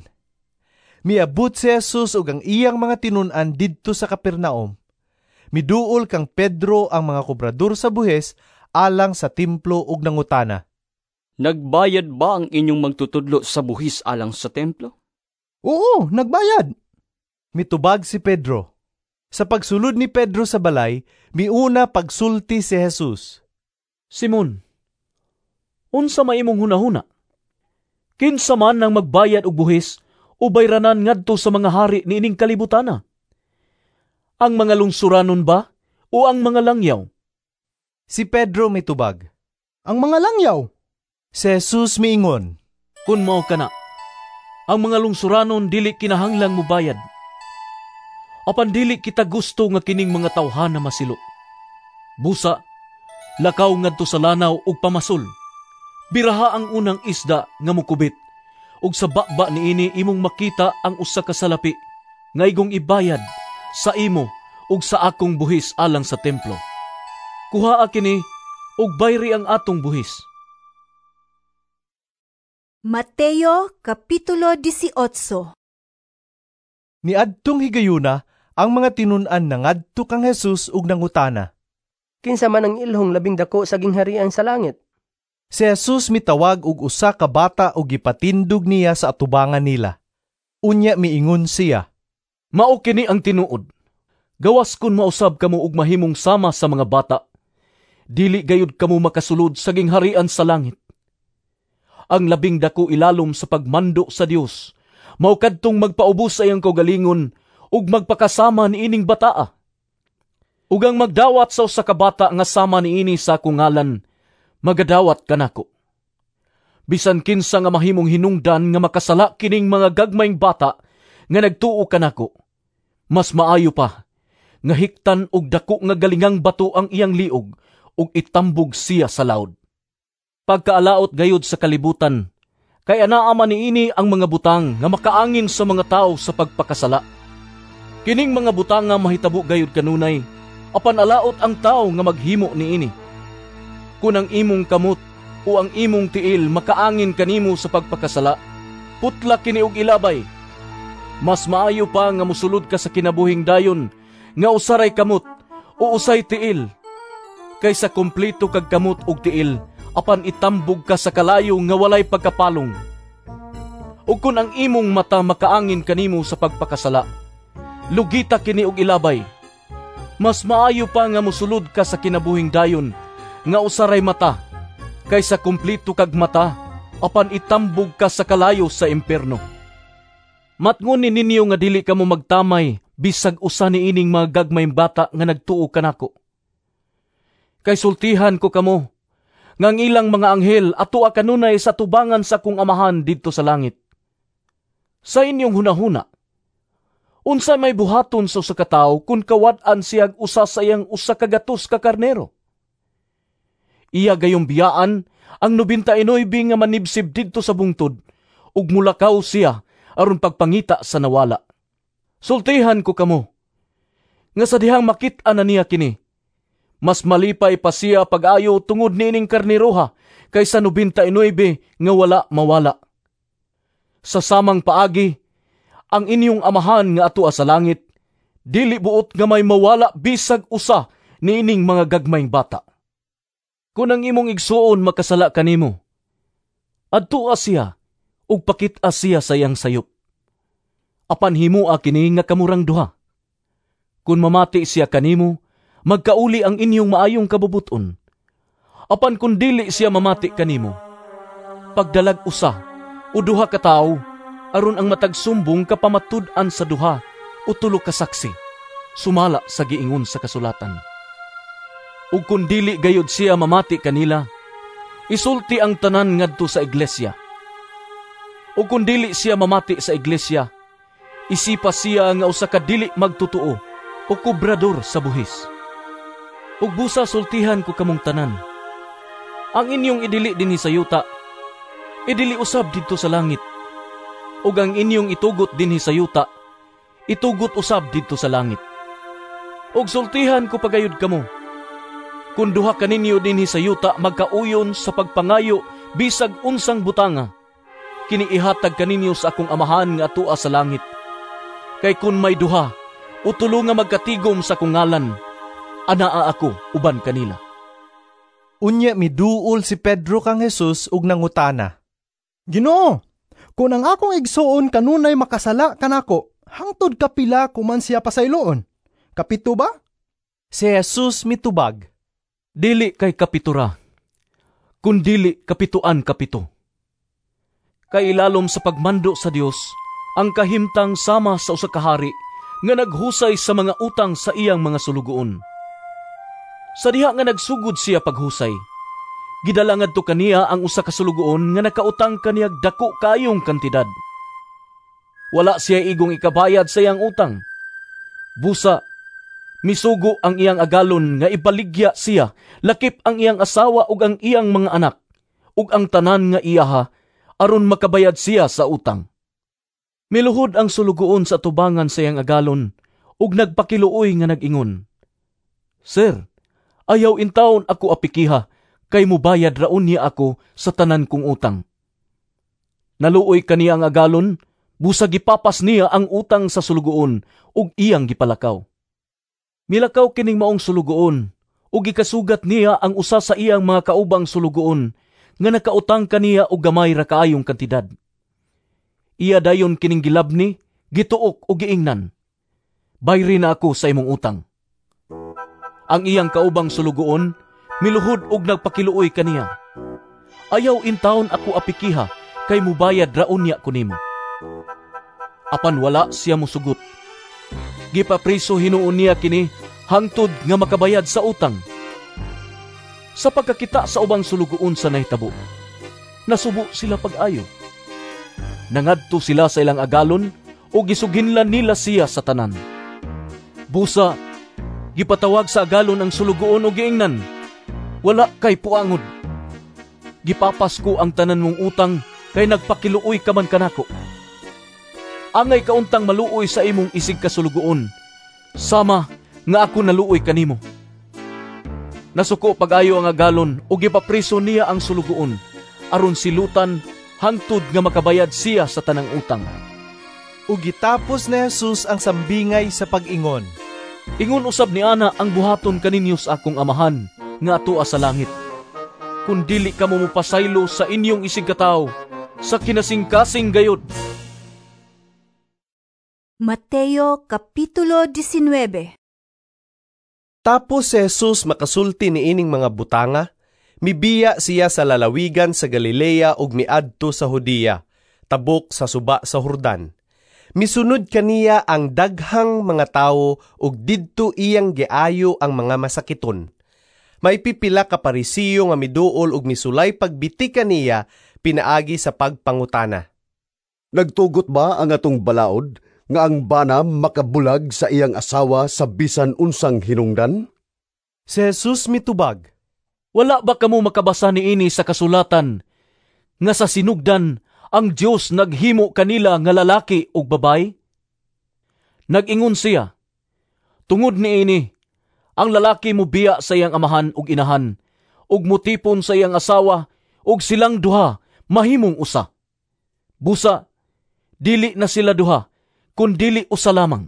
Miabot si Jesus ug ang iyang mga tinun-an didto sa Capernaum. Miduol kang Pedro ang mga kobrador sa buhes alang sa templo ug nangutana, Nagbayad ba ang inyong magtutudlo sa buhis alang sa templo? Oo, nagbayad. Mitubag si Pedro. Sa pagsulod ni Pedro sa balay, miuna pagsulti si Jesus. Simon, unsa maimong hunahuna? Kinsa man nang magbayad og buhis o bayranan ngadto sa mga hari niining kalibutana? Ang mga lungsuranon ba o ang mga langyaw? Si Pedro mitubag, Ang mga langyaw. Si Jesus miingon, Kun mao kana, ang mga lungsuranon dili kinahanglang mubayad. Apan dili kita gusto nga kining mga tawhana masilo. Busa, lakaw ngadto sa lanaw ug pamasol. Biraha ang unang isda nga mukubit, ug sa bakba niini imong makita ang usa ka salapi nga igong ibayad sa imo ug sa akong buhis alang sa templo. Kuhaa kini ug bayri ang atong buhis. Mateo Kapitulo eighteen. Niadtong higayuna, ang mga tinun-an na ngadto kang Jesus ug nangutana, Kinsa man ang ilhong labing dako sa gingharian sa langit? Si Jesus mitawag og usa ka bata ug gipatindog niya sa atubangan nila. Unya miingon siya, "Mao kini ang tinuod. Gawas kun mausab kamo og mahimong sama sa mga bata, dili gayud kamo makasulod sa gingharian sa langit. Ang labing dako ilalom sa pagmando sa Dios, mao kadtong magpaubos sa iyang kaugalingon ug magpakasama niining bataa. Ug ang magdawat sa usa ka bata nga sama niini sa akong ngalan, magadawat kanako. Bisan kinsa nga mahimong hinungdan nga makasala kining mga gagmayng bata nga nagtuo kanako, mas maayo pa nga hiktan og dako nga galingang bato ang iyang liog ug itambog siya sa laod. Pagkaalaot gayud sa kalibutan, kay anaa man niini ang mga butang nga makaangin sa mga tao sa pagpakasala. Kining mga butang nga mahitabo gayud kanunay, apan alaot ang tao nga maghimo niini. Kung ang imong kamot o ang imong tiil makaangin kanimo sa pagpakasala, putla kini og ilabay. Mas maayo pa nga musulod ka sa kinabuhing dayon nga usaray kamot o usay tiil, kaysa kompleto kag kamot og tiil apan itambog ka sa kalayo nga walay pagkapalong. Ug kung ang imong mata makaangin kanimo sa pagpakasala, lugita kini og ilabay. Mas maayo pa nga musulod ka sa kinabuhing dayon nga usaray mata, kaysa kompleto kag mata apan itambog ka sa kalayo sa impierno. Matngon ninyo nga dili kamo magtamay bisag usa niining mga gagmayng bata nga nagtuo kanako. Kay sultihan ko kamo nga ang ilang mga anghel atua kanunay sa tubangan sa kong amahan didto sa langit. Sa inyong hunahuna, unsa may buhaton sa usa ka tawo kun kawad-an siyag usa sa iyang usa ka gatos ka karnero? Iya gayong biyaan ang ninety-nine nga manibsib didto sa bungtod ug mulakaw siya aron pagpangita sa nawala. Sultihan ko kamo nga sa dihang makit-a na niya kini, mas malipay pa siya pag-ayo tungod nining karneroha kaysa ninety-nine nga wala mawala. Sa samang paagi, ang inyong amahan nga atua sa langit, dili buot nga may mawala bisag usa niining mga gagmayng bata. Kung ang imong igsuon makasala kanimo, adtua siya ug pakit-a siya sa iyang sayop. Apan himua kini nga kamurang duha. Kung mamati siya kanimo, magkauli ang inyong maayong kabubuton. Apan kung dili siya mamati kanimo, pagdalag usa o duha ka tawo, aron ang matagsumbong kapamatud-an sa duha o tulo ka saksi, sumala sa giingon sa kasulatan. Ug kung dili gayud siya mamati kanila, isulti ang tanan ngadto sa iglesia. Ug kung dili siya mamati sa iglesia, isipa siya nga usa ka dili magtutuo o kubrador sa buhis. Ug busa sultihan ko kamong tanan, ang inyong idili dinhi sa yuta, idili usab didto sa langit. Ug ang inyong itugot dinhi sa yuta, itugot usab didto sa langit. Ug sultihan ko pagayud kamo, kung duha kaninyo dinhi sa yuta magkauyon sa pagpangayo bisag unsang butanga, kini ihatag kaninyo sa akong amahan nga atua sa langit. Kay kun may duha o tulo nga magkatigom sa akong ngalan, anaa ako uban kanila." Unya miduol si Pedro kang Jesus ug nangutana, "Ginoo, kung ang akong igsuon kanunay makasala kanako, hangtod kapila kuman siya pasayloon? Kapito ba?" Si Jesus mitubag, "Dili kay kapitura, kun dili kapituan kapito. Kay ilalom sa pagmando sa Dios, ang kahimtang sama sa usa ka hari nga naghusay sa mga utang sa iyang mga sulugoon. Sa diha nga nagsugod siya paghusay, gidala ngadto kaniya ang usa ka sulugoon nga nakautang kaniyag dako kayong kantidad. Wala siya igong ikabayad sa iyang utang. Busa, misugo ang iyang agalon nga ibaligya siya, lakip ang iyang asawa ug ang iyang mga anak, ug ang tanan nga iyaha, aron makabayad siya sa utang. Miluhod ang sulugoon sa tubangan sa iyang agalon, ug nagpakiluoy nga nag-ingon, Sir, ayaw intawon ako apikiha, kay mubayad raon niya ako sa tanan kong utang. Naluoy kaniya ang agalon, busa gipapas niya ang utang sa sulugoon, ug iyang gipalakaw. Milakaw kining maong sulugoon, ug gikasugat niya ang usa sa iyang mga kaubang sulugoon, nga nakautang kaniya og gamay ra kaayong kantidad. Iya dayon kining gilabni, gituok o giingnan. Bayri na ako sa imong utang. Ang iyang kaubang sulugoon, miluhod og nagpakiluoy kaniya. Ayaw intawon ako apikiha, kay mubayad raon niya kunimo. Apan wala siya musugot. Gipapriso hinuon niya kini, hangtod nga makabayad sa utang. Sa pagkakita sa ubang sulugoon sa nahitabo, nasubo sila pag-ayo. Nangadto sila sa ilang agalon o gisuginlan nila siya sa tanan. Busa, gipatawag sa agalon ang sulugoon o giingnan. Wala kay puangod. Gipapas ko ang tanan mong utang kay nagpakiluoy ka man kanako. Angay kauntang maluoy sa imong isig kasulugoon, sama nga ako naluoy kanimo. Nasuko pag-ayo ang agalon o gipapriso niya ang sulugoon, aron silutan hangtod nga makabayad siya sa tanang utang. O gitapos na Jesus ang sambingay sa pag-ingon. Ingon usab ni ana ang buhaton kaninyo sa akong amahan nga atua sa langit. Kung dili ka mo mupasaylo sa inyong isig kataw, sa kinasingkasing gayod. Mateo Kapitulo nineteen. Tapos si Jesus makasulti ni ining mga butanga, mibiya siya sa lalawigan sa Galilea ug miadto sa Judea, tabok sa suba sa Jordan. Misunod kaniya ang daghang mga tawo ug didto iyang giayo ang mga masakiton. May pipila ka Parisiyo nga miduol ug misulay pagbiti kaniya pinaagi sa pagpangutana. Nagtugot ba ang atong balaod nga ang bana makabulag sa iyang asawa sa bisan unsang hinungdan? Si Jesus mitubag, wala ba kamo makabasa niini sa kasulatan nga sa sinugdan ang Dios naghimo kanila nga lalaki ug babay? Nag-ingon siya, tungod niini, ang lalaki mubiya sa iyang amahan ug inahan, ug mutipon sa iyang asawa, ug silang duha mahimong usa. Busa, dili na sila duha, kun dili usa lamang.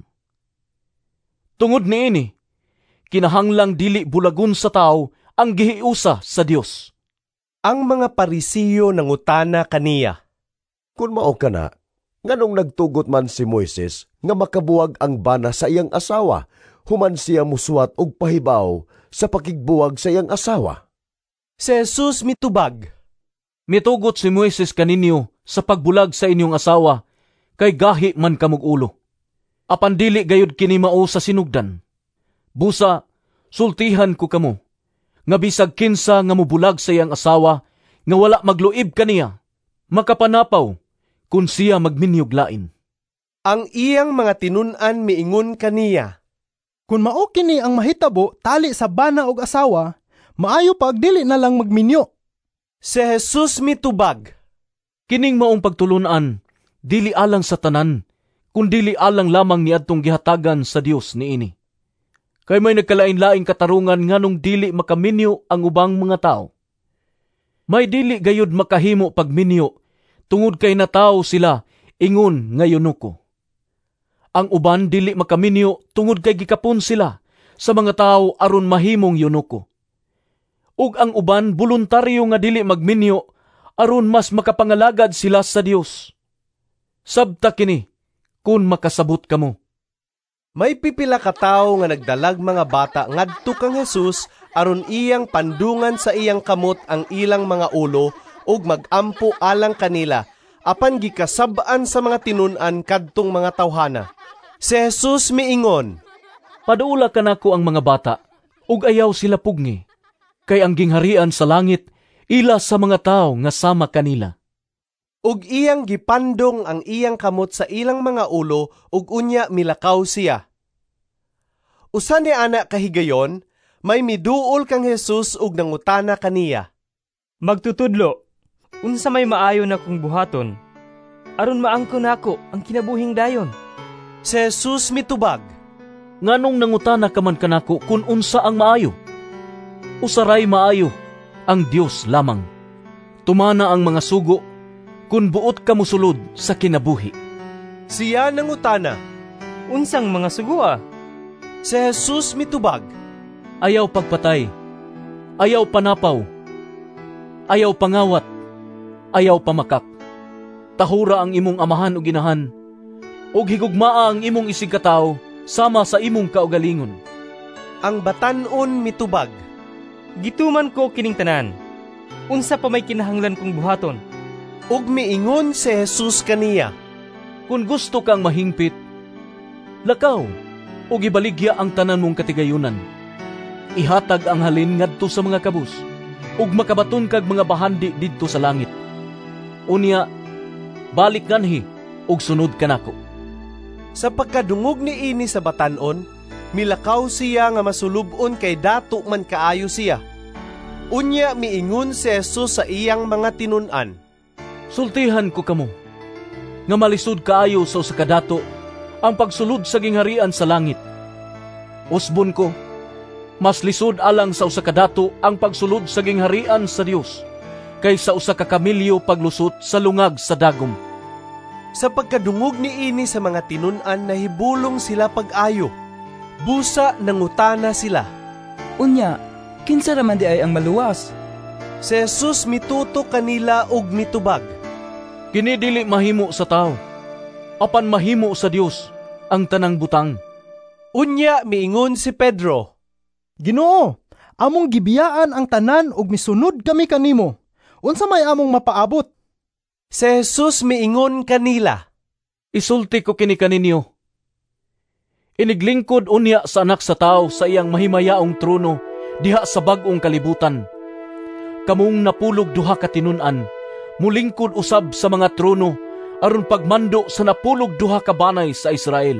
Tungod niini, kinahanglang dili bulagon sa tao ang gihiusa sa Dios. Ang mga Parisiyo nangutana kaniya, kung mao kana, nganong nagtugot man si Moises nga makabuwag ang bana sa iyang asawa, human siya musuwat og pahibaw sa pakigbuwag sa iyang asawa? Si Jesus mitubag, mitugot si Moises kaninyo sa pagbulag sa inyong asawa, kay gahi man kamog ulo. Apan dili gayud kini mao sa sinugdan. Busa, sultihan ko kamo, nga bisag kinsa nga mubulag sa iyang asawa, nga wala magluib kaniya, makapanapaw, kung siya magminyog lain. Ang iyang mga tinun-an miingon kaniya, kung mao kini ang mahitabo tali sa bana og asawa, maayo pag dili na lang magminyo. Si Jesus mitubag, kining maong pagtulunan, dili alang sa tanan, kung dili alang lamang ni adtong gihatagan sa Dios niini. Kay may nagkalain-laing katarungan nganong dili makaminyo ang ubang mga tao. May dili gayud makahimo pagminyo, tungod kay nataw sila, ingon nga yunuko. Ang uban dili makaminyo, tungod kay gikapon sila sa mga tao aron mahimong yunuko. Ug ang uban voluntaryo nga dili magminyo, aron mas makapangalagad sila sa Dios. Sabta kini, kun makasabot kamo. May pipila ka tawo nga nagdalag mga bata ngadto kang Jesus aron iyang pandungan sa iyang kamot ang ilang mga ulo ug magampo alang kanila apan gikasab-an sa mga tinun-an kadtong mga tawhana. Si Jesus miingon, paduula kanako ang mga bata ug ayaw sila pugni, kay ang gingharian sa langit ila sa mga tawo nga sama kanila. Ug iyang gipandong ang iyang kamot sa ilang mga ulo ug unya milakaw siya. Usa ni ana kahigayon, may miduol kang Jesus ug nangutana kaniya, magtutudlo, unsa may maayo na kong buhaton, aron maangko nako ang kinabuhing dayon? Si Jesus mitubag, nganong nangutana ka man kanako kun unsa ang maayo? Usaray maayo, ang Dios lamang. Tumana ang mga sugo, kun buot ka musulod sa kinabuhi. Siya nangutana, unsang mga sugua? Si Jesus mitubag, ayaw pagpatay, ayaw panapaw, Ayaw pangawat, ayaw pamakak. Tahura ang imong amahan o ginahan, o higugmaa ang imong isigkatao sama sa imong kaugalingon. Ang batanon mitubag. Gituman ko kining tanan. Unsa pa may kinahanglan kong buhaton? Ug miingon si Jesus kaniya, kung gusto kang mahingpit, lakaw, ug ibaligya ang tanan mong katigayunan. Ihatag ang halin ngadto sa mga kabus, ug makabaton kag mga bahandi didto sa langit. Unya, balik ganhi, ug sunod kanako. Sa pagkadungog ni ini sa batanon, milakaw siya nga masulubon kay dato man kaayo siya. Unya miingon si Jesus sa iyang mga tinun-an, sultihan ko kamo, nga malisod kaayo sa usa ka dato ang pagsulod sa gingharian sa langit. Usbon ko, mas lisod alang sa usa ka dato ang pagsulod sa gingharian sa Dios kaysa usa ka kamilyo paglusot sa lungag sa dagom. Sa pagkadungog ni ini sa mga tinun-an, nahibulong sila pag-ayo. Busa nangutana sila. Unya, kinsa naman di ay ang maluwas? Si Jesus mituto kanila og mitubag. Kini dili mahimo sa tao, apan mahimo sa Dios ang tanang butang. Unya miingon si Pedro, Ginoo, among gibiyaan ang tanan ug misunod kami kanimo. Unsa may among mapaabot? Si Jesus miingon kanila, isulti ko kini kaninyo. Iniglingkod unya sa anak sa tao sa iyang mahimayaong trono diha sa bag-ong kalibutan. Kamong napulog duha ka tinun-an, mulingkod usab sa mga trono aron pagmando sa napulog duha ka banay sa Israel.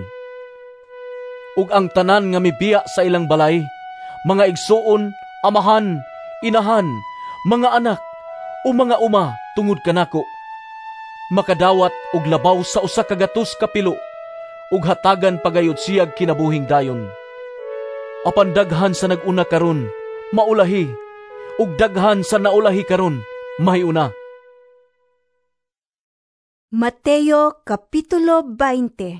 Ug ang tanan nga mibiya sa ilang balay, mga igsuon, amahan, inahan, mga anak, o mga uma tungod kanako, makadawat og labaw sa usa ka gatos ka pilo, ug hatagan pagayod siyag kinabuhing dayon. Apan daghan sa naguna karon, maulahi, ug daghan sa naulahi karon, mahiuna. Mateo Kapitulo twenty.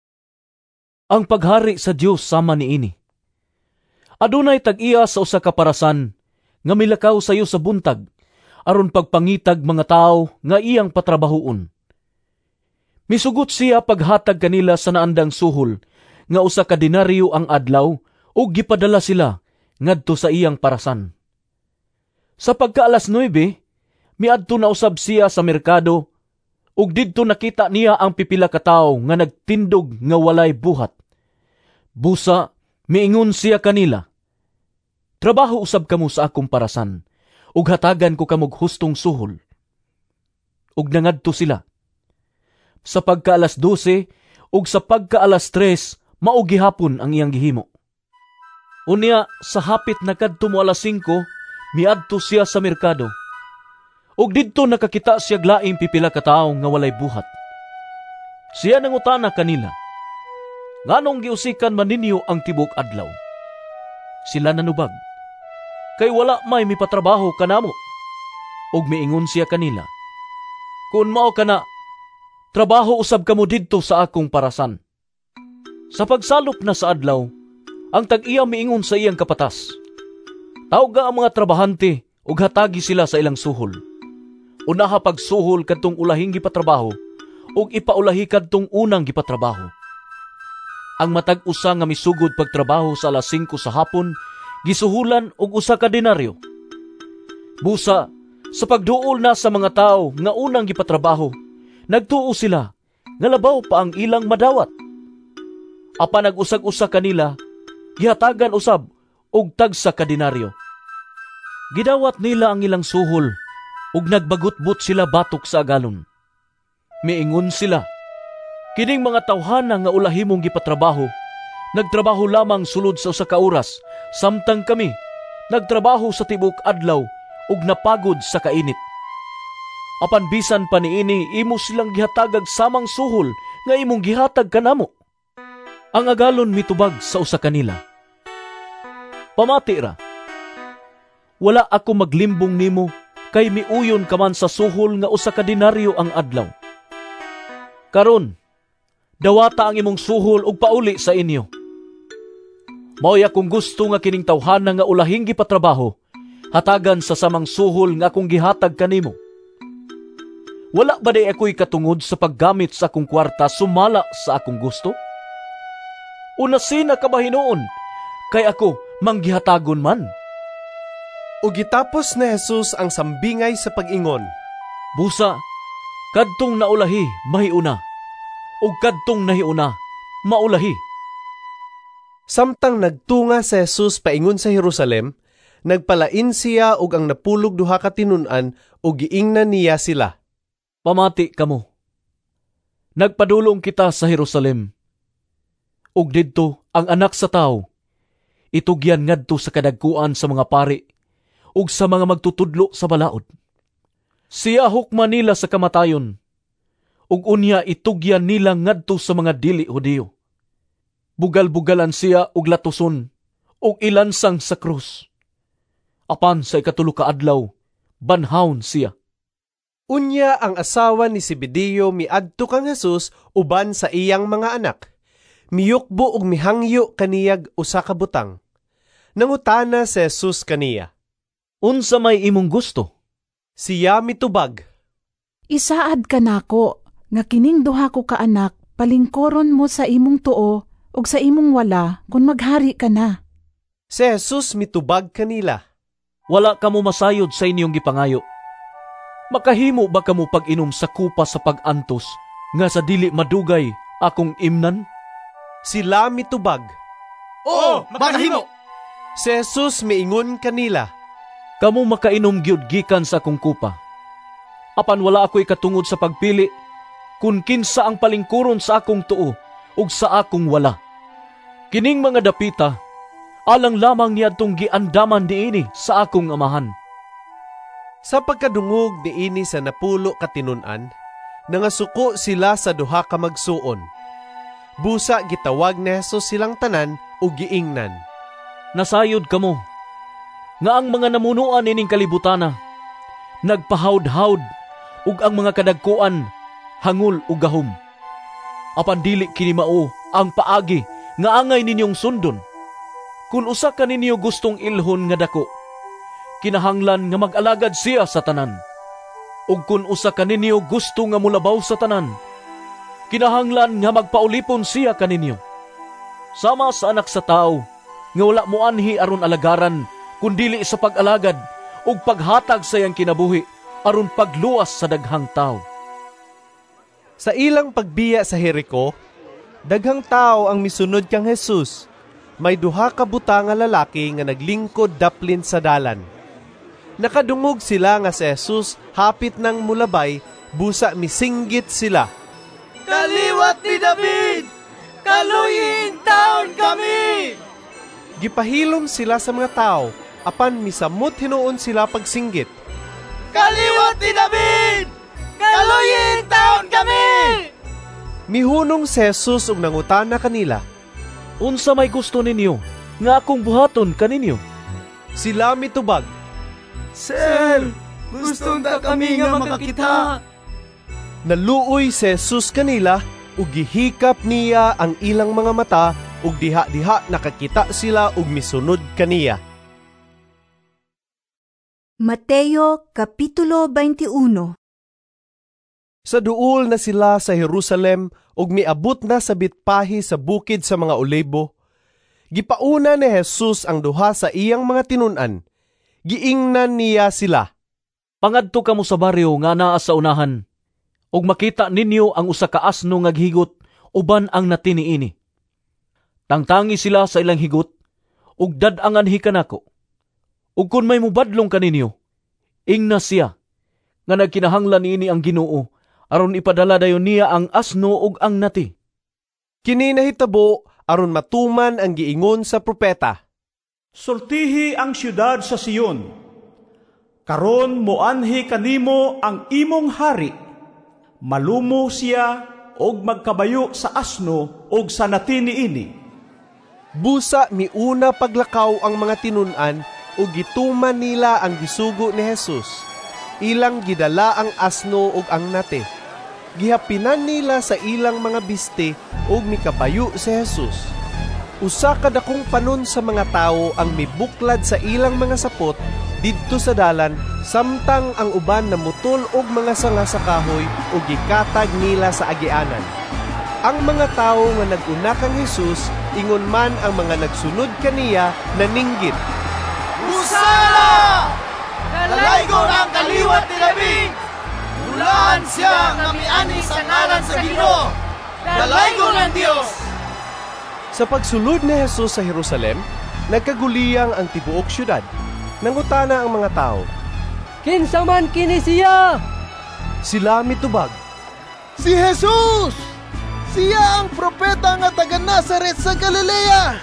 Ang paghari sa Dios sama niini. Adunay tag-iya sa usa ka parasan nga milakaw sayo sa buntag aron pagpangitag mga tao nga iyang patrabahoon. Misugot siya paghatag kanila sa naandang suhol nga usa ka denaryo ang adlaw ug gipadala sila ngadto sa iyang parasan. Sa pagka-alas nuwebe, miadto na usab siya sa merkado ug didto nakita niya ang pipila ka tawo nga nagtindog nga walay buhat. Busa, miingon siya kanila, trabaho usab kamo sa akong parasan, ug hatagan ko kamog hustong suhol. Ug nangadto sila. Sa pagka-alas dose, ug sa pagka-alas tres, mao gihapon ang iyang gihimo. Unya, sa hapit na kadto mo alas singko, miadto siya sa merkado. Ug didto nakakita siya glaing pipila ka tawo nga walay buhat. Siya nangutana kanila, nganong giusikan man ninyo ang tibok adlaw? Sila nanubag, kay wala may mipatrabaho kanamo. Ug miingon siya kanila, kun mao kana, trabaho usab kamo didto sa akong parasan. Sa pagsalop na sa adlaw, ang tag-iya miingon sa iyang kapatas, tawga ang mga trabahante ug hatagi sila sa ilang suhol. Unaha pagsuhol kadtong ulahing gipatrabaho ug ipaulahi kadtong unang gipatrabaho. Ang matag usa nga misugod pagtrabaho sa alas singko sa hapon, gisuhulan og usa ka denaryo. Busa, sa pagduol na sa mga tao nga unang gipatrabaho, nagtuo sila nga labaw pa ang ilang madawat. Apan nag-usag-usa kanila, gihatagan usab og tagsa ka denaryo. Gidawat nila ang ilang suhol ug nagbagut-but sila batok sa agalon. Miingon sila, kining mga tawhana nga ulahimong gipatrabaho, nagtrabaho lamang sulod sa usa ka oras, samtang kami nagtrabaho sa tibok adlaw ug napagod sa kainit. Apan bisan pa niini, imo silang gihatagag samang suhol nga imong gihatag kanamo. Ang agalon mitubag sa usa kanila, pamati ra, wala ako maglimbong nimo kay miuyon ka man sa suhol nga usa ka denaryo ang adlaw. Karon, dawata ang imong suhol ug pauli sa inyo. Maoy akong gusto nga kining tawhana nga ulahing gipatrabaho, hatagan sa samang suhol nga akong gihatag kanimo. Wala ba day ako'y katungod sa paggamit sa akong kwarta sumala sa akong gusto? Unasina ka ba hinuon, kay ako manggihatagon man? O gitapos na Jesus ang sambingay sa pag-ingon. Busa, kadtong naulahi, mahiuna. O kadtong nahiuna, maulahi. Samtang nagtunga si Jesus paingon sa Jerusalem, nagpalain siya og ang napulog duha ka tinun-an o giingnan niya sila. Pamati kamo. Nagpadulong kita sa Jerusalem. Ug didto ang anak sa tao, itugyan ngadto sa kadagkuan sa mga pari ug sa mga magtutudlo sa balaod. Siya hukman nila sa kamatayon, ug unya itugyan nila ngadto sa mga dili Hudiyo. Bugal-bugalan siya ug latuson, ug ilansang sa krus. Apan sa ikatulo ka adlaw, banhawon siya. Unya ang asawa ni Zebedeo miadto kang Jesus uban sa iyang mga anak. Miyukbo ug mihangyo kaniyag usa ka butang. Nangutana si Jesus kaniya, unsa may imong gusto? Siya mitubag, isaad ka nako, nga kining duha ko ka anak, palingkoron mo sa imong tuo ug sa imong wala kung maghari ka na. Si Jesus mitubag kanila, wala kamo masayod sa inyong gipangayo. Makahimo ba kamo pag-inom sa kupa sa pag-antos nga sa dili madugay akong imnan? Sila mitubag, Oo, makahimo! Si Jesus miingon kanila, kamo makainom gyud gikan sa akong kupa. Apan wala ako'y katungod sa pagpili kung kinsa ang palingkuron sa akong tuo ug sa akong wala. Kining mga dapita, alang lamang niadtong giandaman diini sa akong amahan. Sa pagkadungog diini sa napulo katinun-an, nangasuko sila sa duha ka magsuon. Busa gitawag ni Jesus silang tanan ug giingnan. Nasayod kamo nga ang mga namunuan ining kalibutana nagpahawd-hawd ug ang mga kadagkuan hangul ug gahom. Apan dili kini mao ang paagi nga angay ninyong sundon. Kung usa ka ninyo gustong ilhon nga dako, kinahanglan nga mag-alagad siya sa tanan. Ug kung usa ka ninyo gusto nga mulabaw sa tanan, kinahanglan nga magpaulipon siya kaninyo. Sama sa anak sa tao, nga wala mo anhi aron alagaran, kundili sa pag-alagad, ug paghatag sa iyang kinabuhi, aron pagluwas sa daghang tao. Sa ilang pagbiya sa Jericho, daghang tao ang misunod kang Jesus. May duha ka buta nga lalaki nga naglingkod daplin sa dalan. Nakadungog sila nga si Jesus hapit ng mulabay, busa misinggit sila. Kaliwat ni David! Kaluyin taon kami! Gipahilom sila sa mga tao, apan misamot hinuon sila pagsinggit. Kaliwat ni David! Kaluyin taon kami! Mihunong si Jesus ug nangutana kanila, unsa may gusto ninyo nga akong buhaton kaninyo? Sila mitubag, Sir, gustong ta kami nga makakita. Naluoy si Jesus kanila ug gihikap niya ang ilang mga mata ug diha-diha nakakita sila ug misunod kaniya. Mateo Kapitulo twenty-one. Sa duol na sila sa Jerusalem ug miabot na sa Betpahi sa bukid sa mga Olibo, gipauna ni Jesus ang duha sa iyang mga tinun-an. Giingnan niya sila, pangadto kamo sa baryo nga naa sa unahan, ug makita ninyo ang usa ka asno nga gihigot uban ang natiniini. Tangtangi sila sa ilang higot ug dad-angan hikanako. Ug kun may mubadlong kaninyo, ingna siya nga nagkinahanglan niini ang Ginoo aron ipadala dayon niya ang asno ug ang nati. Kini nahitabo aron matuman ang giingon sa propeta. Sultihi ang siyudad sa Sion. Karon moanhi kanimo ang imong hari. Malumo siya og magkabayo sa asno og sa natiniini. Busa miuna paglakaw ang mga tinun-an ug gituman nila ang gisugo ni Jesus. Ilang gidala ang asno ug ang nate. Gihapinan nila sa ilang mga biste ug mikabayo si Jesus. Usa ka dakong panon sa mga tawo ang mibuklad sa ilang mga sapot didto sa dalan, samtang ang uban namutol og mga sanga sa kahoy ug gikatag nila sa agianan. Ang mga tawo nga nag-una kang Hesus, ingon man ang mga nagsunod kaniya naninggit. Husana! Nalaygo na ang kaliwat ni David! Hulaan siya nga miani sa ngalan sa Ginoo! Nalaygo ng Dios! Sa pagsulod ni Jesus sa Jerusalem, nagkaguliyang ang tibuok syudad. Nangutana ang mga tao, kinsa man kini siya? Sila mitubag, si Jesus! Siya ang propeta nga taga Nazaret sa Galilea!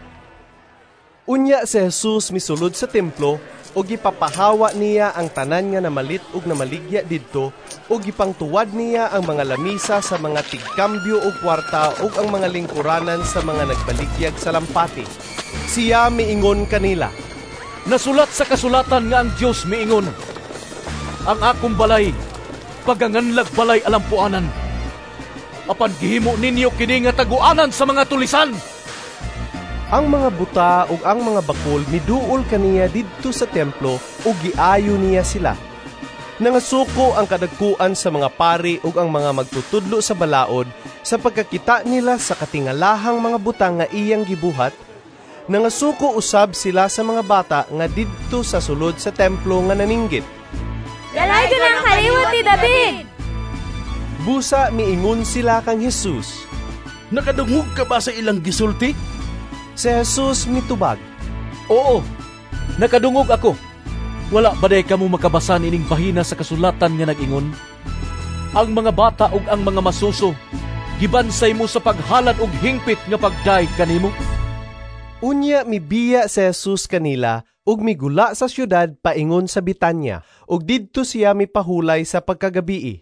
Unya si Jesus misulod sa templo o gipapahawa niya ang tanan nga namalit ug namaligya didto o gipangtuwad niya ang mga lamisa sa mga tigkambyo o kwarta ug ang mga lingkuranan sa mga nagbaligyag sa lampati. Siya miingon kanila, nasulat sa kasulatan nga ang Dios miingon, ang akong balay, paganganlag balay alampuanan. Apan gihimo ninyo kini nga taguanan sa mga tulisan. Ang mga buta ug ang mga bakol miduol kaniya didto sa templo ug giayo niya sila. Nangasuko ang kadagkuan sa mga pari ug ang mga magtutudlo sa balaod sa pagkakita nila sa katingalahang mga butang nga iyang gibuhat. Nangasuko usab sila sa mga bata nga didto sa sulod sa templo nga naninggit. Dalaygo na ang kaliwat ni David! Busa miingon sila kang Jesus. Nakadungog ka ba sa ilang gisulti? Si Jesus mitubag, oo, nakadungog ako. Wala ba day kamo makabasan ining bahina sa kasulatan nga nag-ingon? Ang mga bata ug ang mga masuso, gibansay mo sa paghalad ug hingpit nga pagdaig kanimo. Unya mibiya si Jesus kanila ug migula sa syudad paingon sa Betania ug didto siya mipahulay sa pagkagabii.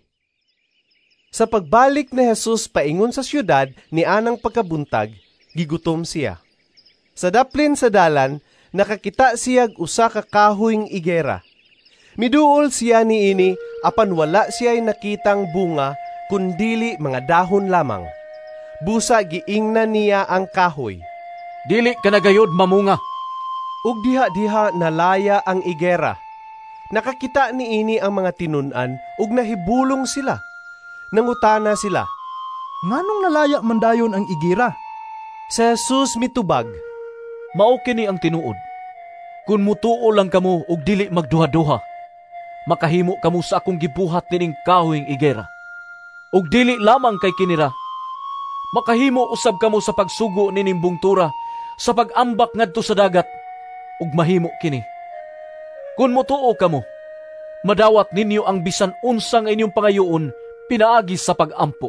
Sa pagbalik ni Jesus paingon sa syudad ni anang pagkabuntag, gigutom siya. Sa daplin sa dalan, nakakita siya usa ka kahoyng igera. Miduol siya niini apan wala siya'y nakitang bunga kundili mga dahon lamang. Busa giingnan niya ang kahoy. Dili ka nagayod mamunga. Ug diha-diha nalaya ang igera. Nakakita niini ang mga tinunan ug nahibulong sila. Nangutana sila, nganong nalaya man dayon ang igera? Si Jesus mitubag, mao kini ang tinuod. Kun mutuo lang kamo ug dili magduha-duha, makahimo kamo sa akong gibuhat nining kahoyng igera. Ug dili lamang kay kinira, makahimo usab kamo sa pagsugo nining bungtura sa pag-ambak ngadto sa dagat, ug mahimo kini. Kun mutuo kamo, madawat ninyo ang bisan unsang inyong pangayoon pinaagi sa pag-ampo.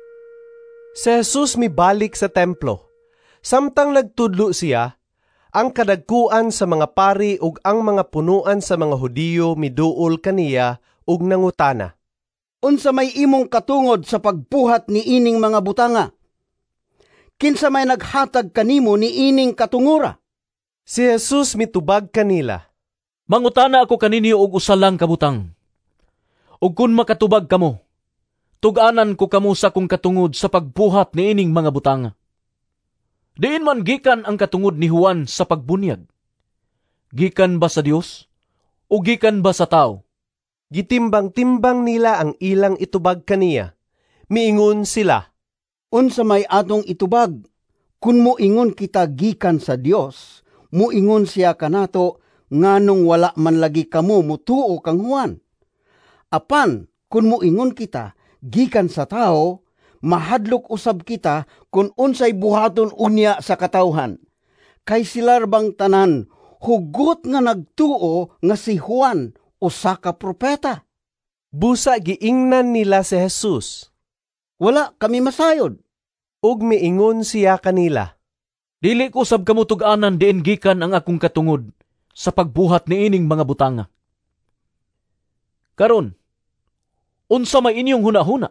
Si Jesus mibalik sa templo. Samtang nagtudlo siya, ang kadagkuan sa mga pari ug ang mga punuan sa mga Hudiyo miduol kaniya ug nangutana, unsa may imong katungod sa pagbuhat ni ining mga butanga? Kinsa may naghatag kanimo ni ining katungura? Si Jesus mitubag kanila, mangutana ako kaninyo og usa lang kabutang. Ug kun makatubag kamo, tug-anan ko kamo sa kong katungod sa pagbuhat ni ining mga butanga. Diin man gikan ang katungod ni Juan sa pagbunyag? Gikan ba sa Dios o gikan ba sa tao? Gitimbang-timbang nila ang ilang itubag kaniya. Miingon sila, unsa may atong itubag? Kun moingon kita gikan sa Dios, moingon siya kanato nganong wala man lagi kamo mutuo kang Juan. Apan kun moingon kita gikan sa tao, mahadlok usab kita kung unsay buhaton unya sa katawhan. Kay silar bang tanan, hugot nga nagtuo nga si Juan usa ka propeta. Busa giingnan nila si Jesus. Wala kami masayod. Ug miingon siya kanila, dili ko usab kamo tug-anan diin gikan ang akong katungod sa pagbuhat ni ining mga butanga. Karon, unsa may inyong hunahuna?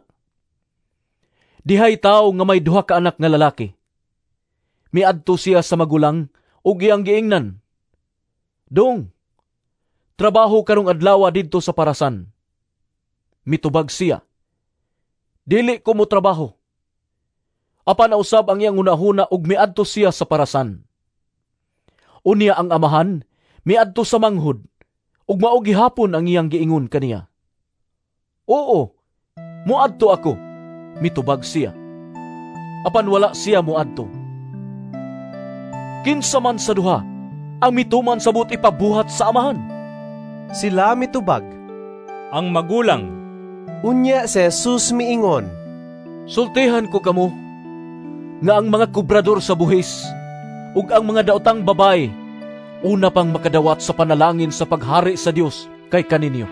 Dihay tao nga may duha ka anak nga lalaki. Miadto siya sa magulang ug iyang giingnan, dong, trabaho karong adlaw didto sa parasan. Mitubag siya, dili ko mo trabaho. Apan nausab ang iyang hunahuna ug miadto siya sa parasan. Unya ang amahan miadto sa manghud ug mao gihapon ang iyang giingon kaniya. Oo, muadto ako, mitubag siya. Apan wala siya muadto. Kinsa man sa duha ang mituman sa buti pabuhat sa amahan? Sila mitubag. Ang magulang. Unya si Jesus miingon, sultihan ko kamo nga ang mga kubrador sa buhis ug ang mga daotang babay una pang makadawat sa panalangin sa paghari sa Dios kay kaninyo.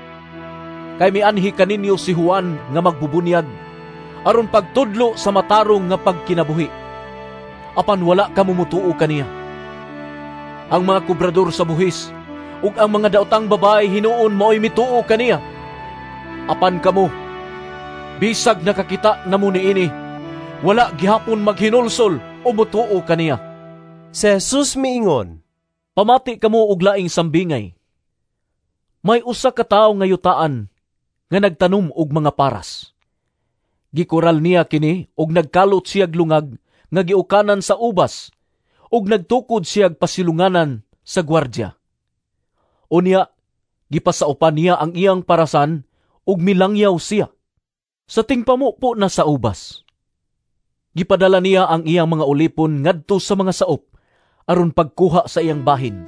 Kay mianhi kaninyo si Juan nga magbubunyag aron pagtudlo sa matarong nga pagkinabuhi. Apan wala kamo mutuo kaniya. Ang mga kubrador sa buhis ug ang mga daotang babay hinuon mao'y mituo kaniya. Apan kamo, bisag nakakita na mo niini, wala gihapon maghinulsol o mutuo kaniya. Si Jesus miingon, pamati kamo og laing sambingay. May usa ka tawo nga yutaan nga nagtanom og mga paras. Gikural niya kini og nagkalot siyag lungag nga giukanan sa ubas ug nagtukod siyag pasilunganan sa gwardya. Unya, gipasaupan niya ang iyang parasan ug milangyaw siya. Sa tingpamo po na sa ubas. Gipadala niya ang iyang mga ulipon ngadto sa mga saop aron pagkuha sa iyang bahin.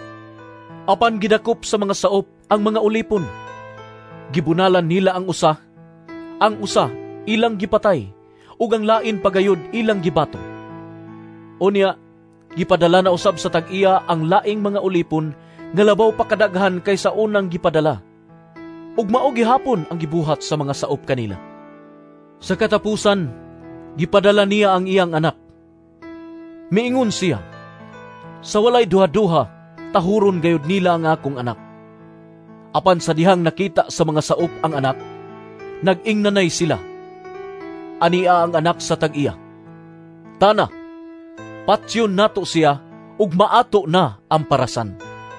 Apan gidakop sa mga saop ang mga ulipon. Gibunalan nila ang usa, ang usa ilang gipatay ug ang lain pagayod ilang gibato. Unya, gipadala na usab sa tag-iya ang laing mga ulipon nga labaw pa kadaghan kaysa unang gipadala. Ug mao gihapon ang gibuhat sa mga saop kanila. Sa katapusan, gipadala niya ang iyang anak. Miingon siya, sa walay duha-duha, tahuron gayud nila ang akong anak. Apan sa dihang nakita sa mga saop ang anak, nag-ingnanay sila. Ania ang anak sa tag-iya. Tana, patyon nato siya ug maato na ang parasan.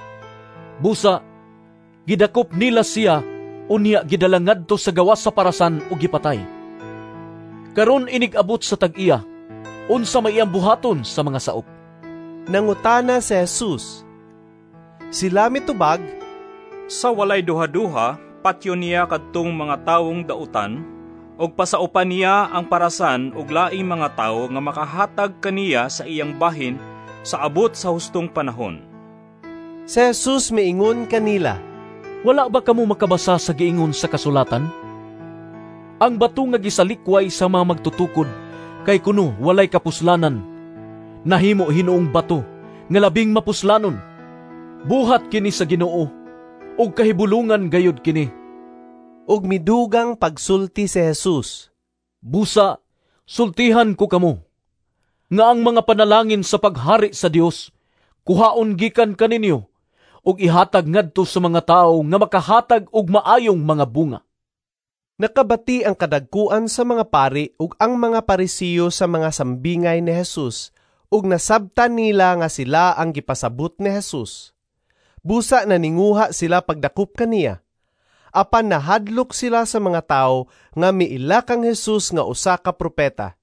Busa, gidakop nila siya unya gidala ngadto sa gawas sa parasan ug gipatay. Karon inig-abot sa tag-iya, unsa may iyang buhaton sa mga saop. Nangutana si Jesus, sila mitubag, sa walay duha-duha, patyon niya kadtong mga tawong dautan, og pasaupan niya ang parasan og laing mga tawo nga makahatag kaniya sa iyang bahin sa abot sa hustong panahon. Si Jesus miingon kanila, wala ba kamo makabasa sa giingon sa kasulatan? Ang bato nga gisalikway sa mga magtutukod, kay kuno walay kapuslanan. Nahimo hinuong bato, nga labing mapuslanon. Buhat kini sa Ginoo, ug kahibulungan gayud kini. Ug midugang pagsulti si Jesus, busa, sultihan ko kamo, nga ang mga panalangin sa paghari sa Dios, kuhaon gikan kaninyo, ug ihatag ngadto sa mga tao nga makahatag og maayong mga bunga. Nakabati ang kadagkuan sa mga pari ug ang mga parisiyo sa mga sambingay ni Jesus, ug nasabtan nila nga sila ang gipasabot ni Jesus. Busa na ninguha sila pagdakop kaniya. Apan nahadlok sila sa mga tao nga miila kang Jesus nga usa ka propeta.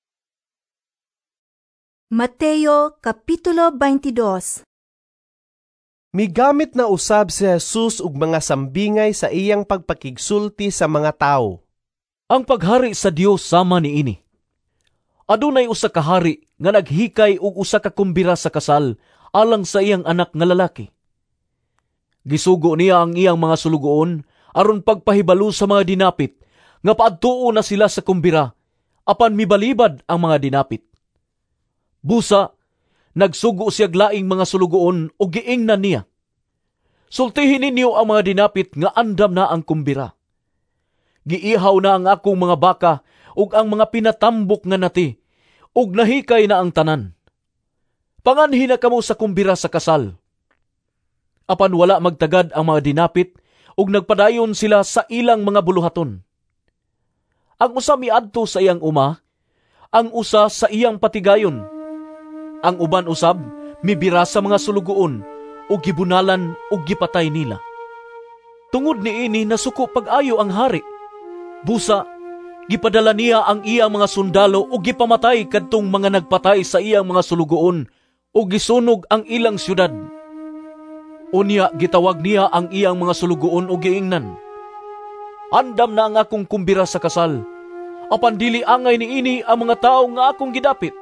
Mateo Kapitulo twenty-two. Migamit na usab si Jesus og mga sambingay sa iyang pagpakigsulti sa mga tao. Ang paghari sa Dios sama niini. Adunay usa ka hari nga naghikay og usa ka kumbira sa kasal alang sa iyang anak nga lalaki. Gisugo niya ang iyang mga sulugoon aron pagpahibalo sa mga dinapit nga paadtuo na sila sa kumbira apan mibalibad ang mga dinapit. Busa, nagsugo siyag laing mga sulugoon o giingnan niya. Sultihin ninyo ang mga dinapit nga andam na ang kumbira. Giihaw na ang akong mga baka ug ang mga pinatambok nga nati ug nahikay na ang tanan. Panganhi na kamo sa kumbira sa kasal. Apan wala magtagad ang mga dinapit ug nagpadayon sila sa ilang mga buluhaton. Ang usa miadto sa iyang uma, ang usa sa iyang patigayon. Ang uban usab mibira sa mga sulugoon ug gibunalan ug gipatay nila. Tungod niini nasuko pag-ayo ang hari. Busa, Gipadala niya ang iyang mga sundalo ug gipamatay kadtong mga nagpatay sa iyang mga sulugoon ug gisunog ang ilang syudad. Unya gitawag niya ang iyang mga sulugoon ug giingnan, andam na ang akong kumbira sa kasal, apan dili angay niini ang mga tao nga akong gidapit.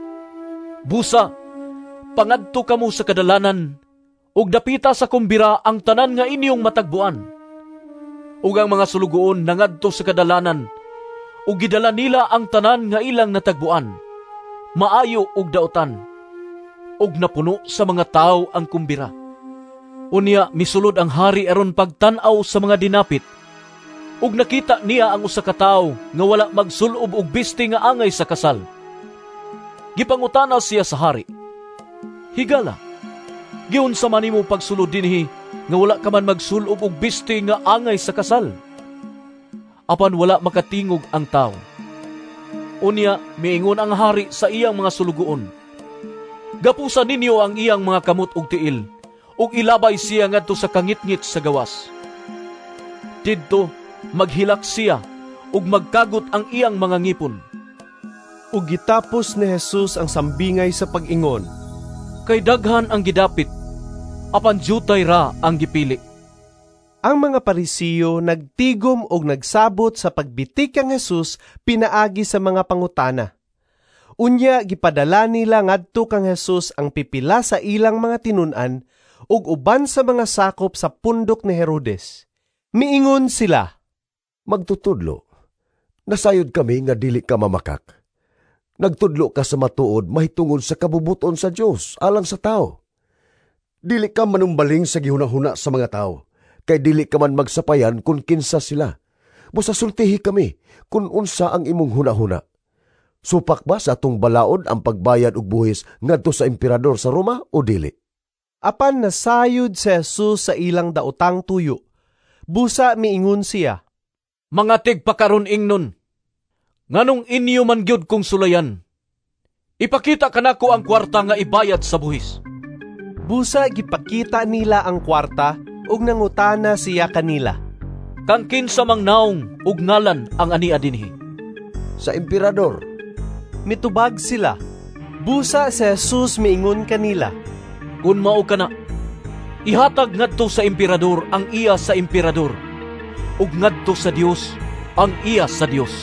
Busa, pangadto kamo sa kadalanan, ug dapita sa kumbira ang tanan nga inyong matagbuan. Ug ang mga sulugoon nangadto sa kadalanan, ug gidala nila ang tanan nga ilang natagbuan, maayo ug dautan, ug napuno sa mga tao ang kumbira. Unya misulod ang hari aron pagtan-aw sa mga dinapit, ug nakita niya ang usa ka tawo nga wala magsulob og bisti nga angay sa kasal. Gipangutana siya sa hari, "Higala, giunsa man nimo pagsulod dinhi nga wala ka man magsulob og bisti nga angay sa kasal?" Apan wala makatingog ang tawo. Unya miingon ang hari sa iyang mga sulugoon, "Gapusan ninyo ang iyang mga kamot ug tiil, ug ilabay siya ngadto sa kangitngit sa gawas. Didto maghilak siya ug magkagot ang iyang mga ngipon." Ug gitapos ni Jesus ang sambingay sa pag-ingon, "Kay daghan ang gidapit, apan jutay ra ang gipili." Ang mga Parisiyo nagtigom og nagsabot sa pagbitik kang Jesus pinaagi sa mga pangutana. Unya gipadala nila ngadto kang Jesus ang pipila sa ilang mga tinun-an ug uban sa mga sakop sa pundok ni Herodes. Miingon sila, "Magtutudlo, nasayod kami nga dili ka mamakak. Nagtudlo ka sa matuod mahitungod sa kabubuton sa Dios alang sa tao. Dili ka manumbaling sa gihunahuna sa mga tao, kay dili ka man magsapayan kung kinsa sila. Busasultihi kami kung unsa ang imong hunahuna. Supak ba sa atong balaod ang pagbayad og buhis ngadto sa emperador sa Roma o dili?" Apan nasayod si Jesus sa ilang daotang tuyo. Busa miingon siya, "Mga tigpakaron ingnon, nganong inyo man gyud kong sulayan? Ipakita kanako ang kwarta nga ibayad sa buhis." Busa gipakita nila ang kwarta ug nangutana siya kanila, "Kang kinsa mang naong ug ngalan ang ania dinhi?" "Sa emperador." Mitubag sila. Busa si Jesus miingon kanila, "Kun mao kana, ihatag ngadto sa emperador ang iya sa emperador, ug ngadto sa Dios ang iya sa Dios."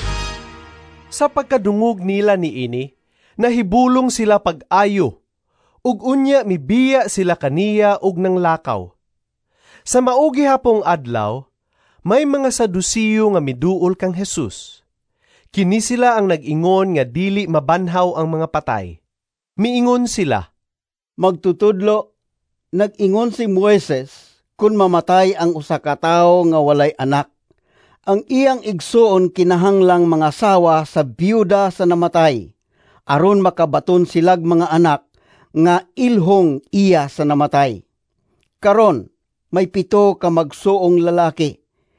Sa pagkadungog nila niini, nahibulong sila pag-ayo, ug unya mibiya sila kaniya ug nang lakaw. Sa maugi hapong adlaw, may mga Sadusiyo nga miduol kang Jesus. Kini sila ang nag-ingon nga dili mabanhaw ang mga patay. Miingon sila, "Magtutudlo, nag-ingon si Moises kun mamatay ang usa ka tawo nga walay anak, ang iyang igsuon kinahanglang mga sawa sa biyuda sa namatay, aron makabaton silag mga anak nga ilhong iya sa namatay. Karon, may pito ka magsuong lalaki,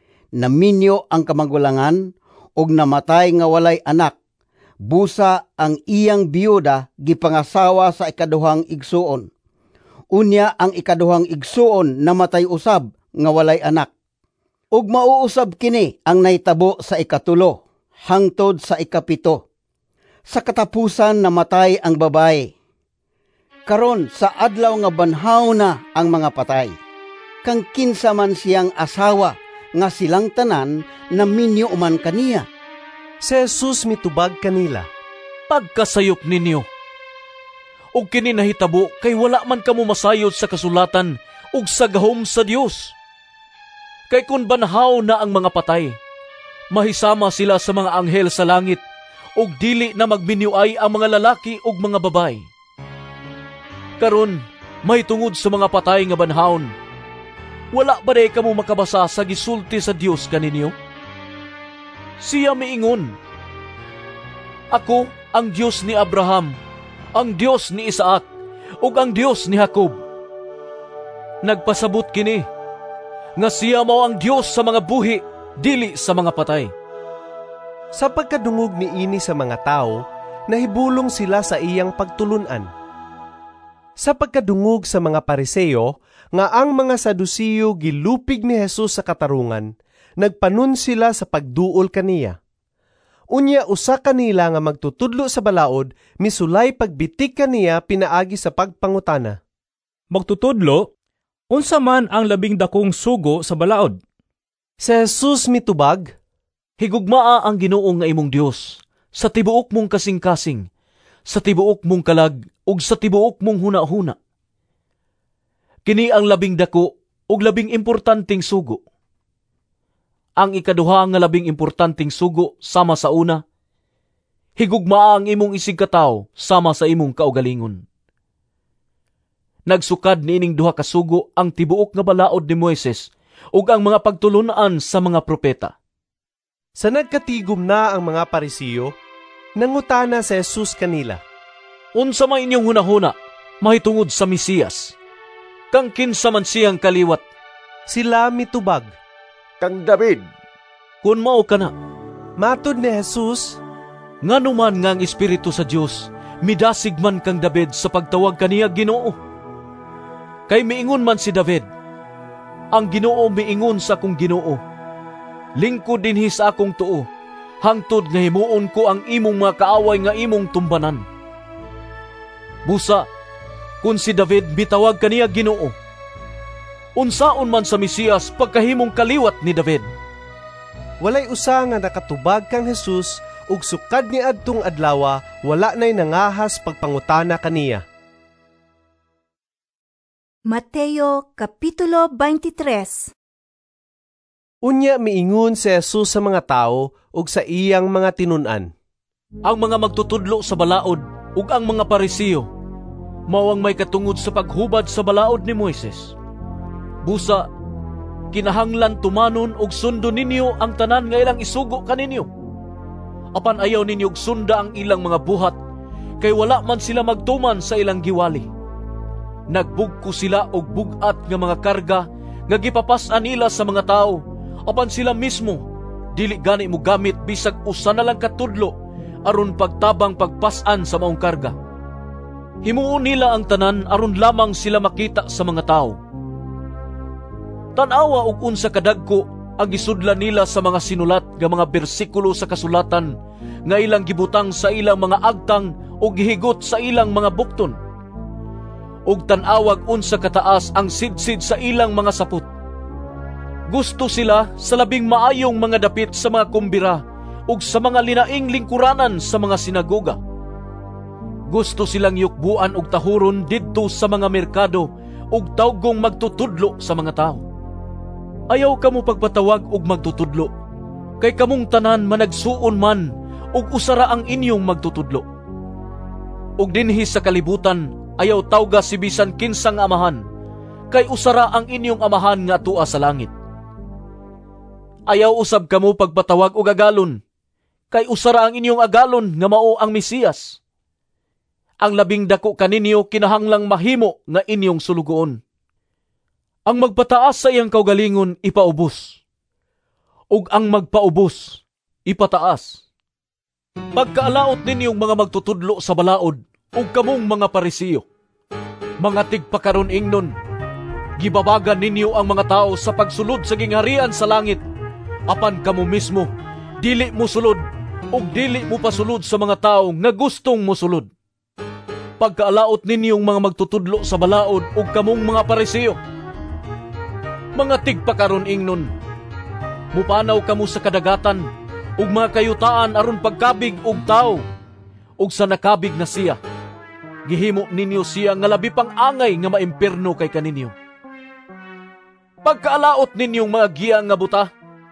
naminyo ang kamagulangan, og namatay nga walay anak. Busa ang iyang biyuda gipangasawa sa ikaduhang igsuon. Unya ang ikaduhang igsuon namatay usab nga walay anak. Ug mauusab kini ang nahitabo sa ikatulo, hangtod sa ikapito. Sa katapusan namatay ang babae. Karon sa adlaw nga banhaw na ang mga patay. Kang kinsa man siyang asawa nga silang tanan naminyo man kaniya." Si Jesus mitubag kanila, "Pagkasayop ninyo, ug kini nahitabo kay wala man kamo masayod sa kasulatan ug sa gahom sa Dios. Kay kun banhaw na ang mga patay, mahisama sila sa mga anghel sa langit, ug dili na magminyuay ang mga lalaki ug mga babay. Karon, may tungod sa mga patay nga banhaon, wala ba day kamo makabasa sa gisulti sa Dios kaninyo? Siya miingon, Ako ang Diyos ni Abraham, ang Diyos ni Isaac, ug ang Diyos ni Jacob. Nagpasabot kini, nga siya mao ang Diyos sa mga buhi, dili sa mga patay." Sa pagkadungog ni ini sa mga tao, nahibulong sila sa iyang pagtulunan. Sa pagkadungog sa mga Pariseo, nga ang mga Sadusiyo gilupig ni Jesus sa katarungan, nagpanun sila sa pagduol kaniya. Unya usa kanila nga magtutudlo sa balaod, misulay pagbitik kaniya pinaagi sa pagpangutana. Magtutudlo, unsa man ang labing dakong sugo sa balaod? Si Jesus mitubag, higugmaa ang Ginoo nga imong Dios sa tibuok mong kasing-kasing, sa tibuok mong kalag, ug sa tibuok mong huna-huna. Kini ang labing dako ug labing importanteng sugo. Ang ikaduha nga labing importanteng sugo sama sa una, higugmaa ang imong isig katawo sama sa imong kaugalingon. Nagsukad niining duha ka sugo ang tibuok nga balaod ni Moises ug ang mga pagtulunan sa mga propeta. Sa nagkatigom na ang mga Parisiyo, nangutana si Jesus kanila, unsa man inyong hunahuna mahitungod sa Mesiyas? Kang kinsa man siyang kaliwat? Sila mitubag, kang David. Kun mao kana, matod ni Jesus, nganuman nga ang Espiritu sa Dios midasig man kang David sa pagtawag kaniya Ginoo. Kay miingon man si David, ang Ginoo miingon sa akong Ginoo, lingkod dinhi sa akong tuo, hangtod nga himuon ko ang imong mga kaaway nga imong tumbanan. Busa, kun si David bitawag kaniya Ginoo, unsaon man sa Mesiyas pagkahimong kaliwat ni David? Walay usa nga nakatubag kang Jesus ug sukad ni adtong adlawa wala nay nangahas pagpangutana kaniya. Mateo Kapitulo twenty-three. Unya miingon si Jesus sa mga tao ug sa iyang mga tinun-an. Ang mga magtutudlo sa balaod ug ang mga Parisiyo mao ang may katungod sa paghubad sa balaod ni Moises. Busa, kinahanglan tumanon og sundo ninyo ang tanan nga ilang isugo kaninyo. Apan ayaw ninyo og sunda ang ilang mga buhat, kay wala man sila magtuman sa ilang giwali. Nagbugko sila og bugat nga mga karga nga gipapas-an nila sa mga tao, apan sila mismo dili gani mo gamit bisag usa na lang katudlo aron pagtabang pagpas-an sa maong karga. Himuon nila ang tanan aron lamang sila makita sa mga tao. Tanawa og unsa kadagko ang gisudlan nila sa mga sinulat nga mga bersikulo sa kasulatan nga ilang gibutang sa ilang mga agtang o gihigot sa ilang mga bukton. Ug tanawag unsa kataas ang sidsid sa ilang mga sapot. Gusto sila sa labing maayong mga dapit sa mga kumbira ug sa mga linaing lingkuranan sa mga sinagoga. Gusto silang yukbuan og tahuron didto sa mga merkado ug tawgong magtutudlo sa mga tao. Ayaw kamo pagpatawag og magtutudlo, kay kamong tanan managsuon man ug usara ang inyong magtutudlo. Ug dinhi sa kalibutan, ayaw tawga si bisan kinsang amahan, kay usara ang inyong amahan nga tua sa langit. Ayaw usab kamo pagpatawag og agalon, kay usara ang inyong agalon nga mao ang Mesiyas. Ang labing dako kaninyo kinahanglang mahimo nga inyong sulugoon. Ang magpataas sa iyang kaugalingon ipaubos, ug ang magpaubos ipataas. Pagkaalaot ninyong mga magtutudlo sa balaod ug kamong mga Parisiyo, mga tigpakaron ingnon, gibabagan ninyo ang mga tao sa pagsulod sa gingharian sa langit, apan kamo mismo dili mo sulod ug dili mo pasulod sa mga tao nga gustong mosulod. Pagkaalaot ninyong mga magtutudlo sa balaod ug kamong mga Parisiyo, mga tigpakaron ingnon, mupanaw kamo sa kadagatan ug mga kayutaan aron pagkabig og tao, ug sa nakabig na siya, gihimo ninyo siya nga labi pang angay nga maimperno kay kaninyo. Pagkaalaot ninyong mga giya nga buta,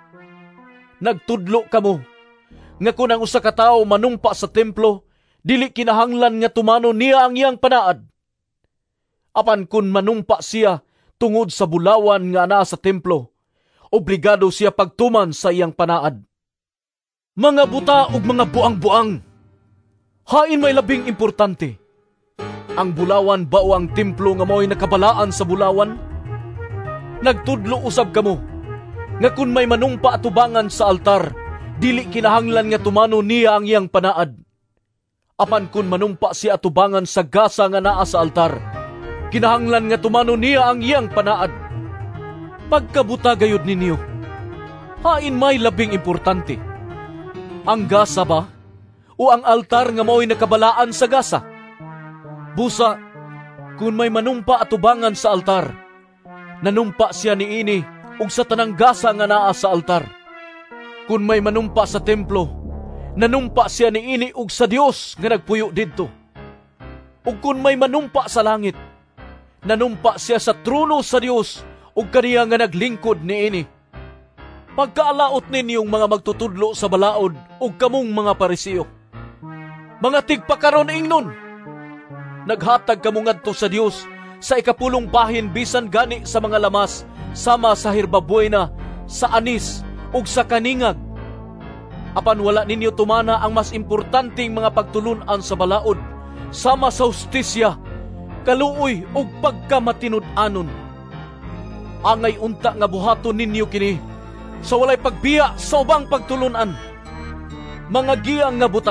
nagtudlo kamo nga kung ang usa ka tawo manumpa sa templo, dili kinahanglan nga tumano niya ang iyang panaad. Apan kun manumpa siya tungod sa bulawan nga naa sa templo, obligado siya pagtuman sa iyang panaad. Mga buta ug mga buang-buang, hain may labing importante. Ang bulawan ba o ang templo nga mao'y nakabalaan sa bulawan? Nagtudlo usab kamo nga kun may manumpa atubangan sa altar, dili kinahanglan nga tumano niya ang iyang panaad. Apan kun manumpa siya atubangan sa gasa nga naa sa altar, kinahanglan nga tumano niya ang iyang panaad. Pagkabuta gayud ninyo, hain may labing importante. Ang gasa ba? O ang altar nga mao'y nakabalaan sa gasa? Busa, kung may manumpa at tubangan sa altar, nanumpa siya ni ini ug sa tanang gasa nga naa sa altar. Kung may manumpa sa templo, nanumpa siya ni ini ug sa Dios nga nagpuyo didto. Ug kung may manumpa sa langit, nanumpa siya sa trono sa Dios ug kaniya nga naglingkod ni ini. Pagkaalaot ninyong mga magtutudlo sa balaod ug kamong mga Parisiyo, mga tigpakaron ingnon, naghatag kamo ngadto sa Dios sa ikapulong bahin bisan gani sa mga lamas sama sa hirbabuena, sa anis ug sa kaningag. Apan wala ninyo tumana ang mas importanteng mga pagtulunan sa balaod sama sa hustisya, kaluoy ug pagkamatinud-anon. Angay unta nga buhaton ninyo kini sa walay pagbiya sa ubang pagtulunan. Mga giyang nga buta,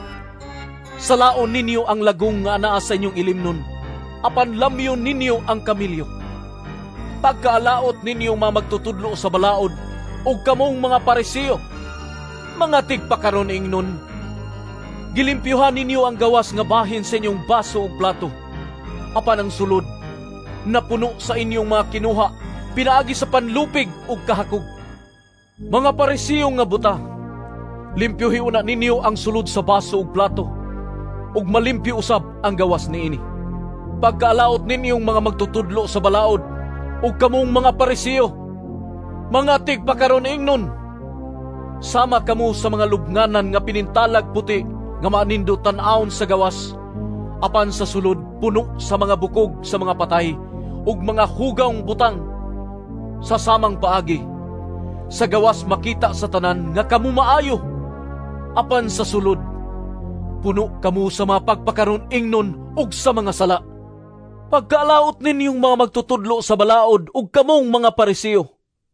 salaon ninyo ang lagong nga anaa sa inyong ilimnon, apan lamyon ninyo ang kamilyo. Pagkaalaot ninyo mga magtutudlo sa balaod ug kamong mga Parisiyo, mga tigpakaron ingnon, gilimpyuhan ninyo ang gawas nga bahin sa inyong baso ug plato, apan ang sulod napuno sa inyong mga kinuha pinaagi sa panlupig ug kahakog. Mga Parisiyo nga buta, limpyuhi una ninyo ang sulod sa baso ug plato, ug malimpyo usab ang gawas niini. Pagkaalaot ninyong mga magtutudlo sa balaod ug kamong mga Parisiyo, mga tigpakaron ingnon, sama kamo sa mga lubnganan nga pinintalag puti nga maanindo tan-awon sa gawas, apan sa sulod puno sa mga bukog sa mga patay ug mga hugawng butang. Sa samang paagi, sa gawas makita sa tanan nga kamo maayo, apan sa sulod puno kamo sa mga pagpakaron ingnon ug sa mga sala. Pagkaalaot ninyong mga magtutudlo sa balaod ug kamong mga Parisiyo,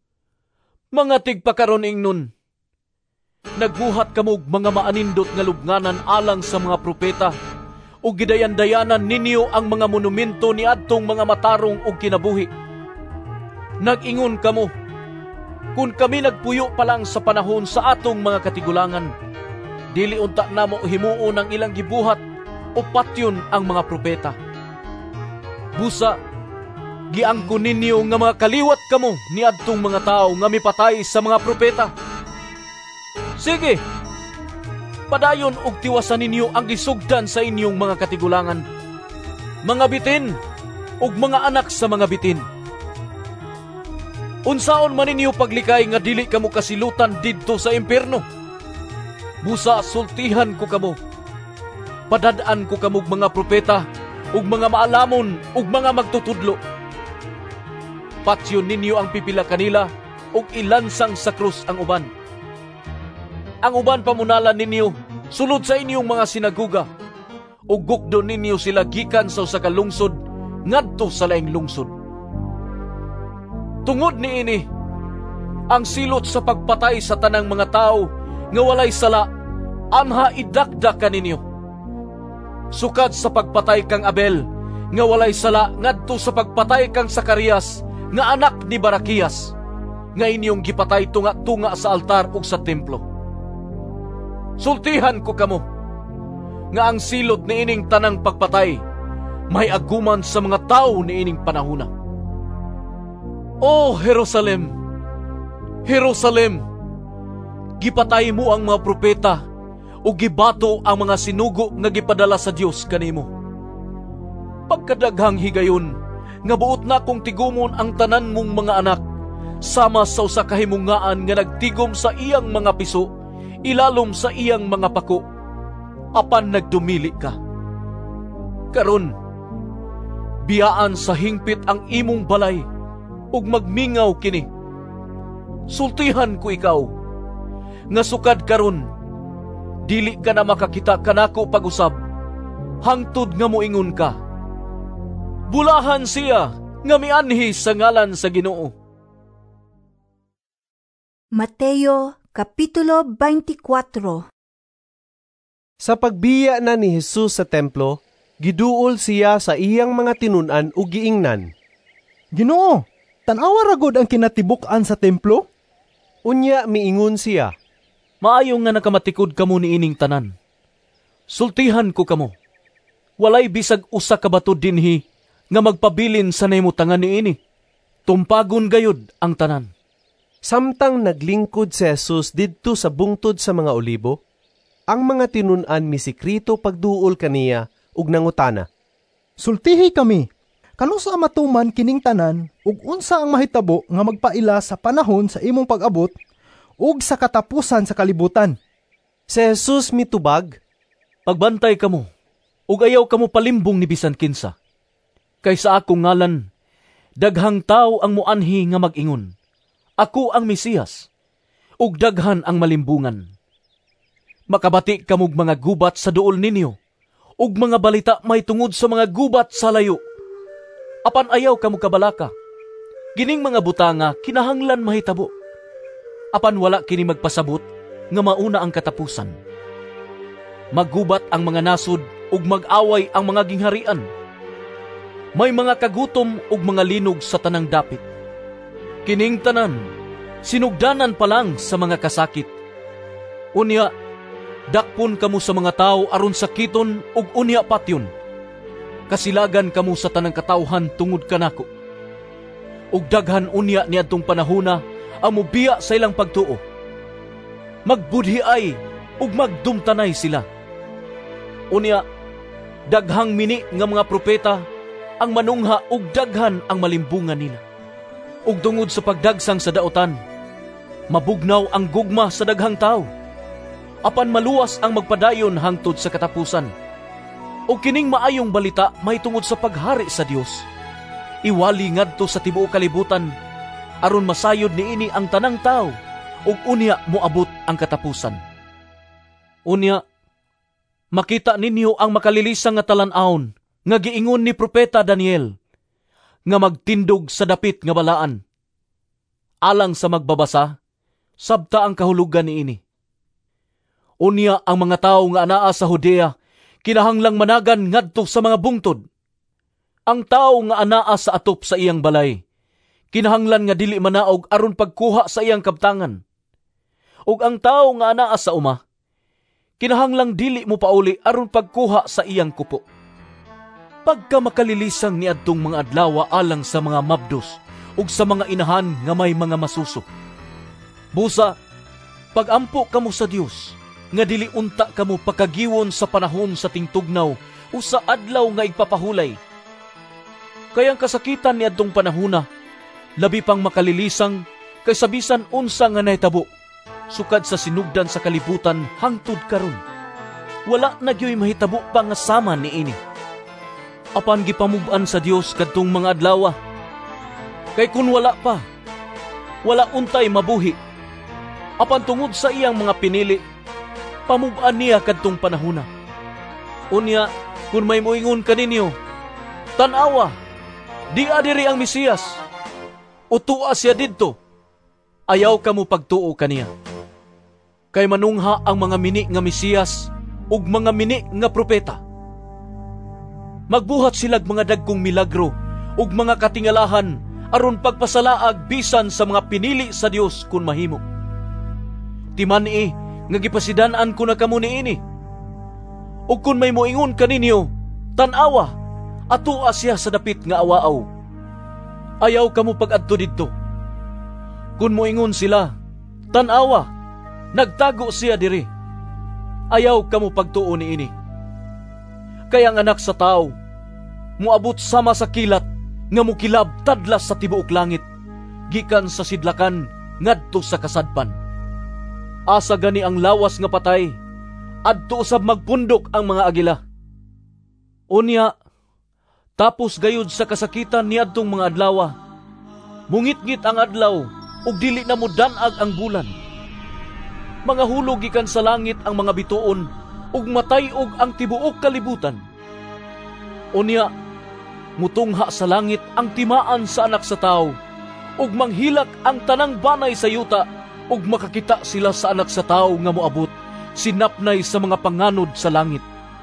mga tigpakaron ingnon, nagbuhat kamo og mga maanindot nga lubnganan alang sa mga propeta ug gidayan-dayanan ninyo ang mga monumento ni adtong mga matarong ug kinabuhi. Nag-ingon kamo, kung kami nagpuyo pa lang sa panahon sa atong mga katigulangan, dili unta namo himuon ang ilang gibuhat o patyon ang mga propeta. Busa, giangkon ninyo nga mga kaliwat kamo ni adtong mga tao nga mipatay sa mga propeta. Sige, padayon og tiwasan ninyo ang gisugdan sa inyong mga katigulangan, mga bitin ug mga anak sa mga bitin. Unsaon man ninyo paglikay nga dili kamo kasilutan didto sa impierno? Busa, sultihan ko kamo, padadaan ko kamog mga propeta ug mga maalamon ug mga magtutudlo. Patyon ninyo ang pipila kanila ug ilansang sa krus ang uban. Ang uban pamunalan ninyo sulod sa inyong mga sinaguga, ug gukdo ninyo sila gikan sa usa ka lungsod ngadto sa laing lungsod. Tungod niini, ang silot sa pagpatay sa tanang mga tao nga walay sala, anha idakdak kaninyo. Sukad sa pagpatay kang Abel nga walay sala ngadto sa pagpatay kang Zacarias nga anak ni Barakias, nga inyong gipatay tunga-tunga sa altar ug sa templo. Sultihan ko kamo nga ang silot ni ining tanang pagpatay may aguman sa mga tao ni ining panahuna. O Jerusalem, Jerusalem, gipatay mo ang mga propeta o gibato ang mga sinugo nga gipadala sa Dios kanimo. Pagkadaghang higayon nga buot na kong tigumon ang tanan mong mga anak sama sa usa ka himungaan nga nagtigom sa iyang mga piso, ilalom sa iyang mga pako, apan nagdumili ka. Karon, biyaan sa hingpit ang imong balay ug magmingaw kini. Sultihan ko ikaw nga sukad karon dili ka na makakita kanako pag-usab, hangtod nga moingon ka, bulahan siya nga mianhi sa ngalan sa Ginoo. Mateo Kapitulo twenty-four. Sa pagbiya na ni Jesus sa templo, giduol siya sa iyang mga tinun-an ug giingnan. Ginoo, tan-awa ra gud ang kinatibuk-an sa templo? Unya miingon siya, Maayo nga nakamatikod kamo ni ining tanan. Sultihan ko kamo. Walay bisag usa ka bato dinhi nga magpabilin sa naymutangan ni ini. Tumpagon gayud ang tanan. Samtang naglingkod si Jesus didto sa bungtod sa mga olibo, ang mga tinun-an misikrito pagduol kaniya ug nangutana. Sultihi kami, kanusa matuman kining tanan ug unsa ang mahitabo nga magpaila sa panahon sa imong pag-abot ug sa katapusan sa kalibutan. Si Jesus mitubag, pagbantay kamo ug ayaw kamo palimbong ni bisan kinsa. Kay sa akong ngalan, daghang tao ang muanhi nga mag-ingon, ako ang Mesiyas, ug daghan ang malimbungan. Makabati kamog mga gubat sa duol ninyo, ug mga balita may tungod sa mga gubat sa layo. Apan ayaw kamo kabalaka. Gining mga butanga kinahanglan mahitabo. Apan wala kini magpasabot nga mauna ang katapusan. Maggubat ang mga nasod ug mag-away ang mga gingharian. May mga kagutom ug mga linog sa tanang dapit. Kining tanan, sinugdanan pa lang sa mga kasakit. Unya, dakpon kamo sa mga tao aron sakiton ug unya patyon. Kasilagan kamo sa tanang katawhan tungod kanako. Ug daghan unya niadtong panahona ang mubiya sa ilang pagtuo. Magbudhiay ug magdumtanay sila. Unya, daghang mini nga mga propeta ang manungha ug daghan ang malimbungan nila. Ug tungod sa pagdagsang sa daotan, mabugnaw ang gugma sa daghang tao. Apan maluwas ang magpadayon hangtod sa katapusan. O kining maayong balita may tungod sa paghari sa Dios. Iwali ngadto sa tibuok kalibutan aron masayod niini ang tanang tao ug unya moabot ang katapusan. Unya, makita ninyo ang makalilisang nga talan-awon nga giingon ni propeta Daniel nga magtindog sa dapit nga balaan. Alang sa magbabasa, sabta ang kahulugan niini. Unya ang mga tao nga anaa sa Judea kinahanglang managan ngadto sa mga bungtod. Ang tao nga anaa sa atop sa iyang balay kinahanglan nga dili manaog aron pagkuha sa iyang kabtangan. Ug ang tao nga anaa sa uma kinahanglang dili mo pauli aron pagkuha sa iyang kupo. Pagka makalilisang ni adtong mga adlaw alang sa mga mabdos ug sa mga inahan nga may mga masuso. Busa, pagampo kamo sa Dios nga dili unta kamo pakagiwon sa panahon sa tingtugnaw o sa adlaw nga igpapahulay. Kayang kasakitan ni adtong panahona labi pang makalilisang kaysa bisan unsa nga nahitabo sukad sa sinugdan sa kalibutan hangtod karon. Wala na gyoy mahitabo pa nga sama niini. Apan gipamub-an sa Dios kadtong mga adlaw. Kay kun wala pa, wala untay mabuhi. Apan tungod sa iyang mga pinili, pamub-an niya kadtong panahona. Unya, kun may moingon kaninyo, tan-awa, di adiri ang Mesiyas, utua siya didto, ayaw kamo pagtuo kaniya. Kay manungha ang mga mini nga Mesiyas ug mga mini nga propeta. Magbuhat silag mga dagkong milagro ug mga katingalahan aron pagpasalaag bisan sa mga pinili sa Dios kun mahimo. Timani nga gipasidan-an ko na kamo niini. Ug kun may moingon kaninyo, tan-awa, atua siya sa dapit nga awaaw. Ayaw kamo pag-adto didto. Kun moingon sila, tan-awa, nagtago siya diri. Ayaw kamo pagtuo niini. Kaya ang anak sa tao, muabot sama sa kilat nga mukilab tadlas sa tibuok langit, gikan sa sidlakan ngadto sa kasadpan. Asa gani ang lawas nga patay, adto usab magpundok ang mga agila. Unya, tapos gayud sa kasakitan ni adtong mga adlaw, mungit-ngit ang adlaw ug dili na mo danag ang bulan. Mga hulog gikan sa langit ang mga bituon ug matay-og ang tibuok kalibutan. Unya, mutungha sa langit ang timaan sa anak sa tao ug manghilak ang tanang banay sa yuta ug makakita sila sa anak sa tao nga moabot sinapnay sa mga panganod sa langit.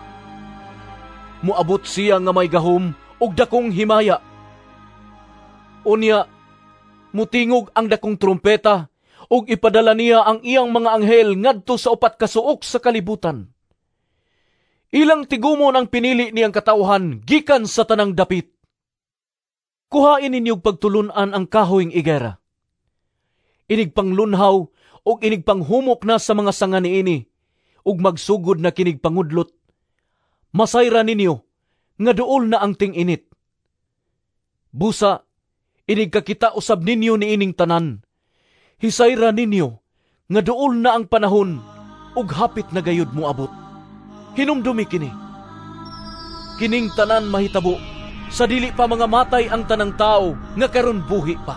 Moabot siya nga may gahom ug dakong himaya. Unya, mutingog ang dakong trumpeta ug ipadala niya ang iyang mga anghel ngadto sa upat ka suok sa kalibutan. Ilang tigumon ang pinili niyang katauhan gikan sa tanang dapit. Kuhain ninyong pagtulunan ang kahoyng igera. Inig panglunhaw ug inig panghumok na sa mga sanga niini, ug magsugod na kinig pangudlot. Masayra ninyo nga duol na ang ting-init. Busa, inig kakita usab ninyo niining tanan. Hisayra ninyo nga duol na ang panahon ug hapit na gayud mo abot. Hinumdumi kini. Kining tanan mahitabo sa dili pa mga matay ang tanang tao nga karon buhi pa.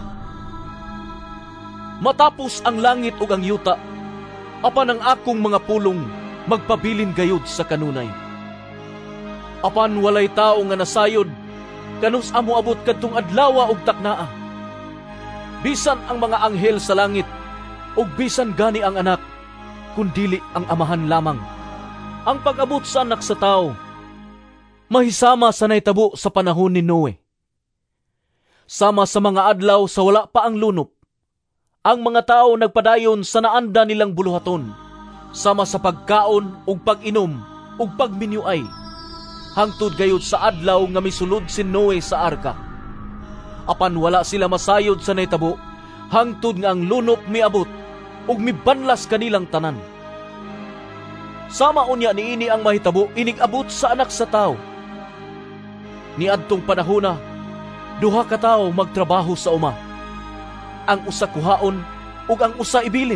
Matapos ang langit ug ang yuta, apan ang akong mga pulong magpabilin gayud sa kanunay. Apan walay tao nga nasayod, kanus amo abot kadtong adlaw ug taknaa. Bisan ang mga anghel sa langit, ug bisan gani ang anak, kundili ang amahan lamang. Ang pag-abot sa anak sa tao, mahisama sa naitabo sa panahon ni Noe. Sama sa mga adlaw sa wala pa ang lunop, ang mga tao nagpadayon sa naanda nilang buluhaton, sama sa pagkaon ug pag-inom ug pagminyuay, hangtod gayud sa adlaw nga misulod si Noe sa arka. Apan wala sila masayod sa naitabo, hangtod nga ang lunop miabot ug mibanlas kanilang tanan. Sama unya niini ang mahitabo inig-abot sa anak sa tao. Niadtong panahona, duha ka tawo magtrabaho sa uma. Ang usa kuhaon ug ang usa ibilin.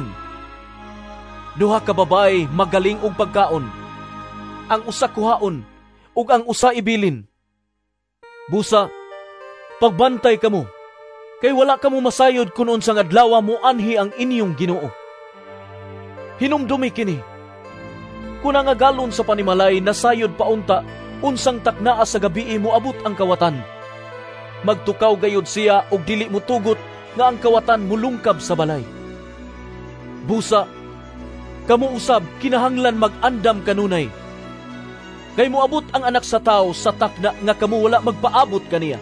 Duha ka babay magaling og pagkaon. Ang usa kuhaon ug ang usa ibilin. Busa, pagbantay kamo, kay wala kamo masayod kun unsang adlaw mo anhi ang inyong Ginoo. Hinumdumi kini. Kung ang agalon sa panimalay nasayod paunta, unsang taknaa sa gabi mo abot ang kawatan. Magtukaw gayod siya og dili mo tugot nga ang kawatan mulungkab sa balay. Busa, kamo usab kinahanglan mag-andam kanunay. Kay moabot ang anak sa tao sa takna nga kamo wala magpaabot kaniya.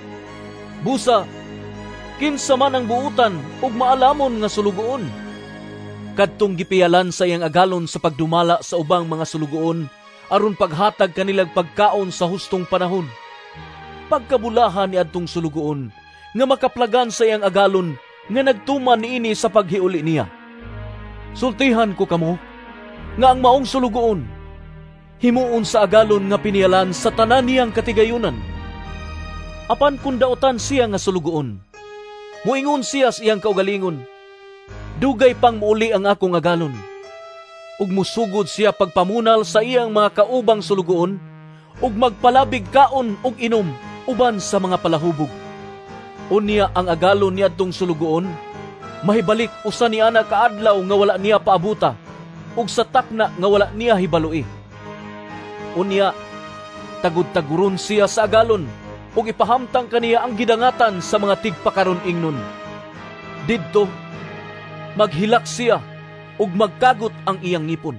Busa, kinsa man ang buutan ug maalamon nga sulugoon. Kadtong gipiyalan sa iyang agalon sa pagdumala sa ubang mga sulugoon aron paghatag kanilang pagkaon sa hustong panahon. Pagkabulahan ni adtong sulugoon nga makaplagan sa iyang agalon nga nagtuman niini sa paghiuli niya. Sultihan ko kamo nga ang maong sulugoon himuon sa agalon nga piniyalan sa tanan niyang katigayunan. Apan kung dautan siya nga sulugoon, muingon siya sa iyang kaugalingon, dugay pang muuli ang akong agalon. Ug musugod siya pagpamunal sa iyang mga kaubang sulugoon, ug magpalabig kaon ug inom uban sa mga palahubog. Unya ang agalon niadtong sulugoon, mahibalik usa ni ana kaadlaw nga wala niya paabuta, ug sa takna nga wala niya hibaloi. Unya, tagud-taguron siya sa agalon, ug ipahamtang kaniya ang gidangatan sa mga tigpakaron ingnon. Didto, maghilak siya ug magkagot ang iyang ngipon.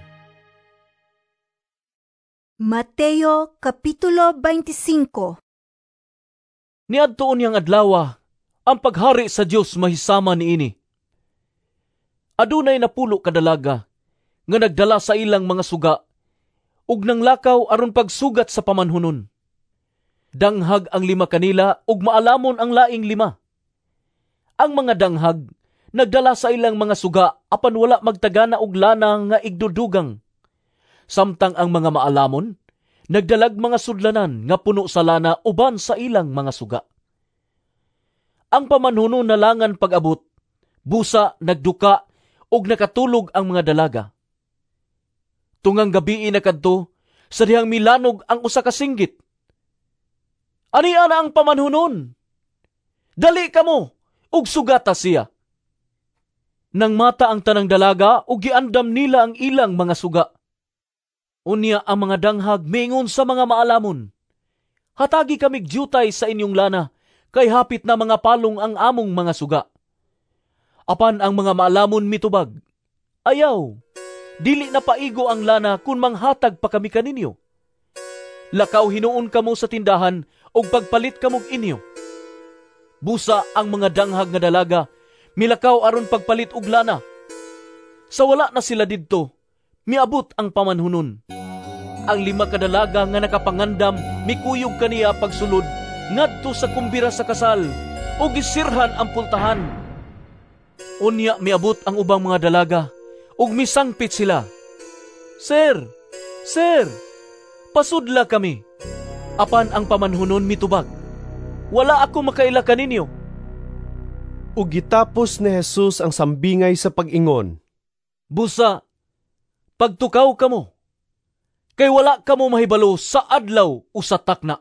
Mateo Kapitulo twenty-five. Niadtoon niyang adlaw, ang paghari sa Dios mahisama niini. Adunay napulo kadalaga nga nagdala sa ilang mga suga ug nanglakaw aron pagsugat sa pamanhunon. Danghag ang lima kanila ug maalamon ang laing lima. Ang mga danghag nagdala sa ilang mga suga apan wala magtagana og lana nga igdudugang. Samtang ang mga maalamon nagdalag mga sudlanan nga puno sa lana uban sa ilang mga suga. Ang pamanhunon nalangan pag-abot, busa nagduka ug nakatulog ang mga dalaga. Tungang gabi nakadto, sa dihang milanog ang usa ka singgit. Ania na ang pamanhunon? Dali kamo ug sugata siya. Nang mata ang tanang dalaga ug giandam nila ang ilang mga suga. Unya ang mga danghag miingon sa mga maalamon, hatagi kamig diyutay sa inyong lana, kay hapit na mga palong ang among mga suga. Apan ang mga maalamon mitubag, ayaw, dili na paigo ang lana kung manghatag pa kami kaninyo. Lakaw hinuon kamo sa tindahan ug pagpalit kamog inyo. Busa ang mga danghag nga dalaga, milakaw aron pagpalit og lana. Sa wala na sila didto, miabot ang pamanhunon. Ang lima kadalaga nga nakapangandam, mikuyog kaniya pagsulod, ngadto sa kumbira sa kasal, o gisirhan ang pultahan. Unya miabot ang ubang mga dalaga, ug misangpit sila. Sir, Sir, pasudla kami. Apan ang pamanhunon mitubag, wala ako makaila kaninyo. Ug gitapos ni Jesus ang sambingay sa pag-ingon, Busa, pagtukaw kamo, kay wala kamo mahibalo sa adlaw o sa takna.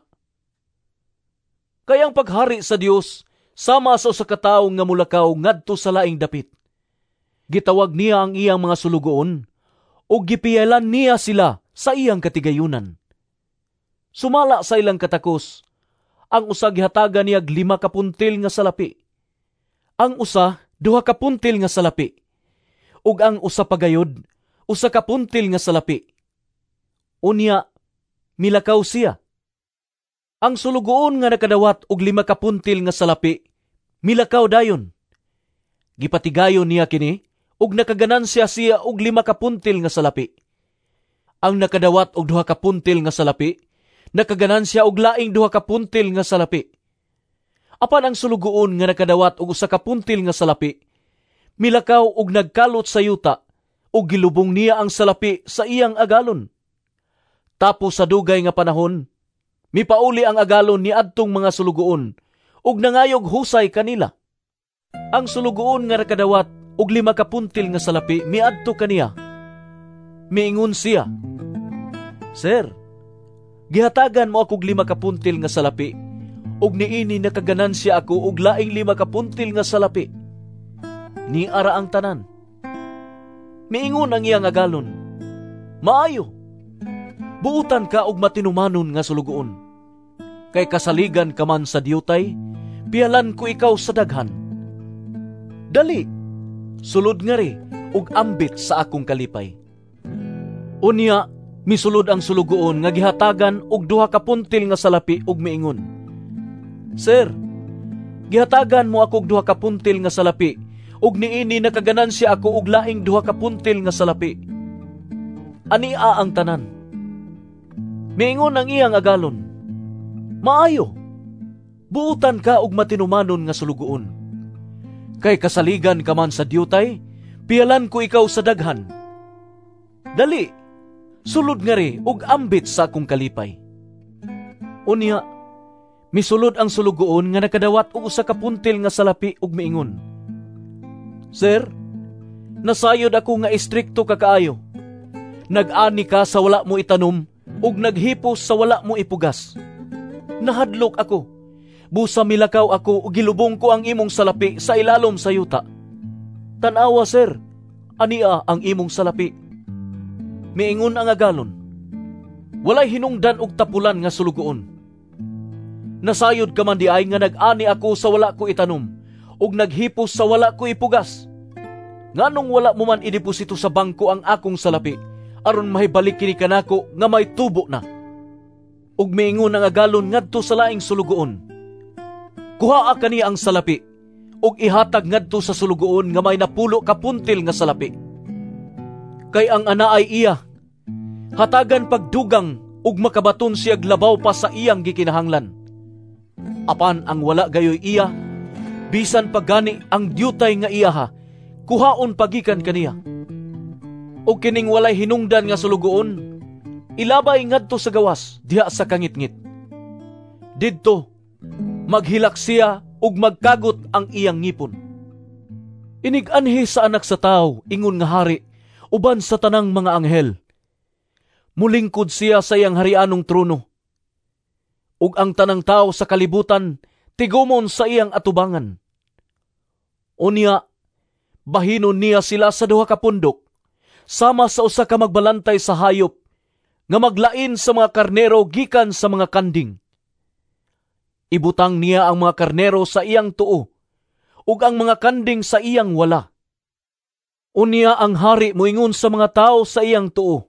Kay ang paghari sa Dios sama sa usa ka tawo nga mulakaw ngadto sa laing dapit. Gitawag niya ang iyang mga sulugoon ug gipiyalan niya sila sa iyang katigayunan. Sumala sa ilang katakos, ang usa gihatagan niya lima ka puntil nga salapi. Ang usa duha ka puntil nga salapi. Ug ang usa pagayod usa ka puntil nga salapi. Unya milakaw siya. Ang sulugoon nga nakadawat og lima ka puntil nga salapi, milakaw dayon. Gipatigayon niya kini ug nakaganansya siya og lima ka puntil nga salapi. Ang nakadawat og duha ka puntil nga salapi, nakaganansya og laing duha ka puntil nga salapi. Apan ang sulugoon nga nakadawat og usa ka puntil nga salapi, milakaw og nagkalot sa yuta ug gilubong niya ang salapi sa iyang agalon. Tapos sa dugay nga panahon, mipauli ang agalon ni adtong mga sulugoon ug nangayog husay kanila. Ang sulugoon nga nakadawat og lima ka puntil nga salapi miadto kaniya. Miingon siya, Sir, gihatagan mo akog lima ka puntil nga salapi ug niini nakaganansya ako og laing lima ka puntil nga salapi. Ni ara ang tanan. Miingon ang iyang agalon, Maayo, buutan ka og matinumanon nga sulugoon. Kay kasaligan ka man sa diyutay, piyalan ko ikaw sa daghan. Dali, sulod nga ri og ambit sa akong kalipay. Unya, misulod ang sulugoon nga gihatagan og duha ka puntil nga salapi ug miingon, Sir, gihatagan mo ako og duha ka puntil nga salapi ug niini nakaganansya ako og laing duha ka puntil nga salapi. Ania ang tanan. Miingon ang iyang agalon, Maayo, buutan ka og matinumanon nga sulugoon. Kay kasaligan ka man sa diyutay, piyalan ko ikaw sa daghan. Dali, sulod nga ri og ambit sa akong kalipay. Unya, misulod ang sulugoon nga nakadawat og usa ka puntil nga salapi ug miingon, Sir, nasayod ako nga istrikto ka kaayo. Nag-ani ka sa wala mo itanom ug naghipos sa wala mo ipugas. Nahadlok ako, busa milakaw ako ug gilubong ko ang imong salapi sa ilalom sa yuta. Tanawa, Sir, ania ang imong salapi. Miingon ang agalon, walay hinungdan og tapulan nga sulugoon. Nasayod ka man di ay nga nag-ani ako sa wala ko itanom ug naghipos sa wala ko ipugas. Nganong wala mo man ideposito sa bangko ang akong salapi aron mahibalik kini kanako nga may tubo na. Ug miingon ang agalon ngadto sa laing sulugoon, kuhaa kani ang salapi ug ihatag ngadto sa sulugoon nga may napulo ka puntil nga salapi. Kay ang ana ay iya, hatagan pagdugang ug makabaton siya glabaw pa sa iyang gikinahanglan. Apan ang wala gayoy iya, bisan pagani ang diyutay nga iya ha, kuhaon pagikan kaniya. O kining walay hinungdan nga sulugoon, ilabay ngadto sa gawas diha sa kangitngit. Didto, maghilak siya ug magkagot ang iyang ngipon. Inig-anhi sa anak sa tao, ingon nga hari, uban sa tanang mga anghel. Mulingkod siya sa iyang harianong trono. Ug ang tanang tao sa kalibutan, tigumon sa iyang atubangan. Unya, bahinon niya sila sa duha ka pundok, sama sa usa ka magbalantay sa hayop, nga maglain sa mga karnero gikan sa mga kanding. Ibutang niya ang mga karnero sa iyang tuo, ug ang mga kanding sa iyang wala. Unya ang hari moingon sa mga tao sa iyang tuo,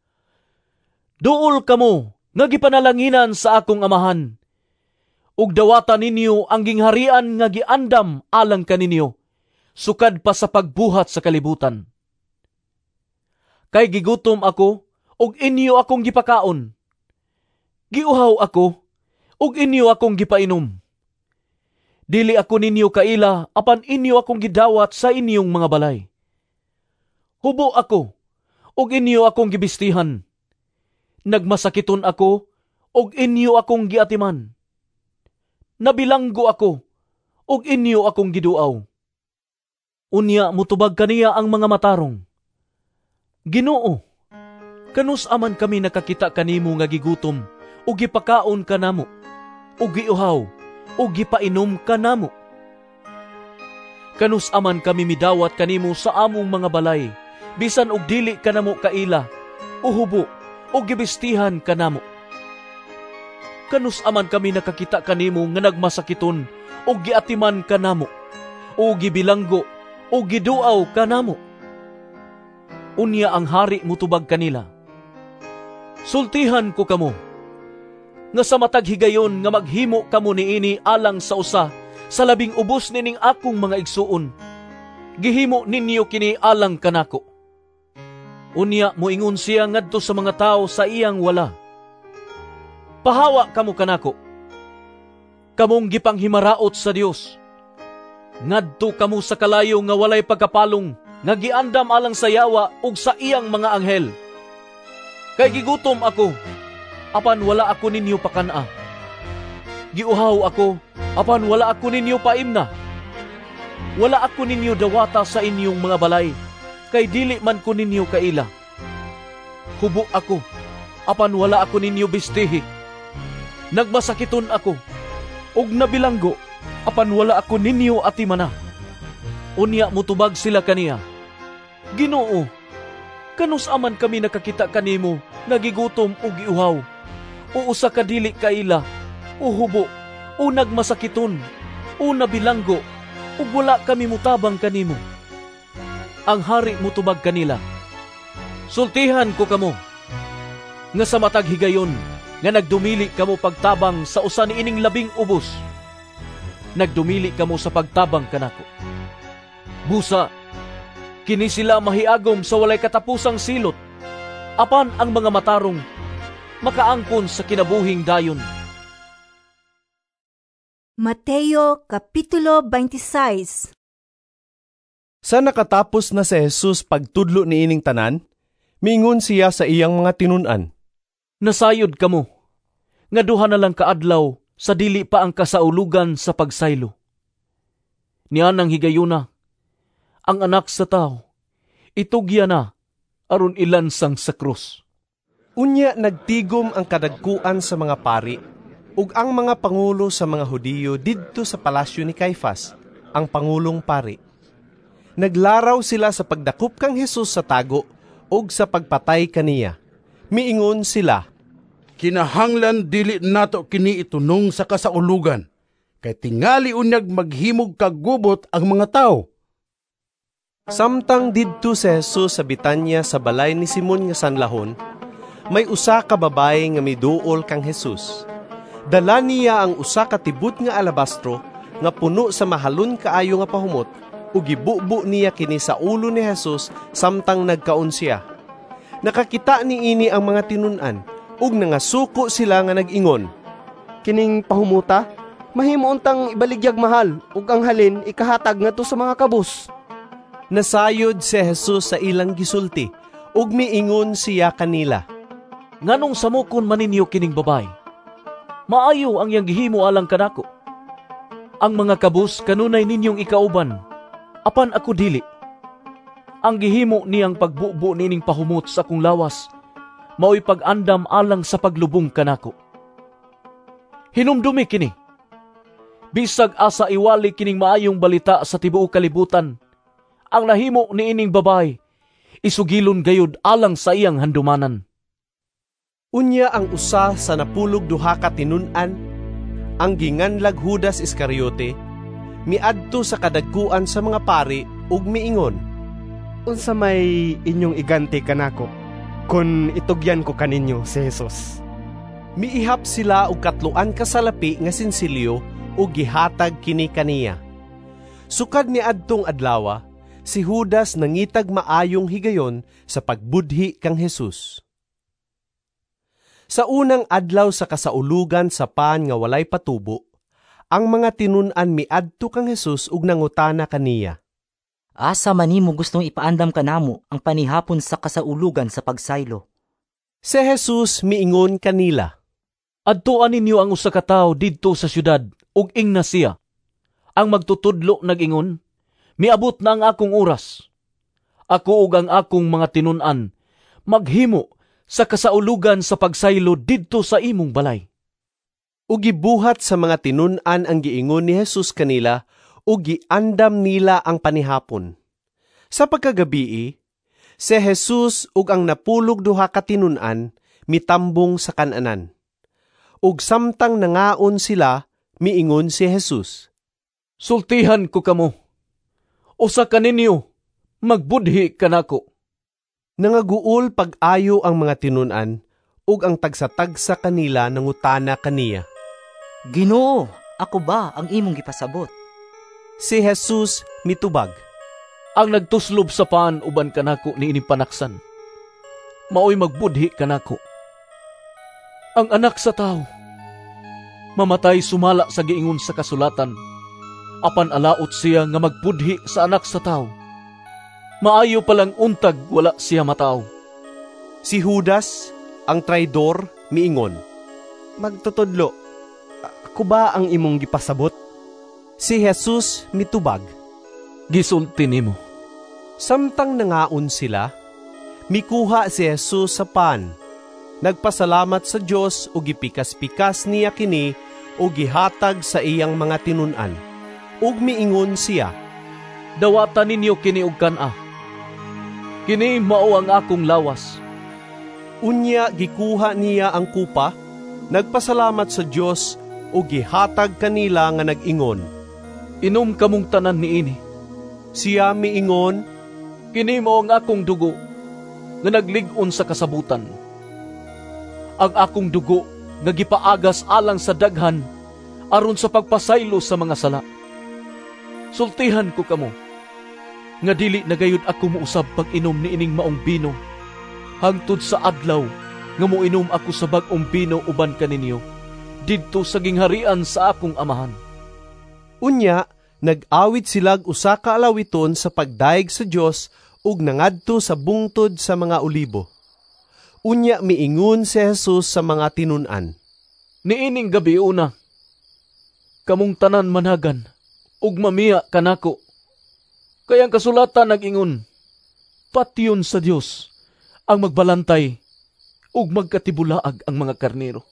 Duol kamo nga gipanalanginan sa akong amahan, ug dawatan ninyo ang gingharian nga giandam alang kaninyo, sukad pa sa pagbuhat sa kalibutan. Kay gigutom ako, og inyo akong gipakaon. Giuhaw ako, og inyo akong gipainom. Dili ako ninyo kaila, apan inyo akong gidawat sa inyong mga balay. Hubo ako, og inyo akong gibistihan. Nagmasakiton ako, og inyo akong giatiman. Nabilanggo ako, og inyo akong giduaw. Unya mutubag kaniya ang mga matarong. Ginoo, kanus aman kami nakakita kanimo nga gigutom, ug gipakaon kanamo, ug giuhaw, ug gipainom kanamo. Kanus aman kami midawat kanimo sa among mga balay, bisan og dili kanamo kaila, uhubo, ug gibistihan kanamo. Kanus aman kami nakakita kanimo nga nagmasakiton, ug giatiman kanamo, ug gibilanggo, ug giduaw kanamo. Unya ang hari mutubag kanila. Sultihan ko kamo, nga sa matag higayon nga maghimo kamo niini alang sa usa, sa labing ubos nining akong mga igsuon, gihimo ninyo kini alang kanako. Unya moingon siya ngadto sa mga tao sa iyang wala. Pahawa kamo kanako, kamong gipanghimaraot sa Dios. Ngadto kamo sa kalayo nga walay pagkapalong, nga giandam alang sa yawa ug sa iyang mga anghel. Kay gigutom ako, apan wala ako ninyo pakana. Giuhaw ako, apan wala ako ninyo paimna. Wala ako ninyo dawata sa inyong mga balay, kay dili man ko ninyo kaila. Hubo ako, apan wala ako ninyo bistihi. Nagmasakiton ako, ug nabilanggo, apan wala ako ninyo atimana. Unya mutubag sila kaniya. Ginoo, kanus aman kami nakakita kanimo, nagigutom o giuhaw, o usa ka dili kaila, o hubo, o nagmasakiton, o nabilanggo, o wala kami mutabang kanimo. Ang hari mutubag kanila. Sultihan ko kamo, nga sa matag higayon, nga nagdumili kamo pagtabang sa usa ni ining labing ubos. Nagdumili kamo sa pagtabang kanako. Busa, kini sila mahiagom sa walay katapusang silot, apan ang mga matarong makaangkon sa kinabuhing dayon. Mateo Kapitulo twenty-six. Sa nakatapos na si Jesus pagtudlo ni ining tanan, mingon siya sa iyang mga tinun-an. Nasayod kamo, nga duha na lang kaadlaw sa dili pa ang kasaulugan sa pagsaylo. Nianang higayuna, ang anak sa tao, itugya na, aron ilansang sa krus. Unya nagtigom ang kadagkuan sa mga pari, ug ang mga pangulo sa mga Hudiyo didto sa palasyo ni Caifás, ang pangulong pari. Naglaraw sila sa pagdakop kang Jesus sa tago, ug sa pagpatay kaniya. Miingon sila, kinahanglan dili nato kini itunong sa kasaulugan, kay tingali unyag maghimog kagubot ang mga tao. Samtang didto si Jesus sa Betania sa balay ni Simon nga sanlahon, may usa ka babae nga miduol kang Jesus. Dala niya ang usa ka tibut nga alabastro nga puno sa mahalon kaayo nga pahumot, ug gibubo niya kini sa ulo ni Jesus samtang nagkaon siya. Nakakita ni ini ang mga tinun-an, ug nangasuko sila nga nag-ingon, kining pahumuta, mahimo untang ibaligyag mahal, ug ang halin ikahatag ngadto sa mga kabus. Nasayod si Jesus sa ilang gisulti, ug miingon siya kanila, nganong samukon maninyo kining babay? Maayo ang iyang gihimo alang kanako. Ang mga kabus kanunay ninyong ikauban, apan ako dili. Ang gihimo niyang pagbubo nining pahumot sa akong lawas, mao'y pag-andam alang sa paglubong kanako. Hinumdumi kini. Bisag asa iwali kining maayong balita sa tibuok kalibutan, ang nahimo ni ining babay, isugilon gayud alang sa iyang handumanan. Unya ang usa sa napulog duha ka tinun-an, ang ginganlag Judas Iscariote, miadto sa kadagkuan sa mga pari ug miingon, unsa may inyong iganti kanako, kun itugyan ko kaninyo si Jesus? Miihap sila og katloan ka salapi nga sinsilyo ug gihatag kini kaniya. Sukad ni adtong adlawa, si Judas nangitag maayong higayon sa pagbudhi kang Jesus. Sa unang adlaw sa kasaulugan sa pan nga walay patubo, ang mga tinun-an miadto kang Jesus ug nangutana kaniya. Asa man nimo gustong ipaandam kanamo ang panihapon sa kasaulugan sa pagsaylo? Si Jesus miingon kanila, Adtuan ninyo ang usa ka tawo didto sa syudad ug ingna siya. Ang magtutudlo nag-ingon, miabot na ang akong oras. Ako ug ang akong mga tinun-an maghimo sa kasaulugan sa pagsaylo didto sa imong balay. Ug gibuhat sa mga tinun-an ang giingon ni Jesus kanila ug giandam nila ang panihapon. Sa pagkagabii, si Jesus ug ang napulog duha ka tinun-an mitambong sa kan-anan. Ug samtang nangaon sila, miingon si Jesus, Sultihan ko kamo. Usa ka ninyo, magbudhi kanako. Nangaguol pag-ayo ang mga tinun-an ug ang tagsa-tagsa kanila nangutana kaniya. Ginoo, ako ba ang imong gipasabot? Si Jesus mitubag, Ang nagtuslob sa paan uban kanako ni ining panaksan, maoy magbudhi kanako. Ang anak sa tao, mamatay sumala sa giingon sa kasulatan, apan alaot siya nga magbudhi sa anak sa tao. Maayo palang untag wala siya mataw. Si Judas, ang traidor, miingon, Magtutudlo, ako ba ang imong gipasabot? Si Jesus mitubag, Gisulti nimo. Samtang nangaon sila, mikuha si Jesus sa pan, nagpasalamat sa Dios ug gipikas-pikas niya kini ug gihatag sa iyang mga tinun-an. Ug miingon siya, Dawatan ninyo kini og kan-a. Kini mao ang akong lawas. Unya gikuha niya ang kupa, nagpasalamat sa Dios ug gihatag kanila nga nag-ingon, Inom kamong tanan niini. Siya miingon, Kini mao ang akong dugo nga naglig-on sa kasabutan. Ang akong dugo nga gipaagas alang sa daghan aron sa pagpasaylo sa mga sala. Sultihan ko kamo, nga dili nagayud ako muusab pag-inom ni ining maong bino, hangtod sa adlaw nga moinom ako sa bag-ong bino uban kaninyo, didto sa gingharian sa akong amahan. Unya, nag-awit silag usa ka alawiton sa pagdaig sa Dios ug nangadto sa bungtod sa mga olibo. Unya miingon si Jesus sa mga tinun-an, Niining gabi una, kamong tanan managan, ug mamiya kanako. Kaya ang kasulatan nag-ingon, Patyon sa Dios ang magbalantay ug magkatibulaag ang mga karnero.